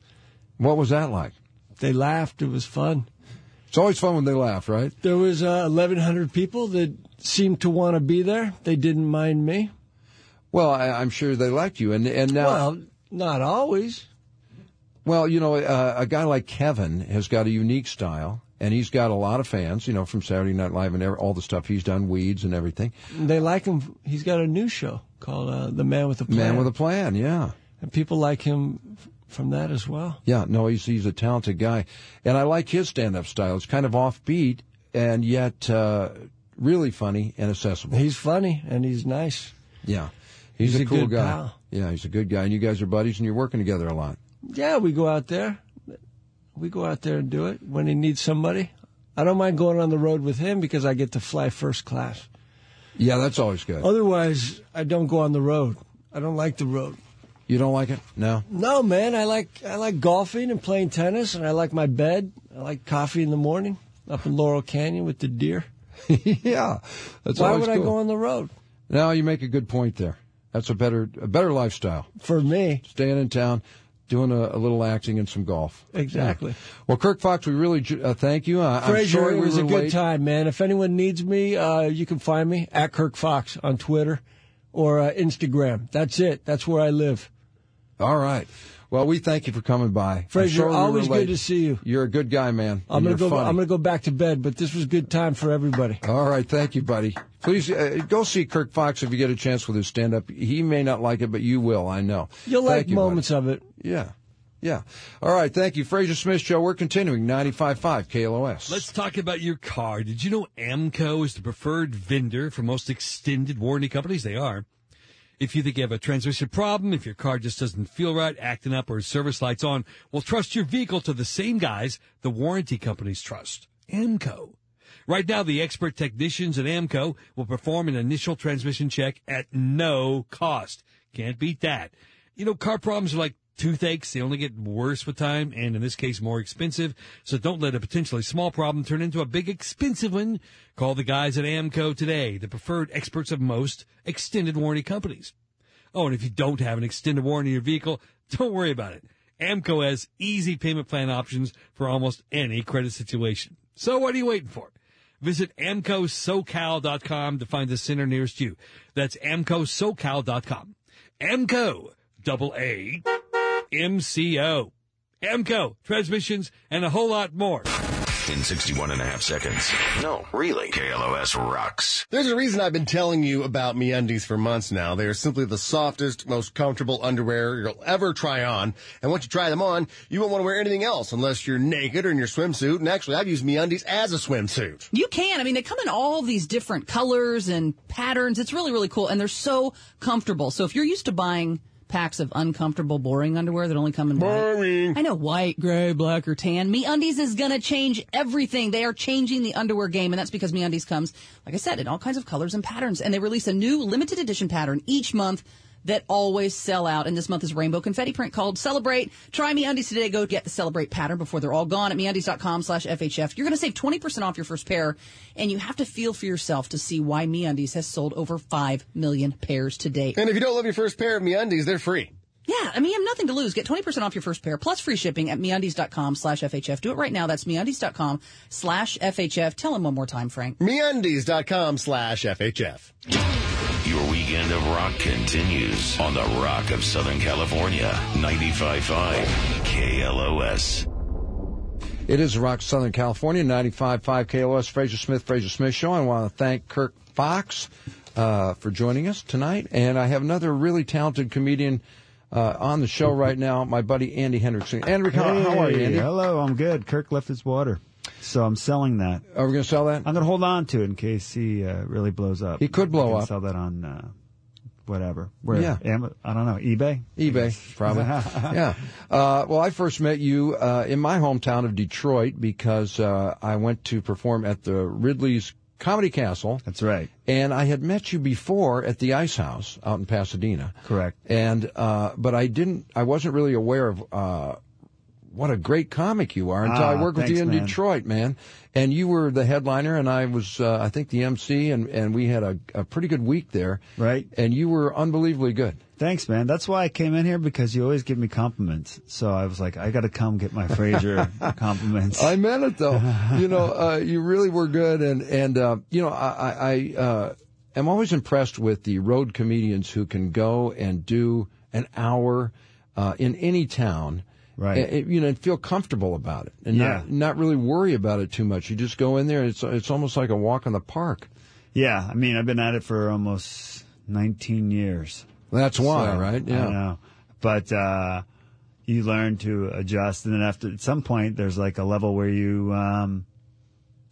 What was that like? They laughed. It was fun. It's always fun when they laugh, right? There was uh, eleven hundred people that seemed to want to be there. They didn't mind me. Well, I, I'm sure they liked you, and and now, Well, not always. well, you know, uh, a guy like Kevin has got a unique style, and he's got a lot of fans, you know, from Saturday Night Live and every, all the stuff he's done, Weeds and everything. They like him. He's got a new show called uh, The Man with a Plan. Man with a Plan, yeah. And people like him f- from that as well. Yeah, no, he's he's a talented guy, and I like his stand-up style. It's kind of offbeat, and yet uh, really funny and accessible. He's funny and he's nice. Yeah. He's, He's a, a cool good guy. pal. Yeah, he's a good guy. And you guys are buddies and you're working together a lot. Yeah, we go out there. We go out there and do it when he needs somebody. I don't mind going on the road with him because I get to fly first class. Yeah, that's always good. Otherwise, I don't go on the road. I don't like the road. You don't like it? No? No, man. I like I like golfing and playing tennis, and I like my bed. I like coffee in the morning up in Laurel Canyon with the deer. Yeah. That's Why always would cool. I go on the road? No, you make a good point there. That's a better a better lifestyle. For me. Staying in town, doing a, a little acting and some golf. Exactly. Yeah. Well, Kirk Fox, we really uh, thank you. I, I'm Frazier, sorry it we was were a good late. time, man. If anyone needs me, uh, you can find me at Kirk Fox on Twitter or uh, Instagram. That's it. That's where I live. All right. Well, we thank you for coming by. Frazier, I'm sorry we were always late. good to see you. You're a good guy, man. I'm and gonna you're go. funny. I'm gonna go back to bed, but this was a good time for everybody. All right, thank you, buddy. Please uh, go see Kirk Fox if you get a chance with his stand-up. He may not like it, but you will, I know. You'll Thank like you, moments of it. buddy. Yeah, yeah. All right, thank you. Frazier Smith Show, we're continuing, ninety-five point five K L O S. Let's talk about your car. Did you know AMCO is the preferred vendor for most extended warranty companies? They are. If you think you have a transmission problem, if your car just doesn't feel right, acting up, or service lights on, well, trust your vehicle to the same guys the warranty companies trust. AMCO. Right now, the expert technicians at AMCO will perform an initial transmission check at no cost. Can't beat that. You know, car problems are like toothaches. They only get worse with time, and in this case, more expensive. So don't let a potentially small problem turn into a big expensive one. Call the guys at AMCO today, the preferred experts of most extended warranty companies. Oh, and if you don't have an extended warranty in your vehicle, don't worry about it. AMCO has easy payment plan options for almost any credit situation. So what are you waiting for? Visit amco socal dot com to find the center nearest you. That's amco socal dot com. AMCO, double A, M C O. AMCO, transmissions, and a whole lot more. In sixty-one and a half seconds. No, really. K L O S rocks. There's a reason I've been telling you about MeUndies for months now. They are simply the softest, most comfortable underwear you'll ever try on. And once you try them on, you won't want to wear anything else unless you're naked or in your swimsuit. And actually, I've used MeUndies as a swimsuit. You can. I mean, they come in all these different colors and patterns. It's really, really cool. And they're so comfortable. So if you're used to buying packs of uncomfortable, boring underwear that only come in boring. white. I know, white, gray, black, or tan. MeUndies is going to change everything. They are changing the underwear game, and that's because MeUndies comes, like I said, in all kinds of colors and patterns. And they release a new limited edition pattern each month that always sell out. And this month is rainbow confetti print called Celebrate. Try MeUndies today. Go get the Celebrate pattern before they're all gone at MeUndies dot com slash F H F. You're going to save twenty percent off your first pair, and you have to feel for yourself to see why MeUndies has sold over five million pairs to date. And if you don't love your first pair of MeUndies, they're free. Yeah, I mean, you have nothing to lose. Get twenty percent off your first pair plus free shipping at MeUndies dot com slash F H F. Do it right now. That's MeUndies dot com slash F H F. Tell them one more time, Frank. MeUndies dot com slash F H F. Your weekend of rock continues on the Rock of Southern California. ninety-five point five K L O S. It is Rock Southern California, ninety-five point five K L O S, Frazier Smith, Frazier Smith Show. I want to thank Kirk Fox uh, for joining us tonight. And I have another really talented comedian uh, on the show right now, my buddy Andy Hendrickson. Andy, how, hey, how are you, Andy? Hello, I'm good. Kirk left his water. So I'm selling that. Are we going to sell that? I'm going to hold on to it in case he uh, really blows up. He could blow I can up. Sell that on uh, whatever. Where? Yeah. Am- I don't know. eBay? eBay, probably. Yeah. Uh, well, I first met you uh, in my hometown of Detroit because uh, I went to perform at the Ridley's Comedy Castle. That's right. And I had met you before at the Ice House out in Pasadena. Correct. And uh, but I didn't. I wasn't really aware of uh, what a great comic you are until Ah, I worked with thanks, you in man. Detroit, man. And you were the headliner, and I was, uh, I think, the M C, and, and we had a, a pretty good week there. Right. And you were unbelievably good. Thanks, man. That's why I came in here, because you always give me compliments. So I was like, I got to come get my Frazier compliments. I meant it, though. You know, uh, you really were good. And, and uh, you know, I, I uh, am always impressed with the road comedians who can go and do an hour uh, in any town. Right. And, you know, and feel comfortable about it, and Yeah. not not really worry about it too much. You just go in there, and it's it's almost like a walk in the park. Yeah. I mean, I've been at it for almost nineteen years. That's why, So, right? Yeah. I know. But uh, you learn to adjust, and then after at some point, there's like a level where you um,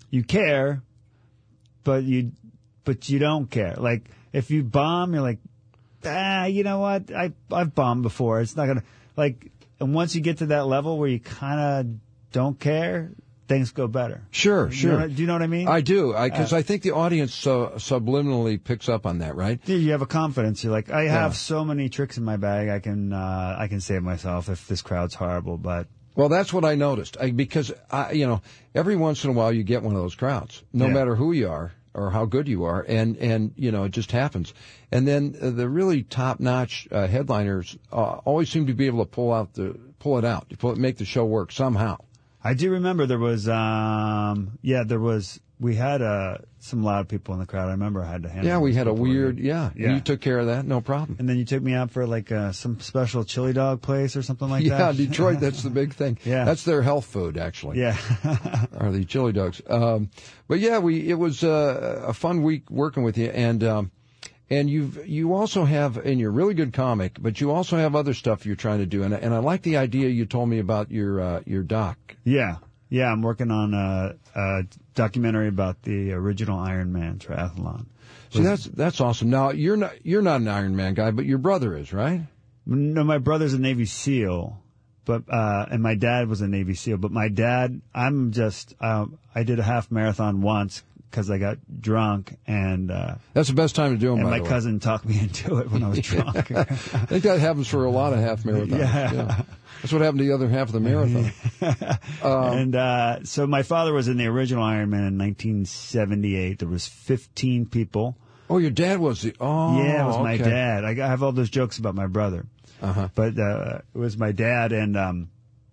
you care, but you but you don't care. Like if you bomb, you're like, ah, you know what? I I've bombed before. It's not gonna like. And once you get to that level where you kind of don't care, things go better. Sure, You sure. know- do you know what I mean? I do, because I, Uh, think the audience uh, subliminally picks up on that, right? Yeah, you have a confidence. You're like, I have Yeah. so many tricks in my bag. I can uh, I can save myself if this crowd's horrible. But Well, that's what I noticed, I, because, I, you know, every once in a while you get one of those crowds, no Yeah. matter who you are or how good you are, and, and you know, it just happens. And then uh, the really top-notch uh, headliners uh, always seem to be able to pull out the pull it out, pull it, make the show work somehow. I do remember there was, um, yeah, there was. We had uh, some loud people in the crowd. I remember I had to handle. Yeah, we those had a people. weird, yeah, Yeah. you took care of that, no problem. And then you took me out for like uh, some special chili dog place or something like yeah, that. Detroit, that's the big thing. Yeah. That's their health food, actually. Yeah. Are the chili dogs. Um, but yeah, we, it was uh, a fun week working with you. And, um, and you've, you also have, and you're a really good comic, but you also have other stuff you're trying to do. And, and I like the idea you told me about your, uh, your doc. Yeah, yeah. I'm working on a, a documentary about the original Iron Man triathlon. See, that's, that's awesome. Now, you're not, you're not an Iron Man guy, but your brother is, right? No, my brother's a Navy SEAL, but uh, and my dad was a Navy SEAL. But my dad, I'm just, um, I did a half marathon once because I got drunk, and uh, That's the best time to do them, and by my the way. cousin talked me into it when I was drunk. I think that happens for a lot of half marathons. Yeah. That's what happened to the other half of the marathon. Um, and uh, so my father was in the original Iron Man in nineteen seventy-eight. There was fifteen people. Oh, your dad was the, oh. Yeah, it was my okay. dad. I, I have all those jokes about my brother. Uh-huh. But uh, it was my dad, and um,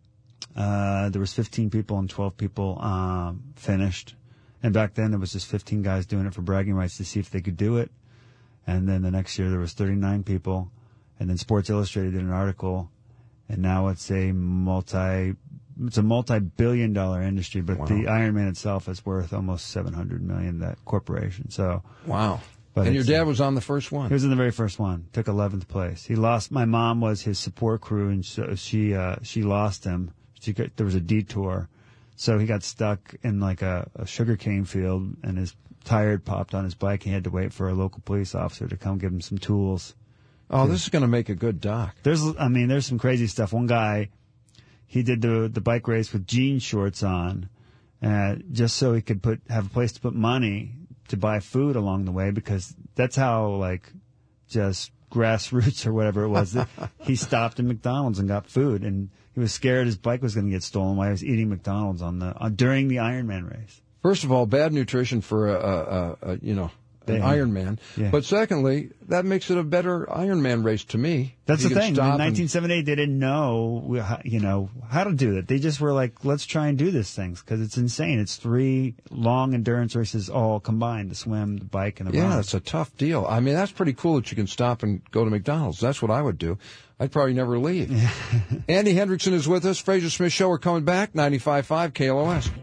uh, there was fifteen people, and twelve people um, finished. And back then, there was just fifteen guys doing it for bragging rights to see if they could do it. And then the next year, there was thirty-nine people. And then Sports Illustrated did an article, and now it's a multi, it's a multi-billion dollar industry. But Wow. the Iron Man itself is worth almost seven hundred million. That corporation. So Wow. But And your it's, uh, dad was on the first one. He was in the very first one. Took eleventh place. He lost. My mom was his support crew, and so she uh, she lost him. She got, there was a detour, so he got stuck in like a, a sugarcane field, and his tire popped on his bike. He had to wait for a local police officer to come give him some tools. Oh, this is going to make a good doc. There's, I mean, there's some crazy stuff. One guy, he did the the bike race with jean shorts on, uh, just so he could put have a place to put money to buy food along the way, because that's how like just grassroots or whatever it was. He stopped at McDonald's and got food, and he was scared his bike was going to get stolen while he was eating McDonald's on the on, during the Ironman race. First of all, bad nutrition for a, a, a, a you know, an Yeah. Iron Man. Yeah. But secondly, that makes it a better Iron Man race to me. That's You the can thing. stop In and- nineteen seventy-eight, they didn't know, how- you know, how to do it. They just were like, let's try and do this thing, because it's insane. It's three long endurance races all combined: the swim, the bike, and the Yeah, run. it's a tough deal. I mean, that's pretty cool that you can stop and go to McDonald's. That's what I would do. I'd probably never leave. Andy Hendrickson is with us. Fraser Smith Show. We're coming back. ninety-five point five K L O S.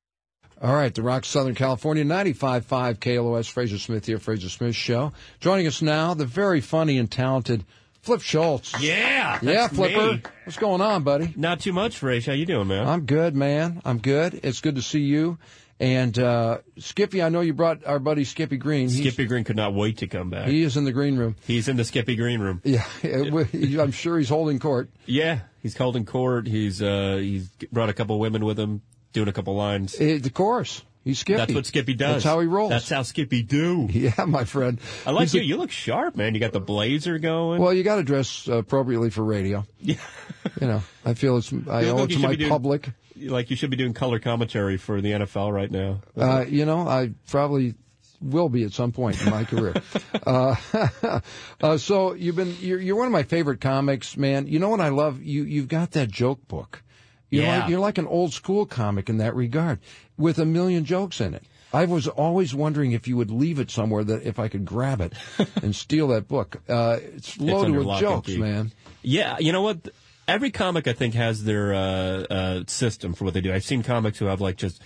All right, the Rock Southern California, ninety-five point five K L O S. Fraser Smith here, Fraser Smith Show. Joining us now, the very funny and talented Flip Schultz. Yeah, Yeah, that's Flipper. me. What's going on, buddy? Not too much, Rach. How you doing, man? I'm good, man. I'm good. It's good to see you. And uh, Skippy, I know you brought our buddy Skippy Green. He's- Skippy Green could not wait to come back. He is in the green room. He's in the Skippy Green room. Yeah, I'm sure he's holding court. Yeah, he's holding court. He's uh, he's brought a couple women with him, doing a couple lines. Eh, the course. He's Skippy. That's what Skippy does. That's how he rolls. That's how Skippy do. Yeah, my friend. I like He's you. a- You look sharp, man. You got the blazer going. Well, you got to dress uh, appropriately for radio. Yeah. You know, I feel it's I You look owe like it you to should my be doing- public. Like you should be doing color commentary for the N F L right now. Uh, you know, I probably will be at some point in my career. Uh, uh, so you've been you're, you're one of my favorite comics, man. You know what I love? You you've got that joke book. You're Yeah. like, you're like an old school comic in that regard, with a million jokes in it. I was always wondering if you would leave it somewhere, that if I could grab it and steal that book. Uh, it's loaded under with lock and jokes, key. man. Yeah, you know what? Every comic, I think, has their uh, uh, system for what they do. I've seen comics who have like just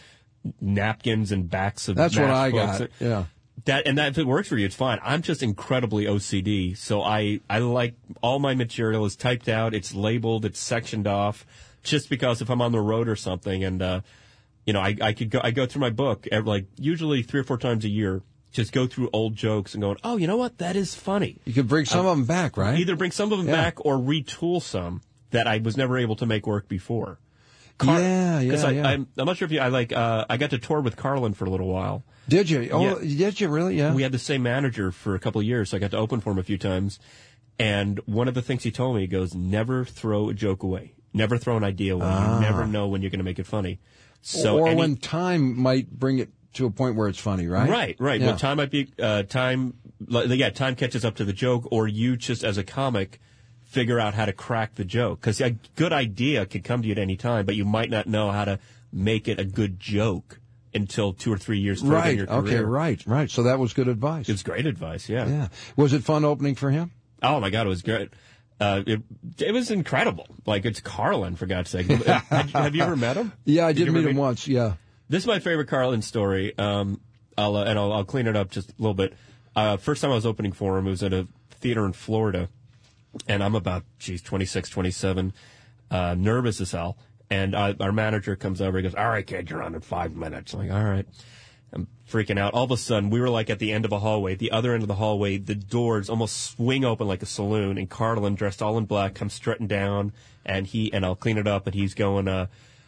napkins and backs of That's what I matchbooks. got. Yeah. That and that if it works for you, it's fine. I'm just incredibly O C D, so I I like all my material is typed out, it's labeled, it's sectioned off, just because if I'm on the road or something, and uh, you know, I, I could go, I go through my book every, like usually three or four times a year, just go through old jokes and going, oh, you know what? That is funny. You could bring some Uh, of them back, right? Either bring some of them Yeah. back or retool some that I was never able to make work before. Yeah, yeah, 'cause I, yeah. I'm, I'm not sure if you, I like, uh, I got to tour with Carlin for a little while. Did you? Oh, Yeah. did you really? Yeah. We had the same manager for a couple of years, so I got to open for him a few times. And one of the things he told me, he goes, never throw a joke away. Never throw an idea away. Ah. You never know when you're going to make it funny. So or any- when time might bring it to a point where it's funny, right? Right, right. Yeah. Well, time might be, uh, time, like, yeah, time catches up to the joke, or you just as a comic figure out how to crack the joke. Because a good idea can come to you at any time, but you might not know how to make it a good joke until two or three years further in Right. your career. Okay. Right. Right. So that was good advice. It's great advice. Yeah. Yeah. Was it fun opening for him? Oh my God, it was great. Uh, it, it was incredible. Like, it's Carlin, for God's sake. have, have you ever met him? Yeah, I Did did, you meet ever him once. Yeah. This is my favorite Carlin story. Um, I'll, uh, and I'll, I'll clean it up just a little bit. Uh, first time I was opening for him, it was at a theater in Florida. And I'm about, geez, twenty-six, twenty-seven, uh, nervous as hell. And uh, our manager comes over, he goes, all right, kid, you're on in five minutes. I'm like, all right. I'm freaking out. All of a sudden, we were like at the end of a hallway. The other end of the hallway, the doors almost swing open like a saloon, and Carlin, dressed all in black, comes strutting down, and he, and I'll clean it up, and he's going, uh,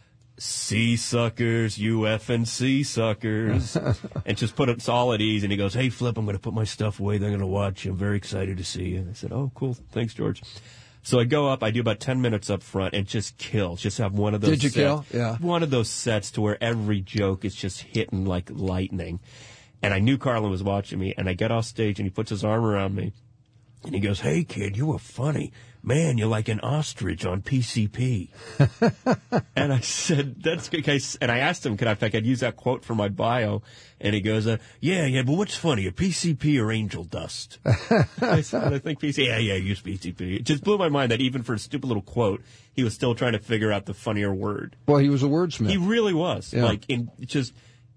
sea suckers, you effing sea suckers, and just put us all at ease. And he goes, hey, Flip, I'm going to put my stuff away. They're going to watch you. I'm very excited to see you. And I said, oh, cool. Thanks, George. So I go up, I do about ten minutes up front and just kill. Just have one of those Did you sets, kill? Yeah. One of those sets to where every joke is just hitting like lightning. And I knew Carlin was watching me, and I get off stage and he puts his arm around me and he goes, hey, kid, you were funny. Man, you're like an ostrich on P C P. And I said, that's good. Case. And I asked him, could I, if I could use that quote for my bio? And he goes, uh, yeah, yeah, but what's funnier, P C P or angel dust? I said, I think P C P. Yeah, yeah, use P C P. It just blew my mind that even for a stupid little quote, he was still trying to figure out the funnier word. Well, he was a wordsmith. He really was. Yeah. Like, in just,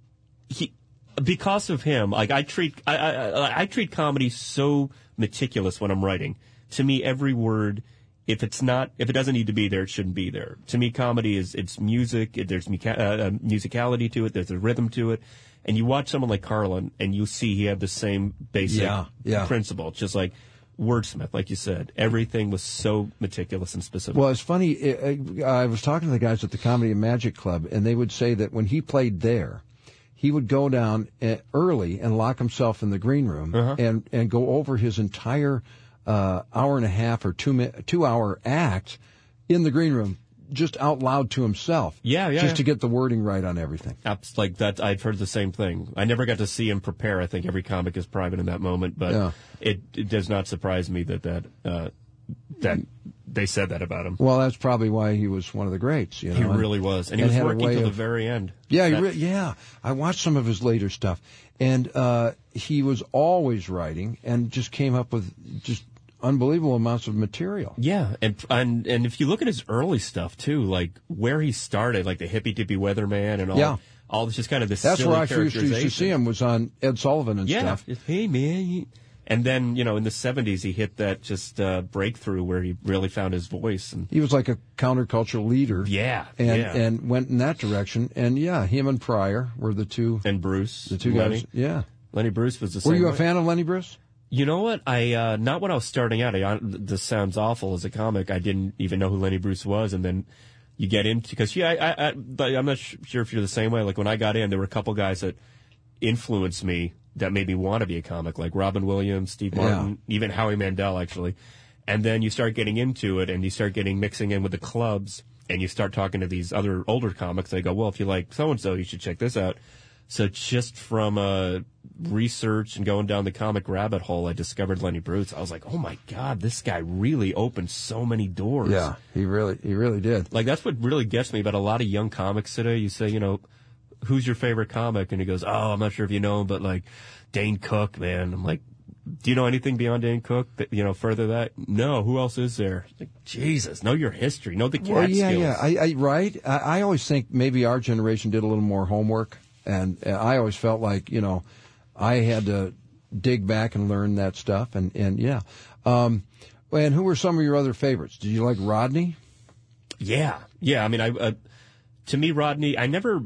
he, because of him, like I treat, I, I, I, I treat comedy so meticulous when I'm writing. To me, every word, if it's not, if it doesn't need to be there, it shouldn't be there. To me, comedy is, it's music, it, there's mecha- uh, musicality to it, there's a rhythm to it. And you watch someone like Carlin, and you see he had the same basic Yeah, yeah. principle. It's just like wordsmith, like you said. Everything was so meticulous and specific. Well, it's funny. I I was talking to the guys at the Comedy and Magic Club, and they would say that when he played there, he would go down uh, early and lock himself in the green room Uh-huh. and, and go over his entire uh, hour and a half or two mi- two hour act in the green room, just out loud to himself. Yeah, yeah, Just yeah. to get the wording right on everything. Apps like that, I've heard the same thing. I never got to see him prepare. I think every comic is private in that moment, but Yeah. it, it does not surprise me that that uh, that they said that about him. Well, that's probably why he was one of the greats. You know, He and- really was, and he was had a working way till the of- very end. Yeah, he That- re- yeah. I watched some of his later stuff, and uh, he was always writing, and just came up with just unbelievable amounts of material. Yeah, and and and if you look at his early stuff too, like where he started, like the hippy dippy weatherman and all, Yeah. all this just kind of this. That's silly where I first used to characterization. see him was on Ed Sullivan and Yeah, stuff. just, hey man, you- and then you know in the seventies he hit that just uh, breakthrough where he really found his voice and. He was like a countercultural leader. Yeah, and yeah. and went in that direction. And yeah, him and Pryor were the two. And Bruce, the two Lenny. guys. Yeah, Lenny Bruce was the Were same you a way. fan of Lenny Bruce? You know what? I uh, not when I was starting out. I, this sounds awful as a comic. I didn't even know who Lenny Bruce was, and then you get into because yeah, I, I, I I'm not sh- sure if you're the same way. Like when I got in, there were a couple guys that influenced me that made me want to be a comic, like Robin Williams, Steve Martin, even Howie Mandel, actually. And then you start getting into it, and you start getting mixing in with the clubs, and you start talking to these other older comics. They go, well, if you like so and so, you should check this out. So just from uh, research and going down the comic rabbit hole, I discovered Lenny Bruce. I was like, oh my God, this guy really opened so many doors. Yeah, he really, he really did. Like that's what really gets me about a lot of young comics today. You say, you know, who's your favorite comic? And he goes, oh, I'm not sure if you know him, but like Dane Cook, man. I'm like, do you know anything beyond Dane Cook? That, you know, further that? No. Who else is there? Like, Jesus, know your history. Know the cat Well, yeah, skills. yeah. I, I right. I, I always think maybe our generation did a little more homework, and uh, I always felt like you know I had to dig back and learn that stuff, and and yeah. Um, and who were some of your other favorites? Did you like Rodney? Yeah, yeah. I mean, I uh, to me, Rodney, I never.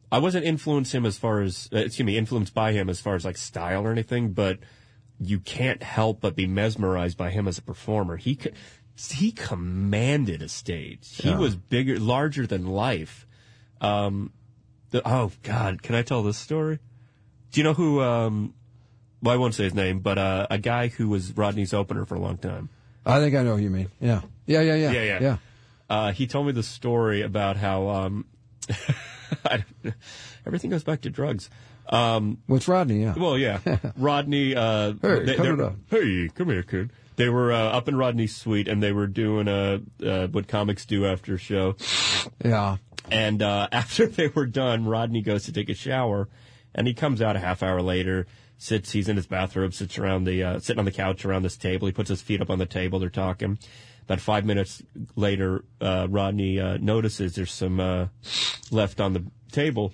I wasn't influenced him as far as, uh, excuse me, influenced by him as far as like style or anything, but you can't help but be mesmerized by him as a performer. He c- he commanded a stage. He Yeah. was bigger, larger than life. Um, the, oh God, can I tell this story? Do you know who? Um, well, I won't say his name, but uh, a guy who was Rodney's opener for a long time. I think I know who you mean. Yeah. Yeah, yeah, yeah. Yeah, yeah. yeah. Uh, he told me the story about how um, I don't- everything goes back to drugs. Um, What's Rodney? Yeah. Well, yeah. Rodney. Uh, Hey, they, cut they- it up. Hey, come here, kid. They were uh, up in Rodney's suite, and they were doing uh, uh, what comics do after a show. Yeah. And uh, after they were done, Rodney goes to take a shower, and he comes out a half hour later. Sits. He's in his bathrobe. Sits around the uh, sitting on the couch around this table. He puts his feet up on the table. They're talking. About five minutes later, uh, Rodney uh, notices there's some uh, left on the table.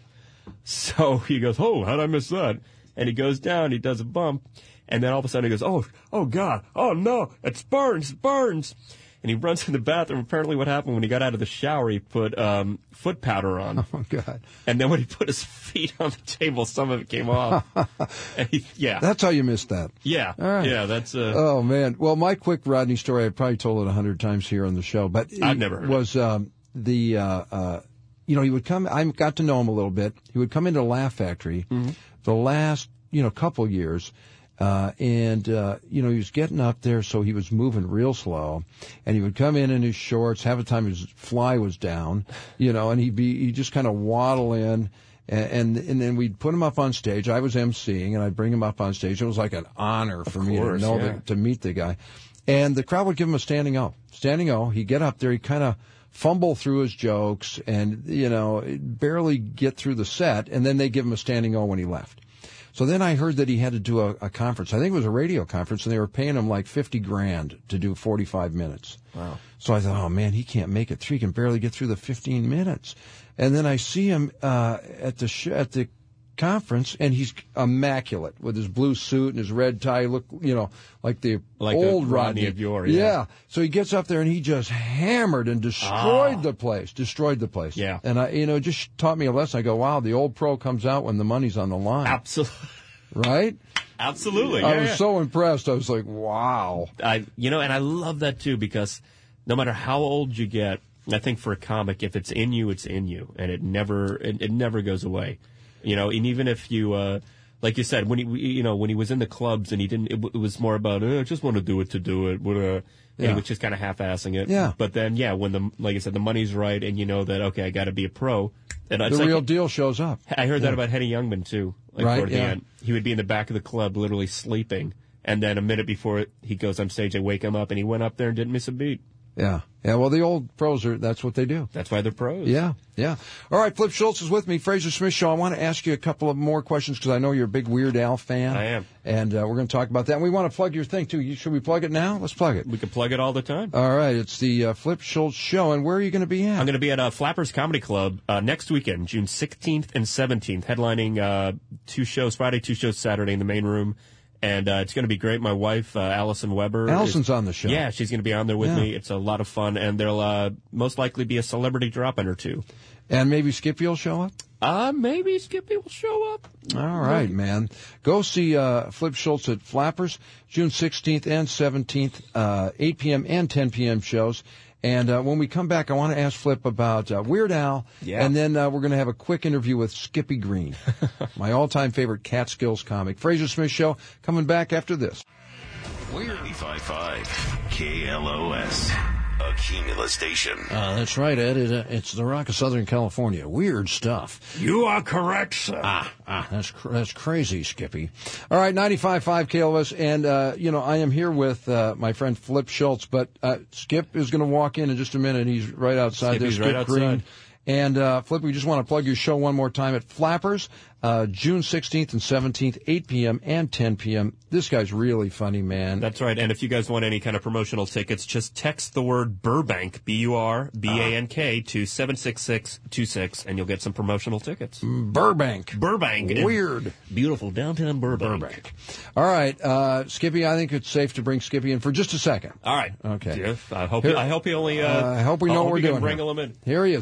So he goes, "Oh, how'd I miss that?" And he goes down. He does a bump, and then all of a sudden he goes, "Oh, oh God, oh no, it's burns, it burns." And he runs in the bathroom. Apparently what happened when he got out of the shower, he put um, foot powder on. Oh, God. And then when he put his feet on the table, some of it came off. And he, yeah. That's how you missed that. Yeah. All right. Yeah, that's... Uh, Oh, man. Well, my quick Rodney story, I've probably told it a hundred times here on the show, but I've it never heard was um, the, uh, uh, you know, he would come, I got to know him a little bit. He would come into Laugh Factory the last, you know, couple years. Uh, and, uh, you know, he was getting up there, so he was moving real slow. And he would come in in his shorts. Half the time his fly was down, you know, and he'd be, he'd just kind of waddle in. And, and, and then we'd put him up on stage. I was emceeing, and I'd bring him up on stage. It was like an honor for me course, to know yeah. that, to meet the guy. And the crowd would give him a standing O. Standing O. He'd get up there. He'd kind of fumble through his jokes and, you know, barely get through the set. And then they'd give him a standing O when he left. So then I heard that he had to do a, a conference. I think it was a radio conference, and they were paying him like fifty grand to do forty-five minutes. Wow. So I thought, oh man, he can't make it through. He can barely get through the fifteen minutes. And then I see him uh, at the sh- at the conference, and he's immaculate with his blue suit and his red tie. Look, you know, like the Like old the Rodney of yore, yeah. So he gets up there and he just hammered and destroyed Ah. the place. Destroyed the place. Yeah. And I, you know, it just taught me a lesson. I go, wow, the old pro comes out when the money's on the line. Absolutely. Right? Absolutely. I yeah, was yeah. so impressed. I was like, wow. I, you know, and I love that too, because no matter how old you get, I think for a comic, if it's in you, it's in you, and it never, it, it never goes away. You know, and even if you, uh, like you said, when he, you know, when he was in the clubs and he didn't, it, w- it was more about, eh, I just want to do it to do it. What, uh, and Yeah. he was just kind of half-assing it. Yeah. But then, yeah, when the, like I said, the money's right, and you know that, okay, I got to be a pro. And it's The like, real deal shows up. I heard Yeah. that about Henny Youngman too. Like Right, toward the yeah. end, he would be in the back of the club, literally sleeping, and then a minute before he goes on stage, they wake him up, and he went up there and didn't miss a beat. Yeah. Yeah. Well, the old pros are, that's what they do. That's why they're pros. Yeah. Yeah. All right. Flip Schultz is with me. Fraser Smith Show. I want to ask you a couple of more questions because I know you're a big Weird Al fan. I am. And uh, we're going to talk about that. And we want to plug your thing, too. You, should we plug it now? Let's plug it. We can plug it all the time. All right. It's the uh, Flip Schultz Show. And where are you going to be at? I'm going to be at uh, Flappers Comedy Club uh, next weekend, June sixteenth and seventeenth, headlining uh, two shows Friday, two shows Saturday in the main room. And uh, it's going to be great. My wife, uh, Allison Weber. Allison's is, on the show. Yeah, she's going to be on there with Yeah. me. It's a lot of fun. And there'll uh, most likely be a celebrity drop-in or two. And maybe Skippy will show up? Uh, maybe Skippy will show up. All right, man. Go see uh, Flip Schultz at Flappers, June sixteenth and seventeenth, uh, eight p.m. and ten p.m. shows. And uh, when we come back, I want to ask Flip about uh, Weird Al, Yeah. and then uh, we're going to have a quick interview with Skippy Green, my all-time favorite Catskills comic. Fraser Smith Show coming back after this. ninety-five point five K L O S, a Cumulus station. Uh, that's right, Ed. It, uh, it's the Rock of Southern California. Weird stuff. You are correct, sir. Ah, ah, that's cr- that's crazy, Skippy. All right, ninety-five point five K L O S, and uh, you know I am here with uh, my friend Flip Schultz, but uh, Skip is going to walk in in just a minute. He's right outside Skippy's there, right Skip outside. Green. And uh, Flip, we just want to plug your show one more time at Flappers, uh, June sixteenth and seventeenth, eight p.m. and ten p.m. This guy's really funny, man. That's right. And if you guys want any kind of promotional tickets, just text the word Burbank, B U R B A N K, to seven six six two six, and you'll get some promotional tickets. Burbank. Burbank. Weird. Beautiful downtown Burbank. Burbank. All right, uh, Skippy, I think it's safe to bring Skippy in for just a second. All right. Okay. Jeff, I hope, Here- I hope he only, uh, Uh, I hope we know I what hope we're he can doing. wrangle here. him in. Here he is. All right.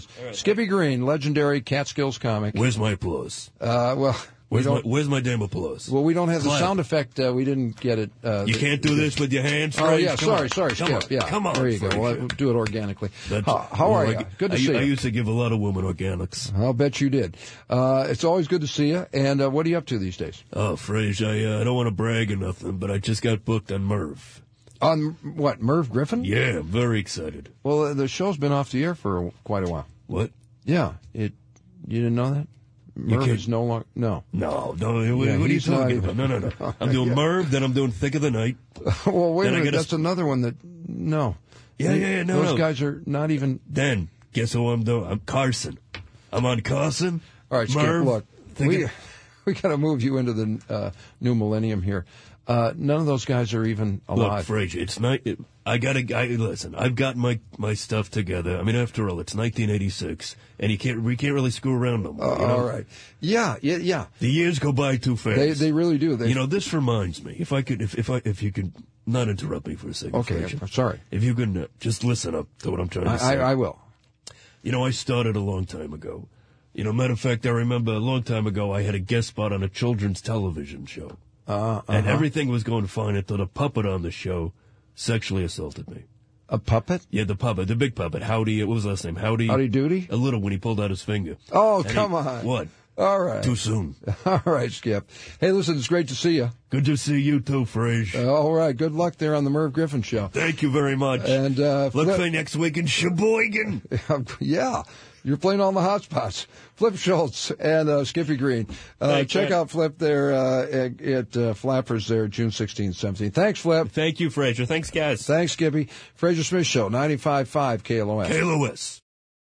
Skippy Green, legendary Catskills comic. Where's my applause? Uh, well, we Where's my, don't. where's my damn applause? Well, we don't have the Clap. sound effect. Uh, we didn't get it. Uh, You the- can't do this with your hands, Oh Frank? yeah, Come sorry, on. sorry, Come Skip. on. Yeah, Come on, there you go. Frank. Well, we'll do it organically. That's- How, how are I- you? Good to I, see I you. used to give a lot of women organics. I'll bet you did. Uh, it's always good to see you. And uh, what are you up to these days? Oh, Frage, I, uh, I don't want to brag or nothing, but I just got booked on Merv. On what, Merv Griffin? Yeah, I'm very excited. Well, uh, the show's been off the air for quite a while. What? Yeah, it. You didn't know that? You Merv can't- is no longer. No. No, no. What, Yeah, what are you he's not talking even- about? No, no, no. I'm doing Yeah. Merv, then I'm doing Thick of the Night. Well, wait Then a I minute. gotta That's another one that. No. Yeah, They- yeah, yeah. No, Those no. guys are not even. Then, guess who I'm doing? I'm Carson. I'm on Carson. All right, Skip, Merv, look. Thick We, of- we got to move you into the uh, new millennium here. Uh, none of those guys are even Look, alive. Frazier, it's not. It, I gotta. I, listen, I've got my my stuff together. I mean, after all, it's nineteen eighty-six, and you can't. We can't really screw around no more. Uh, you know? all right. Yeah, yeah, yeah. The years go by too fast. They they really do. They, you know, this reminds me. If I could, if if I if you could not interrupt me for a second. Okay, Frazier. I'm sorry. If you can uh, just listen up to what I'm trying to I, say. I, I will. You know, I started a long time ago. You know, matter of fact, I remember a long time ago I had a guest spot on a children's television show. Uh, And uh-huh. everything was going fine until the puppet on the show sexually assaulted me. A puppet? Yeah, the puppet, the big puppet. Howdy, what was his last name? Howdy. Howdy Doody? A little when he pulled out his finger. Oh, And he- come on. What? All right. Too soon. All right, Skip. Hey, listen, it's great to see you. Good to see you too, Frage. Uh, all right. Good luck there on the Merv Griffin show. Thank you very much. And uh, Let's Flip- play next week in Sheboygan. yeah. You're playing on the hot spots. Flip Schultz and uh, Skippy Green. Uh, Thanks, check man. out Flip there uh, at, at uh, Flappers there, June sixteenth, seventeenth. Thanks, Flip. Thank you, Frazier. Thanks, guys. Thanks, Skippy. Fraser Smith Show, ninety-five point five K L O S. K L O S.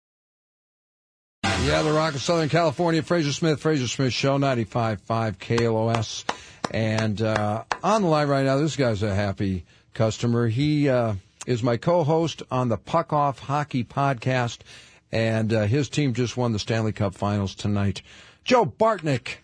Yeah, the Rock of Southern California. Fraser Smith, Fraser Smith Show, ninety-five point five K L O S. And uh, on the line right now, this guy's a happy customer. He uh, is my co-host on the Puck Off Hockey Podcast, and uh, his team just won the Stanley Cup Finals tonight. Joe Bartnick.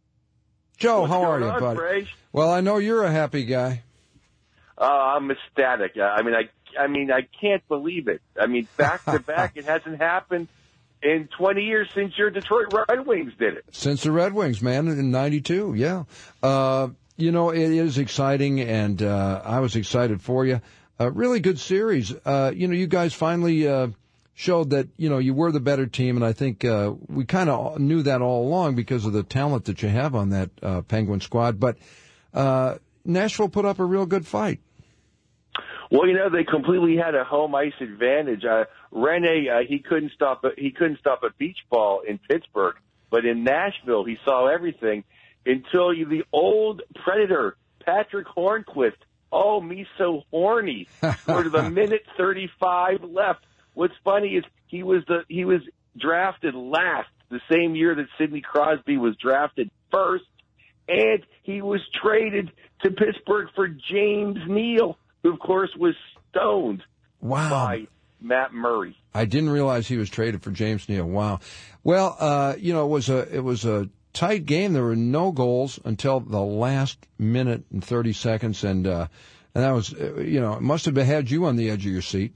Joe, What's how are going you, on, buddy? Frage? Well, I know you're a happy guy. Uh, I'm ecstatic. I mean, I, I mean, I can't believe it. I mean, back to back, it hasn't happened in twenty years since your Detroit Red Wings did it. Since the Red Wings, man, in ninety-two, yeah. Uh, you know, it is exciting, and uh, I was excited for you. A really good series. Uh, you know, you guys finally uh, showed that, you know, you were the better team, and I think uh, we kind of knew that all along because of the talent that you have on that uh, Penguin squad. But uh, Nashville put up a real good fight. Well, you know, they completely had a home ice advantage. Uh, Rene, uh, he couldn't stop a, he couldn't stop a beach ball in Pittsburgh, but in Nashville, he saw everything until you, the old Predator, Patrick Hornquist. Oh, me so horny. For the minute thirty-five left. What's funny is he was the he was drafted last the same year that Sidney Crosby was drafted first, and he was traded to Pittsburgh for James Neal, who of course was stoned Wow. by Matt Murray. I didn't realize he was traded for James Neal. Wow. Well, uh, you know, it was a it was a tight game. There were no goals until the last minute and thirty seconds, and uh, and that was, uh, you know, it must have had you on the edge of your seat.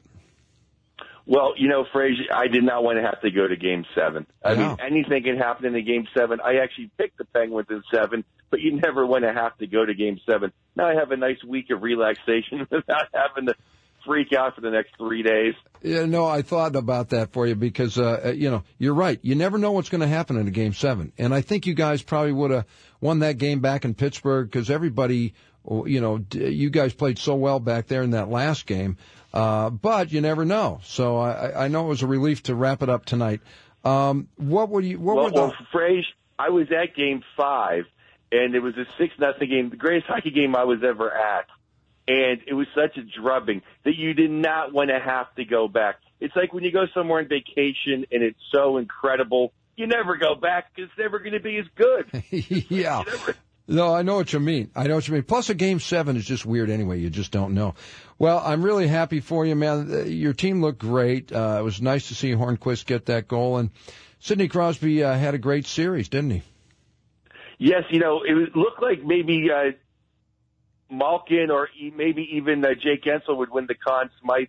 Well, you know, Frazier, I did not want to have to go to Game Seven. I Yeah. mean, anything can happen in the Game Seven. I actually picked the Penguins in seven, but you never want to have to go to Game Seven. Now I have a nice week of relaxation without having to freak out for the next three days. Yeah, no, I thought about that for you because, uh, you know, you're right. You never know what's going to happen in a Game seven. And I think you guys probably would have won that game back in Pittsburgh because everybody, you know, d- you guys played so well back there in that last game. Uh, but you never know. So I, I know it was a relief to wrap it up tonight. Um, what would you, what well, were the... well, Frazier, I was at Game Five, and it was a six nothing game, the greatest hockey game I was ever at. And it was such a drubbing that you did not want to have to go back. It's like when you go somewhere on vacation and it's so incredible, you never go back because it's never going to be as good. yeah. No, I know what you mean. I know what you mean. Plus, a game seven is just weird anyway. You just don't know. Well, I'm really happy for you, man. Your team looked great. Uh, it was nice to see Hornquist get that goal. And Sidney Crosby uh, had a great series, didn't he? Yes, you know, it was- looked like maybe uh, Malkin or e- maybe even uh, Jake Ensel would win the Conn Smythe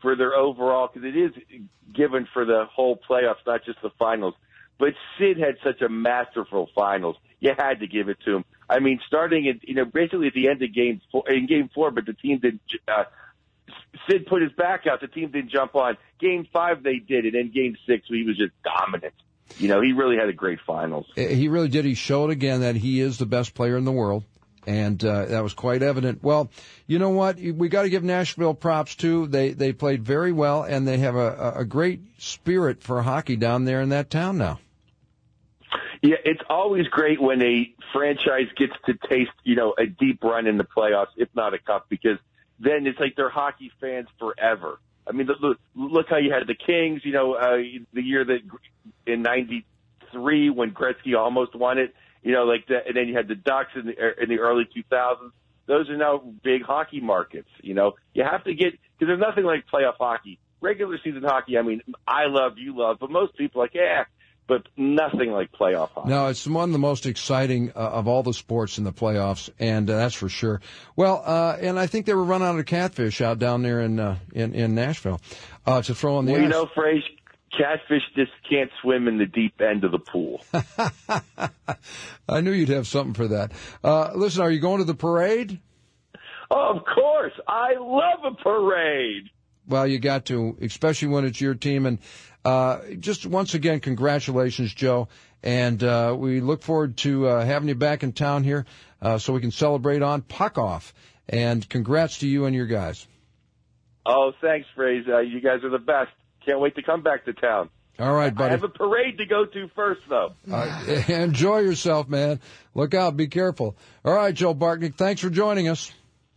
for their overall, because it is given for the whole playoffs, not just the finals. But Sid had such a masterful finals. You had to give it to him. I mean, starting at, you know, basically at the end of game four, in game four, but the team didn't, uh, Sid put his back out. The team didn't jump on. Game five, they did it. And game six, he was just dominant. You know, he really had a great finals. He really did. He showed again that he is the best player in the world. And uh, that was quite evident. Well, you know what? We got to give Nashville props, too. They they played very well, and they have a, a great spirit for hockey down there in that town now. Yeah, it's always great when a franchise gets to taste, you know, a deep run in the playoffs, if not a cup, because then it's like they're hockey fans forever. I mean, look, look how you had the Kings, you know, uh, the year that in ninety-three when Gretzky almost won it. You know, like that, and then you had the Ducks in the in the early two thousands. Those are now big hockey markets. You know, you have to get, because there's nothing like playoff hockey. Regular season hockey, I mean, I love, you love, but most people are like, yeah, but nothing like playoff hockey. No, it's one of the most exciting uh, of all the sports in the playoffs, and uh, that's for sure. Well, uh, and I think they were run out of catfish out down there in uh, in, in Nashville uh, to throw on the well, ice. You know, Frage, catfish just can't swim in the deep end of the pool. I knew you'd have something for that. Uh, listen, are you going to the parade? Oh, of course. I love a parade. Well, you got to, especially when it's your team. And uh, just once again, congratulations, Joe. And uh, we look forward to uh, having you back in town here uh, so we can celebrate on Puck Off. And congrats to you and your guys. Oh, thanks, Frage. Uh, you guys are the best. Can't wait to come back to town. All right, buddy. I have a parade to go to first, though. Uh, enjoy yourself, man. Look out. Be careful. All right, Joe Bartnick, thanks for joining us.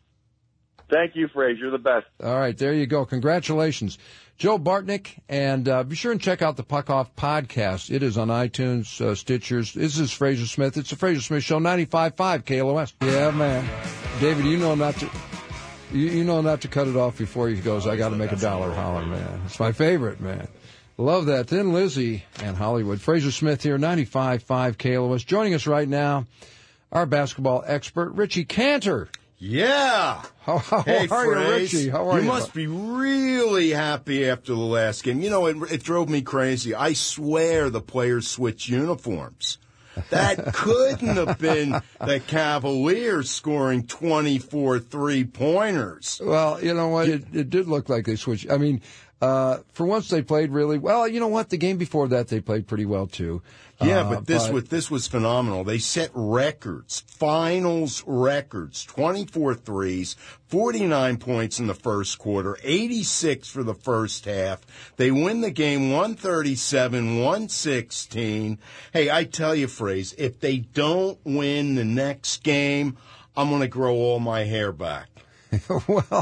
Thank you, Frage. You're the best. All right, there you go. Congratulations. Joe Bartnick, and uh, be sure and check out the Puck Off podcast. It is on iTunes, uh, Stitchers. This is Fraser Smith. It's the Fraser Smith Show, ninety-five point five K L O S. Yeah, man. David, you know not to... You, you know not to cut it off before he goes, I got to make a dollar holler, man. It's my favorite, man. Love that. Then Lizzie and Hollywood. Fraser Smith here, ninety-five point five K L O S. Joining us right now, our basketball expert, Richie Cantor. Yeah. How, how hey, are you, Fraze, Richie? How are you? You must be really happy after the last game. You know, it, it drove me crazy. I swear the players switched uniforms. That couldn't have been the Cavaliers scoring twenty-four three-pointers. Well, you know what? It, it did look like they switched. I mean, uh, for once they played really well. You know what? The game before that, they played pretty well, too. Yeah, uh, but this but, was this was phenomenal. They set records, finals records, twenty-four threes, forty-nine points in the first quarter, eighty-six for the first half. They win the game one thirty-seven one sixteen. Hey, I tell you, Fraze, if they don't win the next game, I'm going to grow all my hair back. well,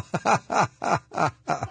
but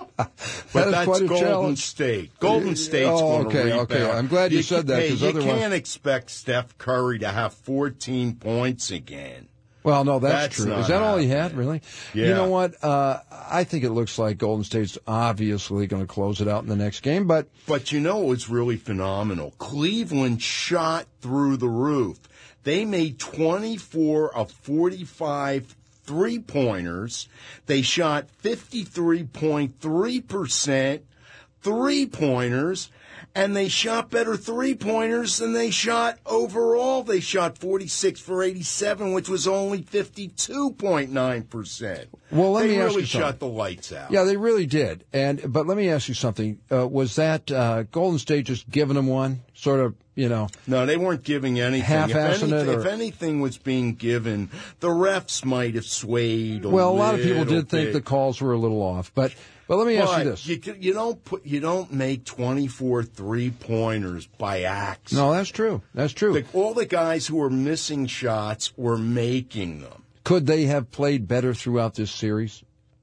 that's Golden challenge. State. Golden State's oh, going okay, to rebound. okay. I'm glad you, you said that. Hey, you otherwise... can't expect Steph Curry to have fourteen points again. Well, no, that's, that's true. Is that all he had, really? Yeah. You know what? Uh, I think it looks like Golden State's obviously going to close it out in the next game, but... But you know what's really phenomenal? Cleveland shot through the roof. They made twenty-four of forty-five three-pointers. They shot fifty-three point three percent three-pointers, and they shot better three-pointers than they shot overall. They shot forty-six for eighty-seven, which was only fifty-two point nine percent. Well, let they me ask really you something. shut the lights out. Yeah, they really did. And but let me ask you something. Uh, was that uh, Golden State just giving them one? Sort of, you know. No, they weren't giving anything. Half-assing if, anything it, or... if anything was being given, the refs might have swayed a Well, a lot of people did bit. think the calls were a little off. But but let me ask but you this. You, you don't put you don't make twenty-four three-pointers by accident. No, that's true. That's true. The, all the guys who were missing shots were making them. Could they have played better throughout this series?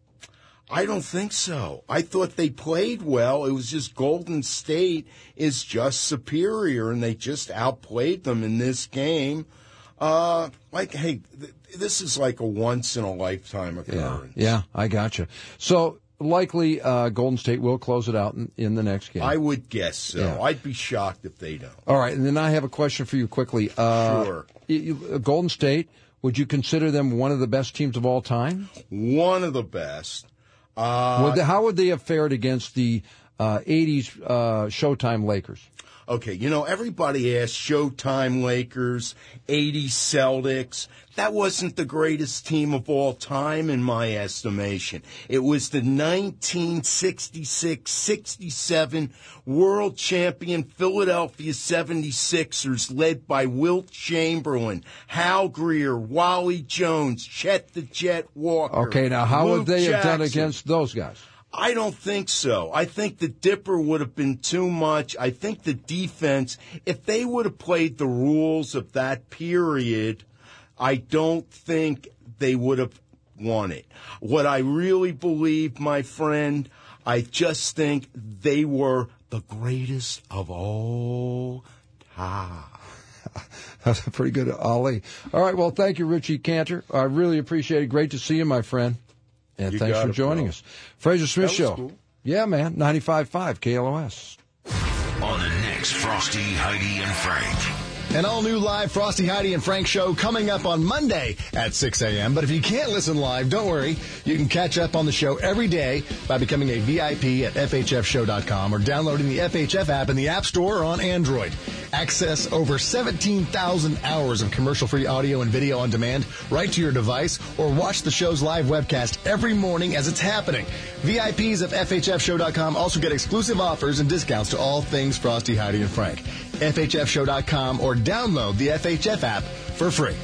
I don't think so. I thought they played well. It was just Golden State is just superior, and they just outplayed them in this game. Uh, like, hey, th- this is like a once-in-a-lifetime occurrence. Yeah, yeah, I gotcha. So likely uh, Golden State will close it out in, in the next game. I would guess so. Yeah. I'd be shocked if they don't. All right, and then I have a question for you quickly. Uh, Sure. you- Golden State, would you consider them one of the best teams of all time? One of the best. Uh, Would they, how would they have fared against the uh, eighties uh, Showtime Lakers? Okay, you know, everybody asks Showtime Lakers, eighties Celtics. That wasn't the greatest team of all time in my estimation. It was the nineteen sixty-six sixty-seven world champion Philadelphia seventy-sixers led by Wilt Chamberlain, Hal Greer, Wally Jones, Chet the Jet Walker. Okay, now how Luke would they have done Jackson. against those guys? I don't think so. I think the Dipper would have been too much. I think the defense, if they would have played the rules of that period, I don't think they would have won it. What I really believe, my friend, I just think they were the greatest of all time. That's a pretty good Ollie. All right, well, thank you, Richie Cantor. I really appreciate it. Great to see you, my friend. And You thanks got for it, joining bro. us. Fraser Smith That was Show. cool. Yeah, man, ninety-five point five K L O S. On the next Frosty, Heidi, and Frank. An all-new live Frosty, Heidi, and Frank show coming up on Monday at six a.m. But if you can't listen live, don't worry. You can catch up on the show every day by becoming a V I P at F H F show dot com or downloading the F H F app in the App Store or on Android. Access over seventeen thousand hours of commercial-free audio and video on demand right to your device, or watch the show's live webcast every morning as it's happening. V I Ps of F H F show dot com also get exclusive offers and discounts to all things Frosty, Heidi, and Frank. F H F show dot com or download the F H F app for free.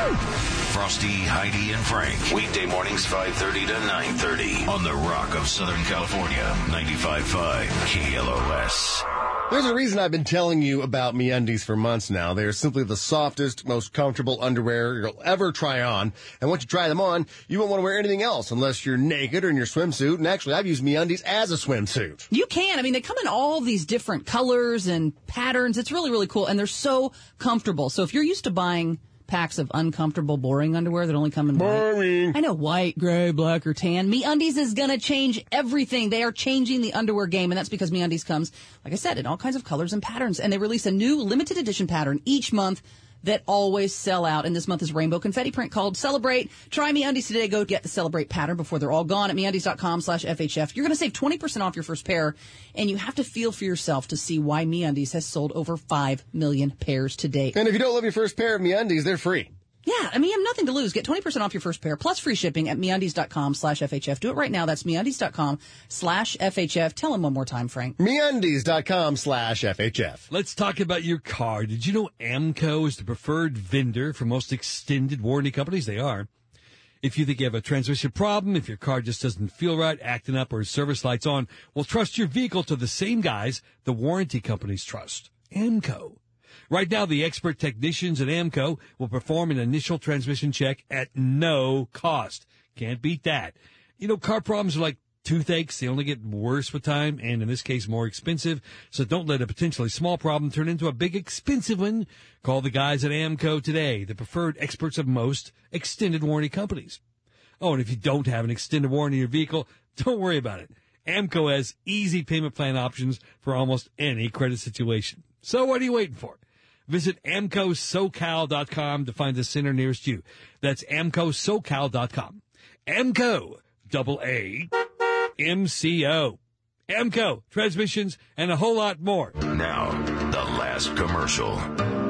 Frosty, Heidi, and Frank. Weekday mornings five thirty to nine thirty on the Rock of Southern California. ninety-five point five K L O S. There's a reason I've been telling you about MeUndies for months now. They are simply the softest, most comfortable underwear you'll ever try on. And once you try them on, you won't want to wear anything else unless you're naked or in your swimsuit. And actually, I've used MeUndies as a swimsuit. You can. I mean, they come in all these different colors and patterns. It's really, really cool. And they're so comfortable. So if you're used to buying packs of uncomfortable, boring underwear that only come in boring. white. I know, white, gray, black, or tan. MeUndies is going to change everything. They are changing the underwear game, and that's because MeUndies comes, like I said, in all kinds of colors and patterns. And they release a new limited edition pattern each month that always sell out. And this month is rainbow confetti print called Celebrate. Try MeUndies today. Go get the Celebrate pattern before they're all gone at MeUndies dot com slash F H F. You're going to save twenty percent off your first pair, and you have to feel for yourself to see why MeUndies has sold over five million pairs to date. And if you don't love your first pair of MeUndies, they're free. Yeah, I mean, you have nothing to lose. Get twenty percent off your first pair plus free shipping at MeUndies dot com slash F H F. Do it right now. That's MeUndies dot com slash F H F. Tell them one more time, Frank. MeUndies dot com slash F H F. Let's talk about your car. Did you know AMCO is the preferred vendor for most extended warranty companies? They are. If you think you have a transmission problem, if your car just doesn't feel right, acting up, or service lights on, well, trust your vehicle to the same guys the warranty companies trust. AMCO. Right now, the expert technicians at AMCO will perform an initial transmission check at no cost. Can't beat that. You know, car problems are like toothaches. They only get worse with time, and in this case, more expensive. So don't let a potentially small problem turn into a big expensive one. Call the guys at AMCO today, the preferred experts of most extended warranty companies. Oh, and if you don't have an extended warranty in your vehicle, don't worry about it. AMCO has easy payment plan options for almost any credit situation. So what are you waiting for? Visit amco socal dot com to find the center nearest you. That's amco socal dot com. AMCO, double A, M C O. AMCO, transmissions, and a whole lot more. Now, the last commercial.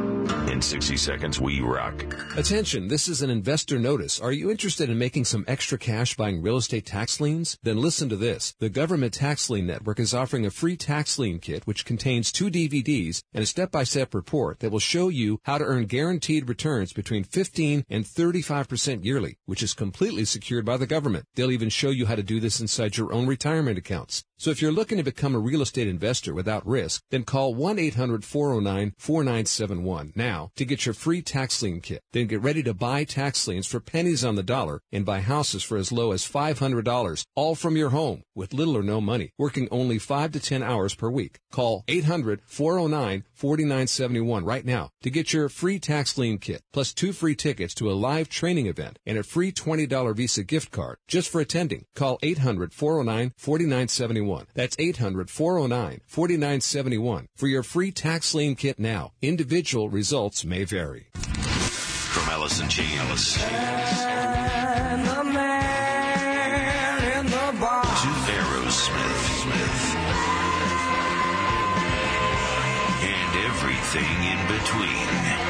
In sixty seconds, we rock. Attention, this is an investor notice. Are you interested in making some extra cash buying real estate tax liens? Then listen to this. The Government Tax Lien Network is offering a free tax lien kit which contains two D V Ds and a step-by-step report that will show you how to earn guaranteed returns between fifteen and thirty-five percent yearly, which is completely secured by the government. They'll even show you how to do this inside your own retirement accounts. So if you're looking to become a real estate investor without risk, then call one eight hundred four oh nine four nine seven one now to get your free tax lien kit. Then get ready to buy tax liens for pennies on the dollar and buy houses for as low as five hundred dollars, all from your home with little or no money, working only five to ten hours per week. Call eight hundred four oh nine four nine seven one right now to get your free tax lien kit, plus two free tickets to a live training event and a free twenty dollars Visa gift card just for attending. Call eight hundred four oh nine four nine seven one. That's eight hundred four oh nine four nine seven one for your free tax lien kit now. Individual results may vary. From Alice in Chains. everything in between.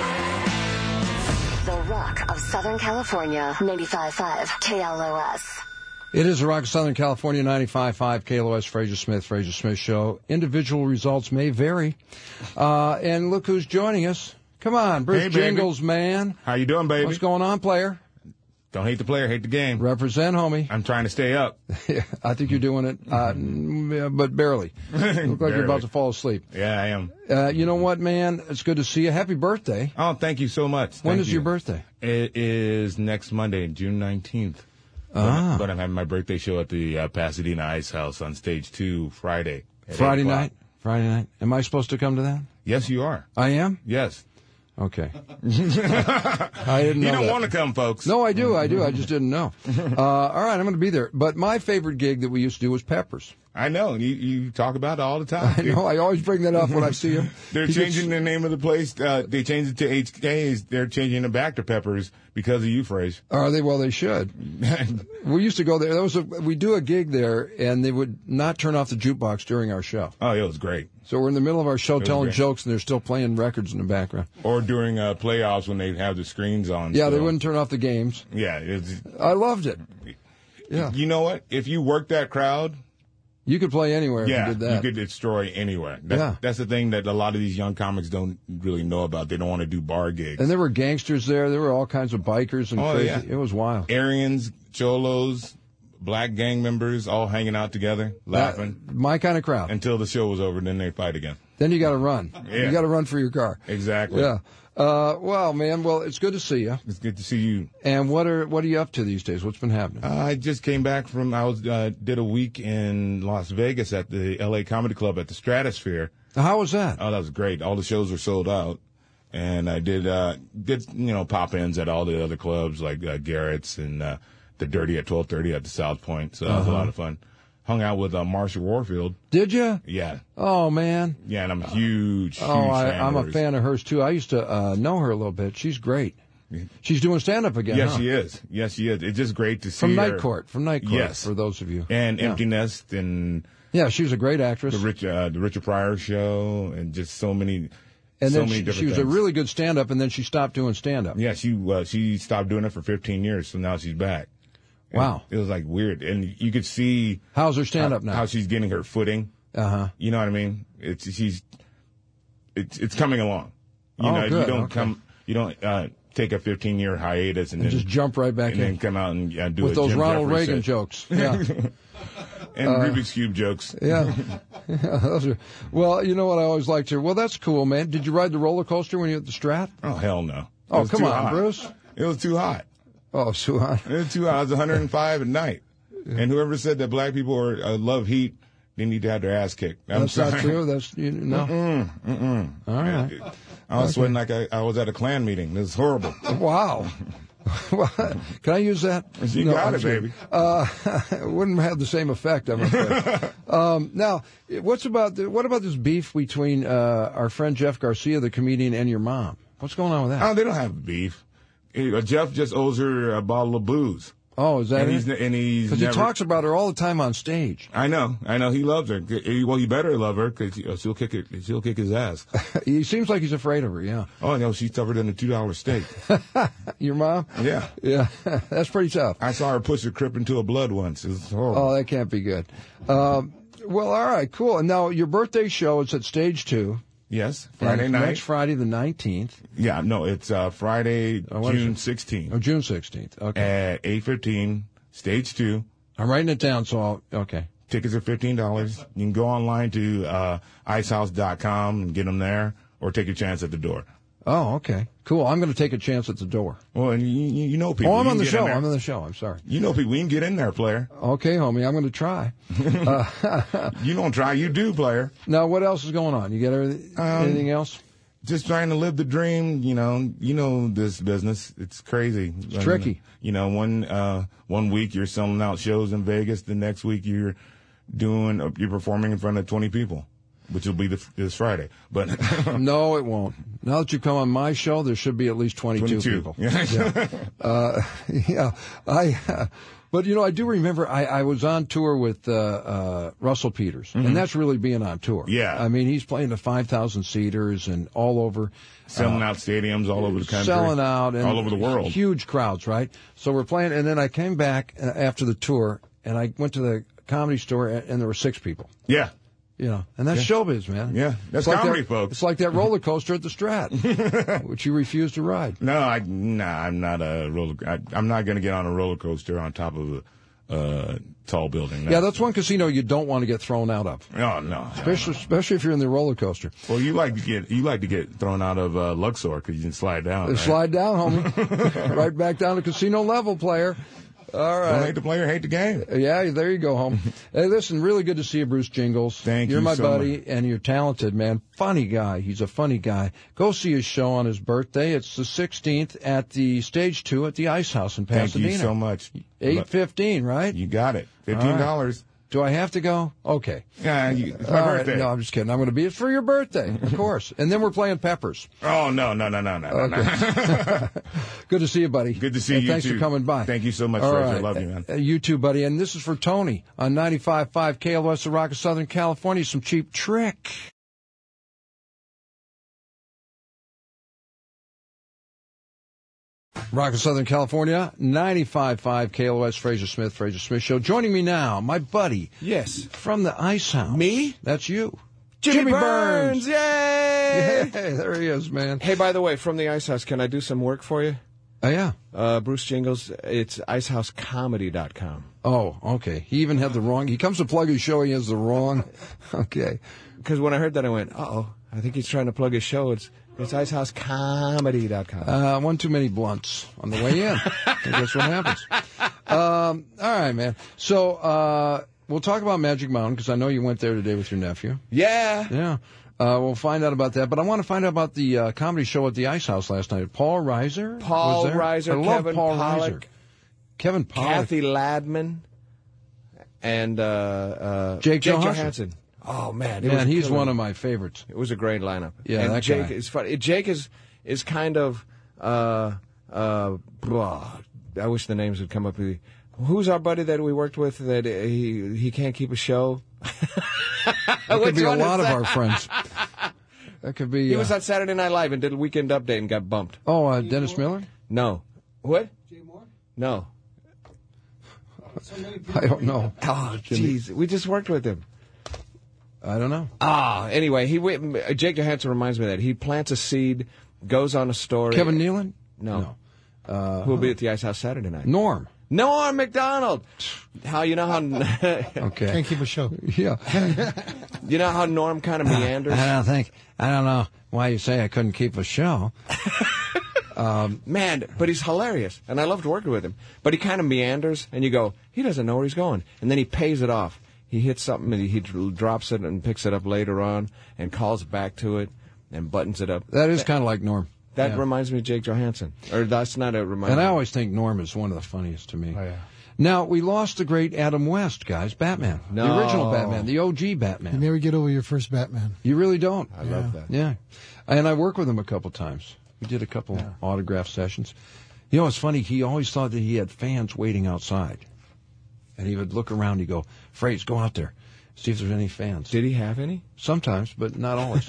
The Rock of Southern California, ninety-five point five K L O S. It is the Rock of Southern California, ninety-five point five K L O S, Fraser Smith, Fraser Smith Show. Individual results may vary. Uh, and look who's joining us. Come on, Bruce Hey, baby. Jingles, man. How you doing, baby? What's going on, player? Don't hate the player, hate the game. Represent, homie. I'm trying to stay up. I think you're doing it, uh, mm, but barely. You look like Barely. you're about to fall asleep. Yeah, I am. Uh, you know what, man? It's good to see you. Happy birthday. Oh, thank you so much. When Thank is you. your birthday? It is next Monday, June nineteenth. Ah. But I'm having my birthday show at the uh, Pasadena Ice House on stage two Friday. at Friday eight o'clock. night? Friday night. Am I supposed to come to that? Yes, you are. I am? Yes. Okay. I didn't know You don't that. want to come, folks. No, I do. I do. I just didn't know. Uh, all right, I'm going to be there. But my favorite gig that we used to do was Peppers. I know. You, you talk about it all the time. I know. I always bring that up when I see him. They're He changing gets- the name of the place. Uh, they changed it to H K's. They're changing it back to Peppers because of you, Fraser. Are they? Well, they should. We used to go there. There was a, we do a gig there, and they would not turn off the jukebox during our show. Oh, it was great. So we're in the middle of our show It was telling great. jokes, and they're still playing records in the background. Or during uh, playoffs when they have the screens on. Yeah, they still. wouldn't turn off the games. Yeah. It's, I loved it. Yeah. You know what? If you work that crowd, You could play anywhere yeah, if you did that. could destroy anywhere. That's, Yeah. that's the thing that a lot of these young comics don't really know about. They don't want to do bar gigs. And there were gangsters there. There were all kinds of bikers and Oh, crazy. yeah. It was wild. Aryans, Cholos, black gang members all hanging out together, laughing. That- my kind of crowd. Until the show was over, and then they fight again. Then you got to run. Yeah. You got to run for your car. Exactly. Yeah. Uh, well, man. Well, it's good to see you. It's good to see you. And what are what are you up to these days? What's been happening? Uh, I just came back from, I was uh, did a week in Las Vegas at the L A Comedy Club at the Stratosphere. How was that? Oh, that was great. All the shows were sold out. And I did, uh, did you know, pop-ins at all the other clubs like uh, Garrett's and uh, the Dirty at twelve thirty at the South Point. So that was a Uh-huh. lot of fun. Hung out with uh, Marsha Warfield. Did you? Yeah. Oh man. Yeah, and I'm a huge, huge Oh, I, fan I'm of a hers. fan of hers too. I used to uh, know her a little bit. She's great. She's doing stand up again. Yes, huh? she is. Yes, she is. It's just great to see From her. Night Court. From Night Court. Yes. For those of you. And Yeah. Empty Nest and Yeah, she was a great actress. the Rich, uh, the Richard Pryor Show and just so many, And so then many she, different she was things. a really good stand up, and then she stopped doing stand up. Yeah, she uh, she stopped doing it for fifteen years, so now she's back. And Wow. it was like weird, and you could see How's her stand up how, now? how she's getting her footing. Uh huh. You know what I mean? It's she's it's it's coming along. You Oh, know, you good. don't Okay. come, you don't uh, take a fifteen year hiatus and, And then just jump right back and in. then come out and uh, do With a those Jim Ronald Jeffries Reagan set. jokes. Yeah. and Uh, Rubik's Cube jokes. Yeah. Yeah, those are, well, you know what I always liked her. Well, that's cool, man. Did you ride the roller coaster when you were at the Strat? Oh hell no! It Oh, was come too on, hot. Bruce. It was too hot. Oh, too hot. It was too hot. It was one hundred five at night. And whoever said that black people are, uh, love heat, they need to have their ass kicked. I'm That's sorry. not true. That's you no. Mm-mm, mm-mm. All right. I was Okay. sweating like I, I was at a Klan meeting. This is horrible. Wow. Can I use that? You No, got I'm it, kidding. baby. Uh, it wouldn't have the same effect, I'm afraid. um, now, what's about the, what about this beef between uh, our friend Jeff Garcia, the comedian, and your mom? What's going on with that? Oh, they don't have beef. Uh, Jeff just owes her a bottle of booze. Oh, is that and it? He's, and he's Because he never- talks about her all the time on stage. I know, I know. He loves her. Well, he better love her because she'll kick it. She'll kick his ass. He seems like he's afraid of her. Yeah. Oh no, she's tougher than a two dollar steak. Your mom? Yeah, yeah. That's pretty tough. I saw her push a crip into a blood once. It was horrible. Oh, that can't be good. Um, well, all right, cool. And now your birthday show is at Stage Two. Yes, Friday And night. Next Friday, the nineteenth. Yeah, no, it's uh, Friday, Oh, what is June it? sixteenth. Oh, June sixteenth. Okay. At eight fifteen, Stage Two. I'm writing it down, so I'll, okay. Tickets are fifteen dollars. You can go online to uh, icehouse dot com and get them there, or take a chance at the door. Oh, okay. Cool. I'm going to take a chance at the door. Well, and you, you you know people. Oh, I'm You on can the get in show. there. I'm on the show. I'm sorry. You know people. We can get in there, player. Okay, homie. I'm going to try. uh, You don't try. You do, player. now, what else is going on? You got everything, Um, anything else? Just trying to live the dream. You know, you know this business. It's crazy. It's tricky. You know, one uh, one week you're selling out shows in Vegas. The next week you're doing you're performing in front of twenty people. which will be the, this Friday. But no, it won't. Now that you come on my show, there should be at least twenty-two, twenty-two. people. Yeah. yeah. Uh, yeah. I, uh, but you know, I do remember I, I was on tour with uh, uh, Russell Peters, Mm-hmm. and that's really being on tour. Yeah. I mean, he's playing the five thousand seaters and all over. Selling uh, out stadiums all over the country. Selling out. And all over the world. Huge crowds, right? So we're playing, and then I came back uh, after the tour, and I went to the Comedy Store, and, and there were six people. Yeah. You know, and that's Yeah. showbiz, man. Yeah, that's It's like comedy, that, folks. It's like that roller coaster at the Strat, which you refuse to ride. No, I, nah, I'm not a roller. I, I'm not going to get on a roller coaster on top of a uh, tall building. No. Yeah, that's one casino you don't want to get thrown out of. No, no. Especially, especially if you're in the roller coaster. Well, you like to get you like to get thrown out of uh, Luxor because you can slide down. Right? Slide down, homie. Right back down to casino level, player. All right. Don't hate the player, hate the game. Yeah, there you go, home. Hey, listen, really good to see you, Bruce Jingles. Thank you're you my so buddy, much. and you're talented, man. Funny guy. He's a funny guy. Go see his show on his birthday. It's the sixteenth at the Stage Two at the Ice House in Pasadena. Thank you so much. Eight fifteen, right? You got it. Fifteen dollars. Do I have to go? Okay. Yeah, you, it's my All right. birthday. No, I'm just kidding. I'm going to be. It's for your birthday, of course. And then we're playing Peppers. Oh no, no, no, no, no, Okay. no. Good to see you, buddy. Good to see and you thanks too. for coming by. Thank you so much, All Fraser. I right. love you, man. Uh, you too, buddy. And this is for Tony on ninety-five point five K L O S, the Rock of Southern California. Some Cheap Trick. Rock of Southern California, ninety-five point five K L O S, Fraser Smith, Fraser Smith Show. Joining me now, my buddy. Yes. From the Ice House. Me? That's you. Jimmy, Burns! Yay! Yay! There he is, man. Hey, by the way, from the Ice House, can I do some work for you? Oh, yeah. Uh, Bruce Jingles, it's icehouse comedy dot com. Oh, okay. He even had the wrong. He comes to plug his show. He has the wrong. Okay. Because when I heard that, I went, uh-oh, I think he's trying to plug his show. It's it's icehouse comedy dot com. Uh, one too many blunts on the way in. I think that's what happens. Um, all right, man. So uh, we'll talk about Magic Mountain because I know you went there today with your nephew. Yeah. Yeah. Uh, we'll find out about that. But I want to find out about the uh, comedy show at the Ice House last night. Paul Reiser? Paul was there? Reiser, I love Kevin Paul Pollak. Reiser. Kevin Pollak. Kathy Ladman, and uh, uh, Jake Johansson. Johansson. Oh, man. It Man, was he's killer. one of my favorites. It was a great lineup. Yeah, and that Jake guy. is funny. Jake is is kind of uh uh blah. I wish the names would come up. Who's our buddy that we worked with that he he can't keep a show? That could be a lot of our friends. That could be. He uh, was on Saturday Night Live and did a Weekend Update and got bumped. Oh, uh, Dennis Miller? No. What? Jay Moore? No. I don't know. Oh, Jimmy. jeez. We just worked with him. I don't know. Ah, anyway, he went- Jake Johansson reminds me of that. He plants a seed, goes on a story. Kevin Nealon? No. no. Uh, Who'll be at the Ice House Saturday night? Norm. Norm McDonald. How you know how? Okay. Can't keep a show. Yeah. You know how Norm kind of meanders. I don't think. I don't know why you say I couldn't keep a show. Um, Man, but he's hilarious, and I loved working with him. But he kind of meanders, and you go, he doesn't know where he's going, and then he pays it off. He hits something, and he, he drops it and picks it up later on, and calls back to it, and buttons it up. That is kind of like Norm. That Yeah. reminds me of Jake Johansson, or that's not a reminder. And I always think Norm is one of the funniest to me. Oh, yeah. Now, we lost the great Adam West, guys. Batman. The No. original Batman. The O G You Batman. never get over your first Batman. You really don't. I love that. Yeah. And I worked with him a couple times. We did a couple autograph sessions. You know, it's funny. He always thought that he had fans waiting outside. And he would look around. He'd go, Fraze, go out there. See if there's any fans. Did he have any? Sometimes, but not always.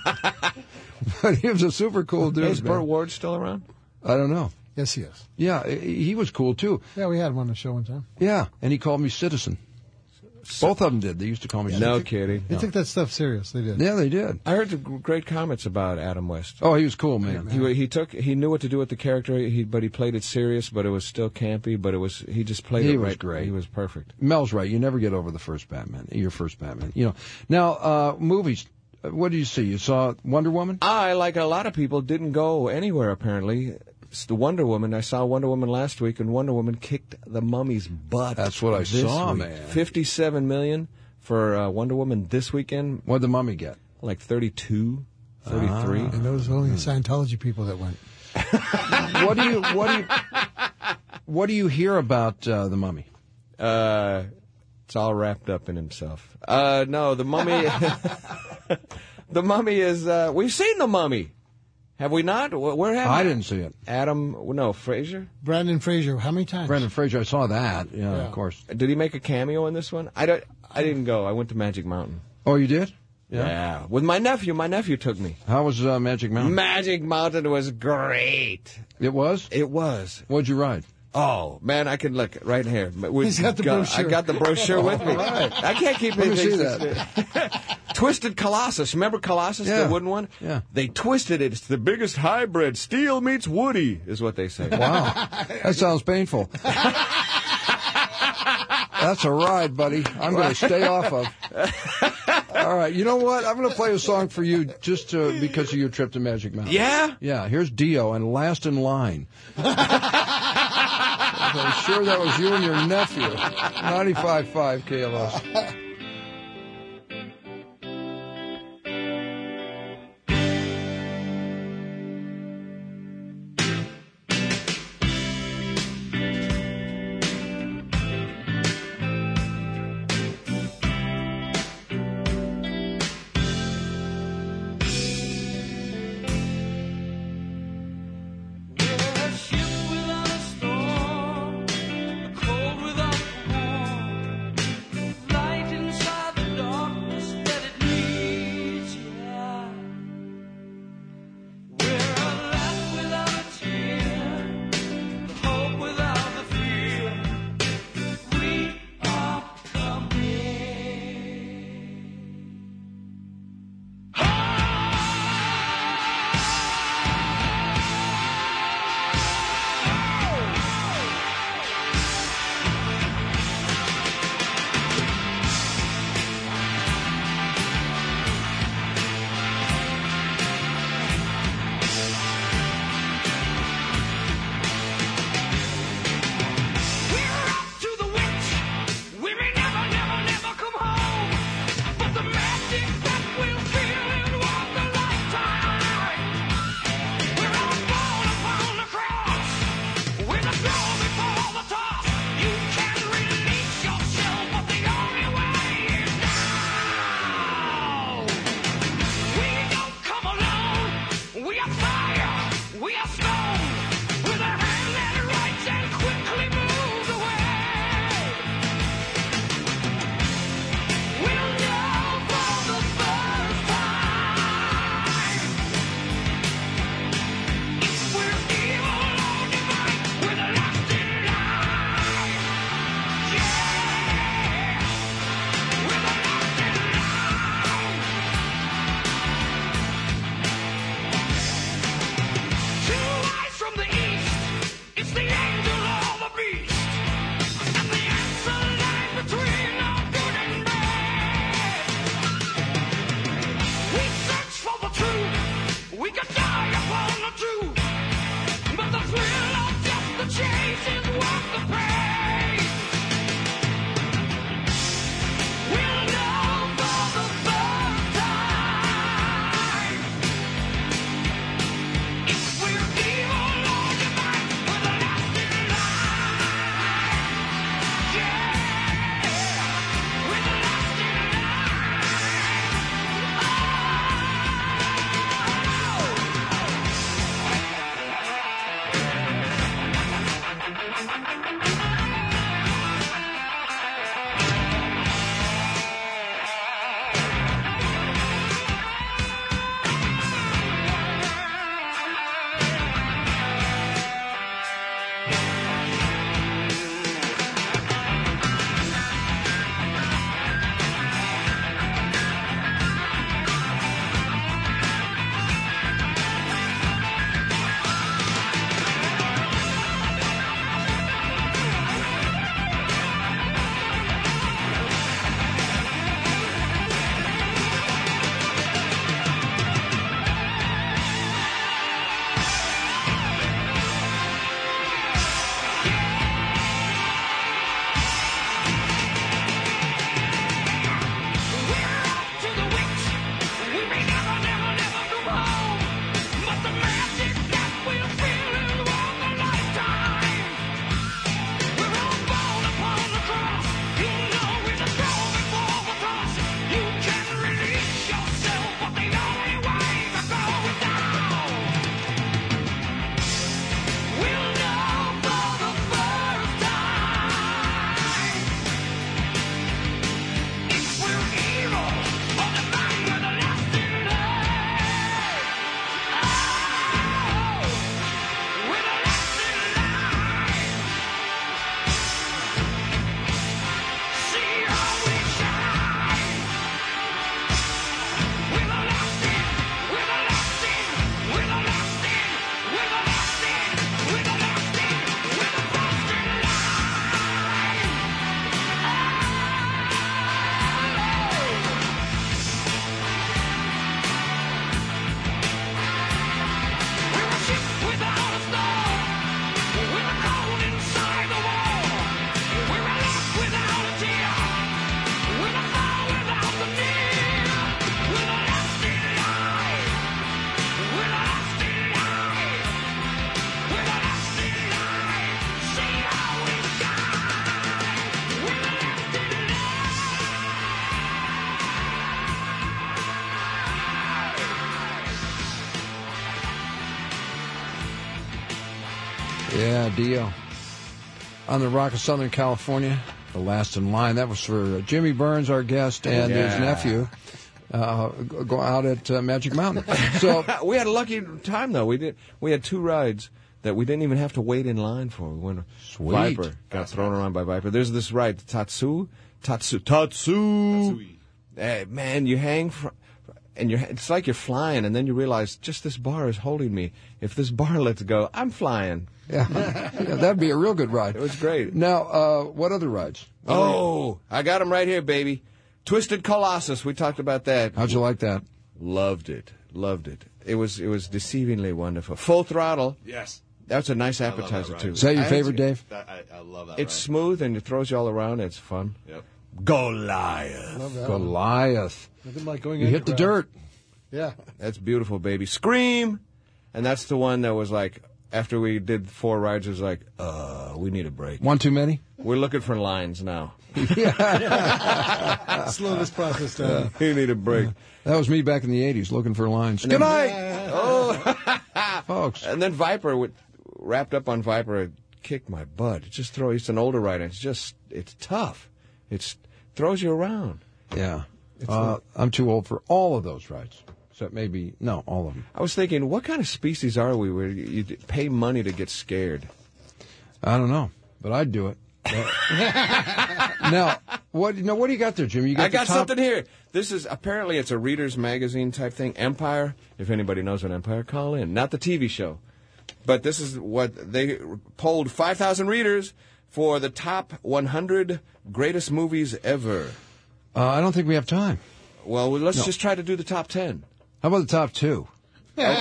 But he was a super cool dude. Is man. Burt Ward still around? I don't know. Yes, he is. Yeah, he he was cool, too. Yeah, we had him on the show one time. Yeah, and he called me Citizen. Both of them did. They used to call me No Citizen. kidding. They took that stuff serious. They did. Yeah, they did. I heard the g- great comments about Adam West. Oh, he was cool, man. He he took he knew what to do with the character, he but he played it serious, but it was still campy, but it was he just played He it was right. great. He was perfect. Mel's right. You never get over the first Batman. Your first Batman. You know. Now, uh, movies. Uh, What did you see? You saw Wonder Woman? I, like a lot of people, didn't go anywhere apparently. It's the Wonder Woman. I saw Wonder Woman last week, and Wonder Woman kicked the Mummy's butt. That's what I this saw, week. man. Fifty-seven million for uh, Wonder Woman this weekend. What'd the Mummy get? Like thirty-two, thirty-three. And those were only Scientology people that went. What do you what do you what do you hear about uh, the Mummy? Uh, it's all wrapped up in himself. Uh, no, the Mummy. The Mummy is. Uh, we've seen The Mummy, have we not? Where have I we? didn't see it. Adam, no, Fraser. Brandon Fraser. How many times? Brendan Fraser. I saw that. Yeah, Yeah. of course. Did he make a cameo in this one? I don't. I didn't go. I went to Magic Mountain. Oh, you did? Yeah. With my nephew. My nephew took me. How was uh, Magic Mountain? Magic Mountain was great. It was? It was. What'd you ride? Oh, man, I can look right here. We- He's got the brochure. I got the brochure with me. Right. I can't keep Let me anything. see that. Twisted Colossus. Remember Colossus, Yeah. the wooden one? Yeah. They twisted it. It's the biggest hybrid. Steel meets Woody, is what they say. Wow. That sounds painful. That's a ride, buddy. I'm going to stay off of. All right. You know what? I'm going to play a song for you just to, because of your trip to Magic Mountain. Yeah? Yeah. Here's Dio and Last in Line. I'm sure that was you and your nephew. ninety-five point five K L S. Yeah, Dio. On the Rock of Southern California, the last in line. That was for uh, Jimmy Burns, our guest, and Yeah. his nephew. Uh, go out at uh, Magic Mountain. So we had a lucky time though. We did. We had two rides that we didn't even have to wait in line for. We went. Sweet. Viper got thrown around by Viper. There's this ride, Tatsu, Tatsu, Tatsu. Hey, man, you hang from, and you're. It's like you're flying, and then you realize just this bar is holding me. If this bar lets go, I'm flying. Yeah, yeah that'd be a real good ride. It was great. Now, uh, what other rides? What Oh, I got them right here, baby. Twisted Colossus. We talked about that. How'd you like that? Loved it. Loved it. It was it was deceivingly wonderful. Full Throttle. Yes. That's a nice I love appetizer that ride. too. Is that your I- favorite, Dave? That, I, I love that. It's ride. smooth and it throws you all around. It's fun. Yep. Goliath. Love that one. Goliath. Nothing like going You hit the underground. dirt. Yeah. That's beautiful, baby. Scream. And that's the one that was like, after we did four rides, it was like, uh, we need a break. One too many? We're looking for lines now. Slow this process down. We need a break. That was me back in the eighties looking for lines. And Good then- night, Oh, folks. And then Viper, with, wrapped up on Viper, it kicked my butt. It just throws. It's an older ride, and it's just, it's tough. It throws you around. Yeah. Uh, I'm too old for all of those rides. So maybe, no, all of them. I was thinking, what kind of species are we where you, you pay money to get scared? I don't know, but I'd do it. Now, what, now, what do you got there, Jimmy? You got I the got top- something here. This is, apparently it's a reader's magazine type thing. Empire. If anybody knows what Empire, call in. Not the T V show. But this is what they polled five thousand readers for the top one hundred greatest movies ever. Uh, I don't think we have time. Well, let's No. just try to do the top ten. How about the top two? Okay.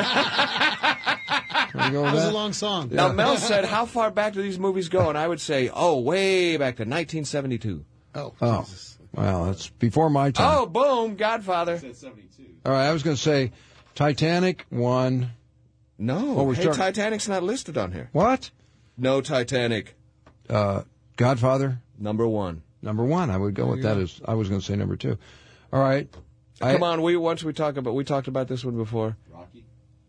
Can we go with That was that? a long song. Now, Mel said, how far back do these movies go? And I would say, oh, way back to nineteen seventy-two. Oh, Oh, well, that's before my time. Oh, boom, Godfather. All right, I was going to say Titanic, one. No, Well, we're hey, start- Titanic's not listed on here. What? No Titanic. Uh, Godfather, Number one. number one. I would go There with you that go. as I was going to say number two. All right. I- Come on, we once we talk about we talked about this one before. Rocky.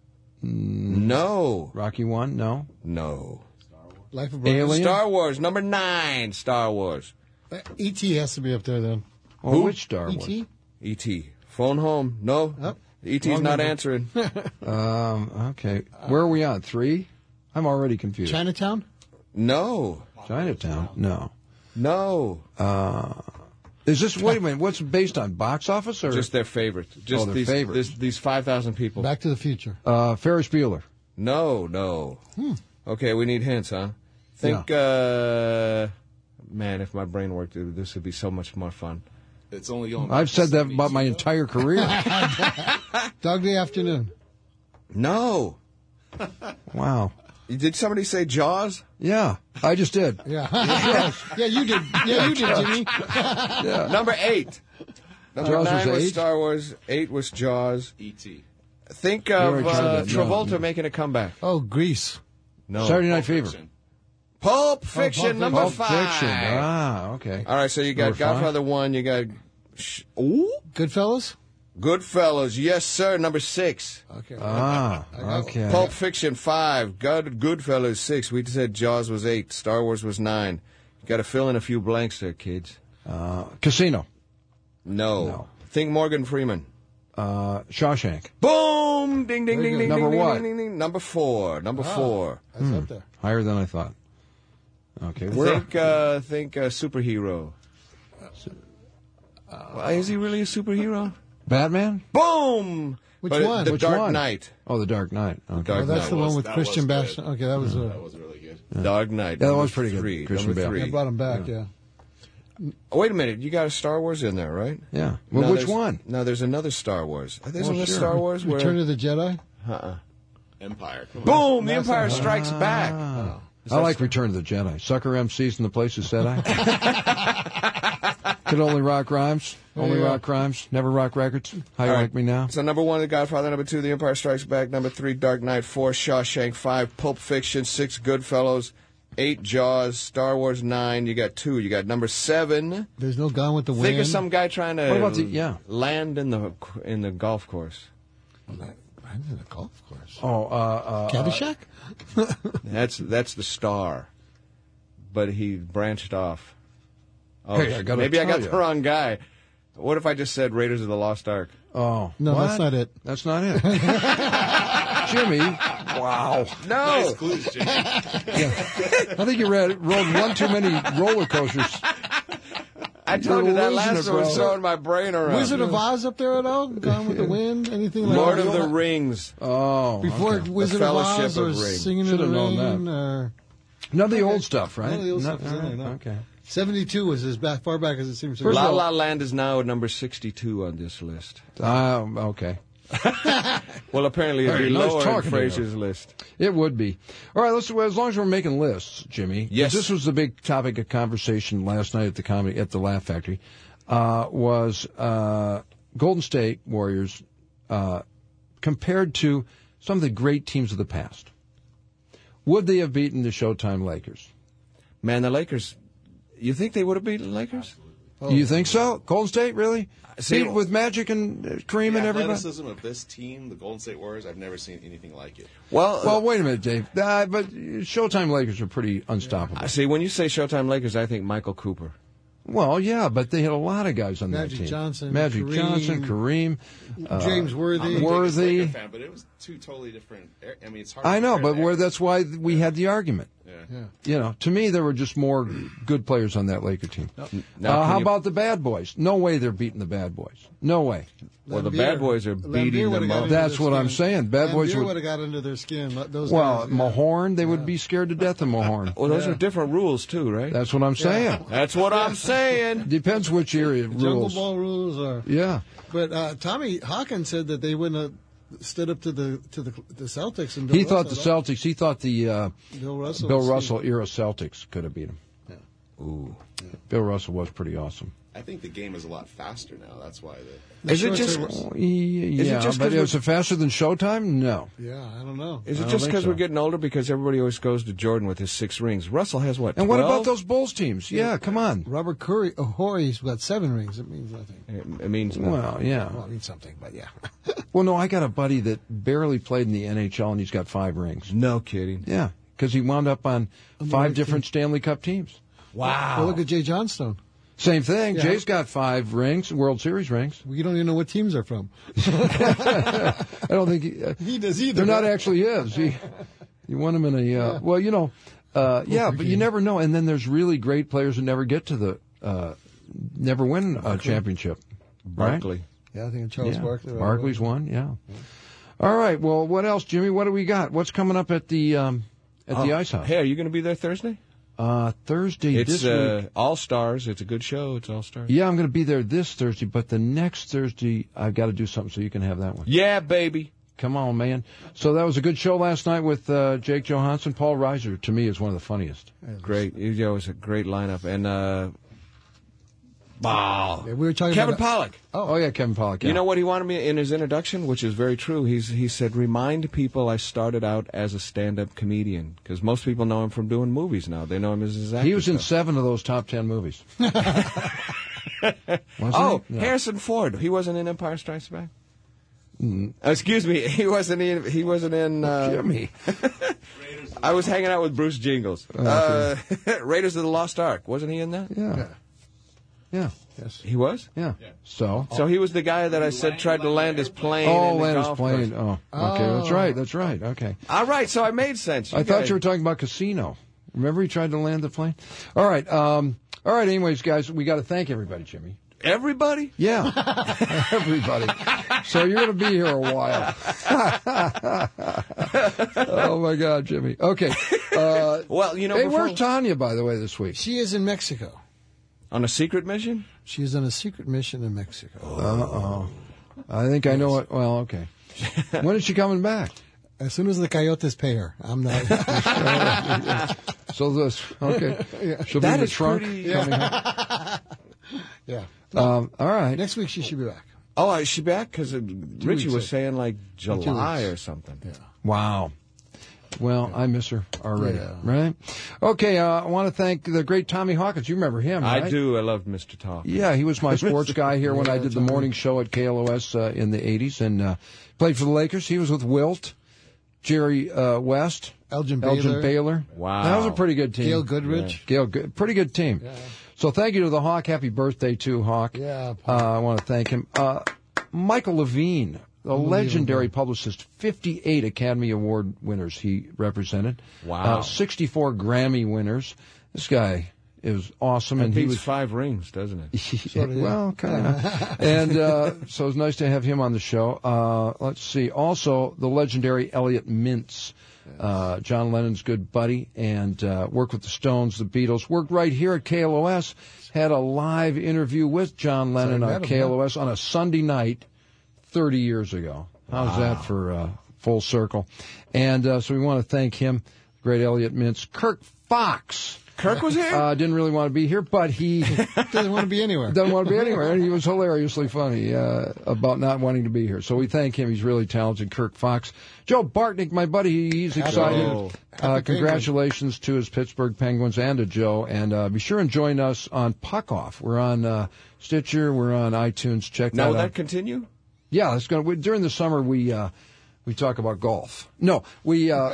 No, Rocky one, no. no. Life of Brian. Alien? Star Wars number nine. Star Wars. E T has to be up there then. Oh, Who? which Star E Wars? T. E T. Phone home. No. Oh, E T's wrong not number. answering. Um, okay. Where are we on? Three? I'm already confused. Chinatown. No. Chinatown? No. No. Uh, is this, wait a minute, what's it based on? Box office or? Just their favorite. Just Oh, their these, favorite. this- these five thousand people. Back to the Future. Uh, Ferris Bueller. No, no. Hmm. Okay, we need hints, huh? Think, uh, man, if my brain worked, this would be so much more fun. It's only going. I've said that about my entire career. Dog Day Afternoon. No. Wow. Did somebody say Jaws? Yeah, I just did. Yeah. yeah, you did. Yeah, you did, Jimmy. Yeah. Number eight. Number Jaws nine was was eight? Star Wars. Eight was Jaws. E T. Think You of already said uh, that. No. Travolta making a comeback. Oh, Grease. No. Saturday Night Fever. Pulp Fiction, Pulp number Pulp five. Fiction. Ah, okay. All right, so you got Number five? Godfather one. You got sh- ooh, Goodfellas. Goodfellas. Yes, sir. Number six. Okay. Ah, I got- okay. Pulp Fiction five. Good Goodfellas six. We said Jaws was eight. Star Wars was nine. You got to fill in a few blanks there, kids. Uh, Casino. No. No. Think Morgan Freeman. Uh, Shawshank. Boom! Ding, ding, Very ding, good. ding, Number ding, what? ding, ding, ding. Number four. Number Ah, four. That's Hmm. up there. Higher than I thought. Okay. Where? Think, uh, think uh, superhero. Uh, is he really a superhero? Batman? Boom! Which But one? The Which Dark one? Knight. Oh, The Dark Knight. Okay. Dark Oh, that's Knight the was- one with that Christian was Bale. good. Okay, that was. Uh, That was really good. Dark Knight. Yeah, that number was pretty good. three. Christian Number Bale. three. I brought him back. Yeah. Oh, wait a minute. You got a Star Wars in there, right? Yeah. Well, No, which there's- one? No, there's another Star Wars. There's Oh, another sure. Star Wars where. Return of the Jedi. uh-uh. Empire. Come on. Boom! The That's Empire not- Strikes Back. Ah. Is I that like Star- Return of the Jedi. Sucker M Cs in the places said I. Could only rock rhymes. Only Yeah. rock rhymes. Never rock records. How you All right. like me now? So number one, The Godfather. Number two, The Empire Strikes Back. Number three, Dark Knight. Four, Shawshank. Five, Pulp Fiction. Six, Goodfellas. Eight, Jaws. Star Wars. Nine. You got two. You got number seven. There's no Gone with the Wind. Think of some guy trying to What about the- yeah. land in the in the golf course. I did a golf course. Oh, uh, uh, Caddyshack? That's that's the Star, but he branched off. Oh, Hey, I gotta maybe I tell got you. the wrong guy. What if I just said Raiders of the Lost Ark? Oh, No, what? that's not it. That's not it. Jimmy, wow. No. Nice clues, Jimmy. I think you read, rode one too many roller coasters. I told You're you that losing last it, one was bro. throwing my brain around. Wizard of Oz up there at all? Gone with the Wind? Anything like Lord that? of the Rings. Oh, Before okay. Wizard The of Fellowship Oz or of Ring. Singing in Should've the known Rain? that. Or... None of the old stuff, right? None of the old No- stuff is in all there, right, no. Okay. seventy-two was as back, far back as it seems to First be. of La all- La Land is now at number sixty-two on this list. Uh, okay. Well, apparently it'd Hey, be nice lower on talking to you. Fraser's list. It would be. All right, let's, well, as long as we're making lists, Jimmy. 'cause Yes. This was the big topic of conversation last night at the comedy, at the Laugh Factory, uh, was, uh, Golden State Warriors, uh, compared to some of the great teams of the past. Would they have beaten the Showtime Lakers? Man, the Lakers. You think they would have beaten the Lakers? You think so? Golden State, really? See, Beat with Magic and uh, Kareem The and everybody? athleticism of this team, the Golden State Warriors, I've never seen anything like it. Well, Well, wait a minute, Dave. Uh, but Showtime Lakers are pretty unstoppable. I see. When you say Showtime Lakers, I think Michael Cooper. Well, yeah, but they had a lot of guys on that Magic team. Johnson, Magic Kareem, Johnson, Kareem, uh, James I'm Worthy. the biggest Worthy. Laker fan, but it was two totally different. I mean, it's hard. I to know, compare but the where, eras. that's why we had the argument. Yeah. Yeah. You know, to me, there were just more good players on that Laker team. Now, Uh, can how you- about the Bad Boys? No way they're beating the Bad Boys. No way. Well, the Lambeer- Bad Boys are Lambeer beating would've them got up. into That's their what I'm skin. saying. Bad Boys Lambeer would- would have got under their skin. Those Well, guys, yeah. Mahorn, they would be scared to death of Mahorn. Well, those Yeah. are different rules too, right? That's what I'm saying. That's what I'm saying. Depends which area Jungle rules. Ball rules are. Yeah. But uh, Tommy Hawkins said that they wouldn't have stood up to the to the, the Celtics and Bill He thought the Russell at all. Celtics, he thought the uh, Bill Russell. Bill was- Russell era Celtics could have beat him. Yeah. Ooh. Bill Russell was pretty awesome. I think the game is a lot faster now. That's why the. The Is it shorts just- are- Oh, yeah, Is it just but 'cause is we're- it faster than Showtime? No. Yeah, I don't know. Is I it don't just think because so. we're getting older? Because everybody always goes to Jordan with his six rings. Russell has what? And what about twelve? those Bulls teams? Yeah, come on. Robert Curry, oh, Horry's got seven rings. It means nothing. It, it means nothing. Well, yeah. Well, it means something, but yeah. Well, no, I got a buddy that barely played in the N H L and he's got five rings. No kidding. Yeah, because he wound up on five different Stanley Cup teams. Well, look at Jay Johnstone. Same thing. Yeah. Jay's got five rings, World Series rings. We don't even know what teams they're from. I don't think he, uh, He does either. they're not actually his. He, he won them in a, uh, well, you know, uh, yeah, but you never know. And then there's really great players who never get to the, uh, never win a championship. Right? Barkley. Yeah, I think Charles Yeah. Barkley. Barkley's one, yeah. All right. Well, what else, Jimmy? What do we got? What's coming up at the um, at the Oh, Ice House? Hey, are you going to be there Thursday? Uh, Thursday It's this uh, week. All Stars. It's a good show. It's All Stars. Yeah, I'm going to be there this Thursday, but the next Thursday I've got to do something so you can have that one. Yeah, baby. Come on, man. So that was a good show last night with uh, Jake Johansson. Paul Reiser, to me, is one of the funniest. Great. It was a great lineup. And uh, wow, Yeah, we were talking Kevin about Pollak. Oh, yeah, Kevin Pollak. Yeah. You know what he wanted me in his introduction, which is very true. He's he said, "Remind people I started out as a stand-up comedian because most people know him from doing movies now. They know him as his acting He was in stuff. seven of those top ten movies. Wasn't Oh, he? No. Harrison Ford. He wasn't in Empire Strikes Back. Mm. Uh, excuse me. He wasn't in. He wasn't in. Uh, Jimmy. I was hanging out with Bruce Jingles. Uh, Raiders of the Lost Ark. Wasn't he in that? Yeah. Yeah. Yes. He was. Yeah. So. So he was the guy that I said tried to land his plane. Oh, in the land his golf plane. course. Oh, okay. That's right. That's right. Okay. All right. So I made sense. I thought guys- you were talking about Casino. Remember he tried to land the plane? All right. Um, all right. Anyways, guys, we got to thank everybody, Jimmy. Everybody? Yeah. Everybody. So you're going to be here a while. Oh, my God, Jimmy. Okay. Uh, well, you know, hey, before- where's Tanya, by the way, this week? She is in Mexico. On a secret mission? She is on a secret mission in Mexico. Uh-oh. I think I know it. Well, okay. When is she coming back? As soon as the coyotes pay her, I'm not. So this, okay. Yeah. She'll That be in the is trunk pretty- coming home. Yeah. Um, all right. Next week she should be back. Oh, is she back? Because Richie weeks, was I- saying like July weeks. or something. Yeah. Wow. Well, I miss her already, Yeah. right? Okay, uh, I want to thank the great Tommy Hawkins. You remember him, right? I do. I love Mister Talk. Yeah, he was my sports guy here when Yeah, I did the morning show at K L O S uh, in the eighties, and uh, played for the Lakers. He was with Wilt, Jerry uh, West, Elgin Elgin Baylor. Baylor. Wow. That was a pretty good team. Gail Goodrich. Gail, Good- pretty good team. So thank you to the Hawk. Happy birthday to Hawk. Yeah. Uh, I want to thank him. Uh, Michael Levine, the legendary publicist, fifty-eight Academy Award winners he represented. Wow. Uh, sixty-four Grammy winners. This guy is awesome. That and he beats was five rings, doesn't it? well, kind of. And uh, so it's nice to have him on the show. Uh, let's see. Also, the legendary Elliot Mintz, uh, John Lennon's good buddy, and uh, worked with the Stones, the Beatles. Worked right here at K L O S. Had a live interview with John Lennon Sorry, on met him, K L O S on a Sunday night thirty years ago. How's that for uh, full circle? And uh, so we want to thank him, great Elliot Mintz. Kirk Fox. Kirk was here? Uh, didn't really want to be here, but he doesn't want to be anywhere. Doesn't want to be anywhere. And he was hilariously funny uh, about not wanting to be here. So we thank him. He's really talented. Kirk Fox. Joe Bartnick, my buddy, he's excited. Joe. Uh, congratulations to his Pittsburgh Penguins and to Joe. And uh, be sure and join us on Puck Off. We're on uh, Stitcher. We're on iTunes. Check Now, that will out. that continue? Yeah, it's going to. During the summer, we uh, we talk about golf. No, we uh,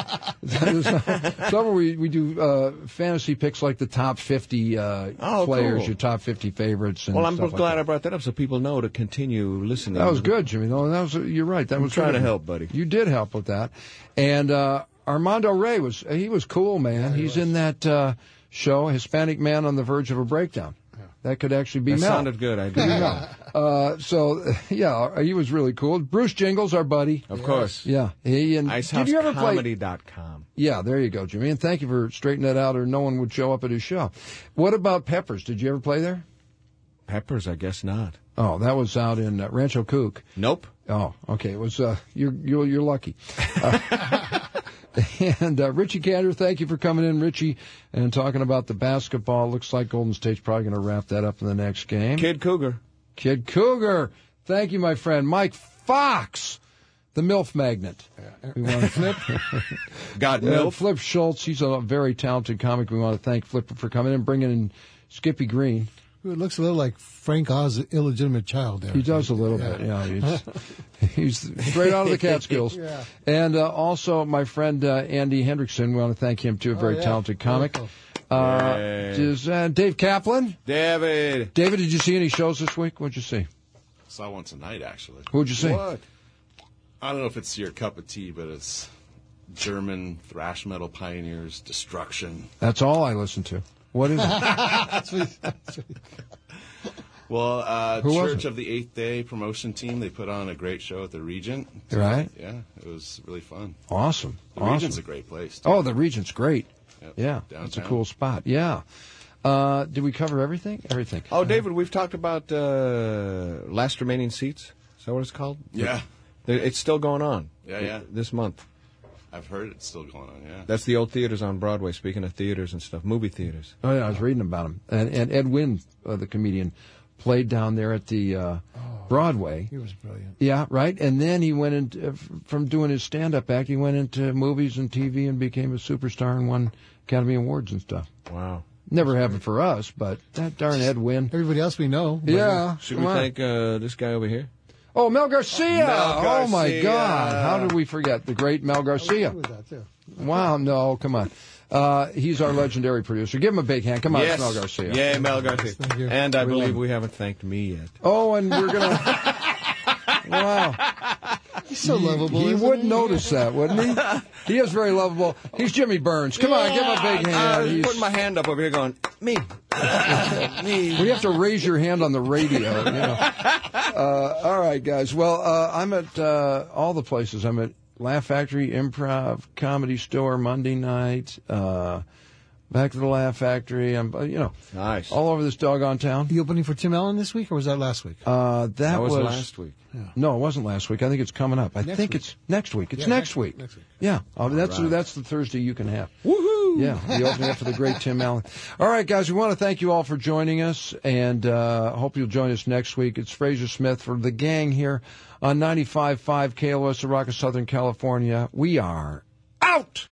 summer we we do uh, fantasy picks like the top fifty uh, Oh, players, cool. your top fifty favorites. And Well, I'm stuff like glad that. I brought that up so people know to continue listening. That was good, Jimmy. No, that was you're right. That I'm was trying good. to help, buddy. You did help with that, and uh, Armando Ray was he was cool, man. He's in that uh, show, Hispanic Man on the Verge of a Breakdown. That could actually be That Mel. sounded good. I Could be did. Mel. Uh, so yeah, he was really cool. Bruce Jingles, our buddy. Of course. Yeah. He and did you ever play? icehouse comedy dot com. Yeah, there you go, Jimmy. And thank you for straightening that out, or no one would show up at his show. What about Peppers? Did you ever play there? Peppers, I guess not. Oh, that was out in uh, Rancho Cook. Nope. Oh, okay. It was. Uh, you're you're you're lucky. Uh, and uh, Richie Cantor, thank you for coming in, Richie, and talking about the basketball. Looks like Golden State's probably going to wrap that up in the next game. Kid Cougar. Kid Cougar. Thank you, my friend. Mike Fox, the MILF magnet. We want to flip. Got Uh, MILF. Flip Schultz. He's a very talented comic. We want to thank Flip for coming in, bringing in Skippy Green. It looks a little like Frank Oz's illegitimate child there. He does a little bit, yeah. He's, he's straight out of the Catskills. Yeah. And uh, also, my friend uh, Andy Hendrickson, we want to thank him, too, a very Oh, yeah. talented comic. Wonderful. Uh, Yay. does, uh, Dave Kaplan. David. David, did you see any shows this week? What'd you see? Saw one tonight, actually. Who'd you see? What? I don't know if it's your cup of tea, but it's German thrash metal pioneers, Destruction. That's all I listen to. What is it? That's what- that's what- Well, uh, Who was Church it? of the Eighth Day promotion team, they put on a great show at the Regent. Right. Yeah, it was really fun. Awesome. The awesome. Regent's a great place. Too. Oh, the Regent's great. Yep. Yeah, it's a Downtown. cool spot. Yeah. Uh, did we cover everything? Everything. Oh, David, we've talked about uh, Last Remaining Seats. Is that what it's called? Yeah. The- It's still going on. Yeah, yeah. This month. I've heard it's still going on, yeah. That's the old theaters on Broadway, speaking of theaters and stuff, movie theaters. Oh, yeah, I was reading about him. And, and Ed Wynn, uh, the comedian, played down there at the uh, Broadway. He was brilliant. Yeah, right. And then he went into, uh, from doing his stand-up act, he went into movies and T V and became a superstar and won Academy Awards and stuff. Wow. Never happened for us, but that darn Ed Wynn. Everybody else we know. but- Yeah. Should come we on. thank uh, this guy over here? Oh, Mel Garcia. Mel Oh, my Garcia. God. How did we forget the great Mel Garcia? Who was that, too? Wow, no, come on. Uh, he's our legendary producer. Give him a big hand. Come on, yes. Mel Garcia. Yeah, Mel Garcia. Thank you. And I We believe love we haven't thanked me yet. Oh, and we're going to... Wow. He's so lovable. He isn't would he? notice that, wouldn't he? He is very lovable. He's Jimmy Burns. Come on, give him a big I hand. was He's- putting my hand up over here going, me. me. Well, you have to raise your hand on the radio. You know. uh, all right, guys. Well, uh, I'm at uh, all the places. I'm at Laugh Factory, Improv, Comedy Store, Monday night, uh, back to the Laugh Factory. I'm, uh, you know, Nice. all over this doggone town. You opening for Tim Allen this week, or was that last week? Uh, that, That was last week. No, it wasn't last week. I think it's coming up. I Next think week. it's next week. It's Yeah, next next- week. next week. Yeah, uh, that's right. that's the Thursday you can have. Woohoo! Yeah, the opening up for the great Tim Allen. All right, guys, we want to thank you all for joining us, and uh, hope you'll join us next week. It's Fraser Smith for the gang here on ninety-five point five K L O S, the Rock of Southern California. We are out!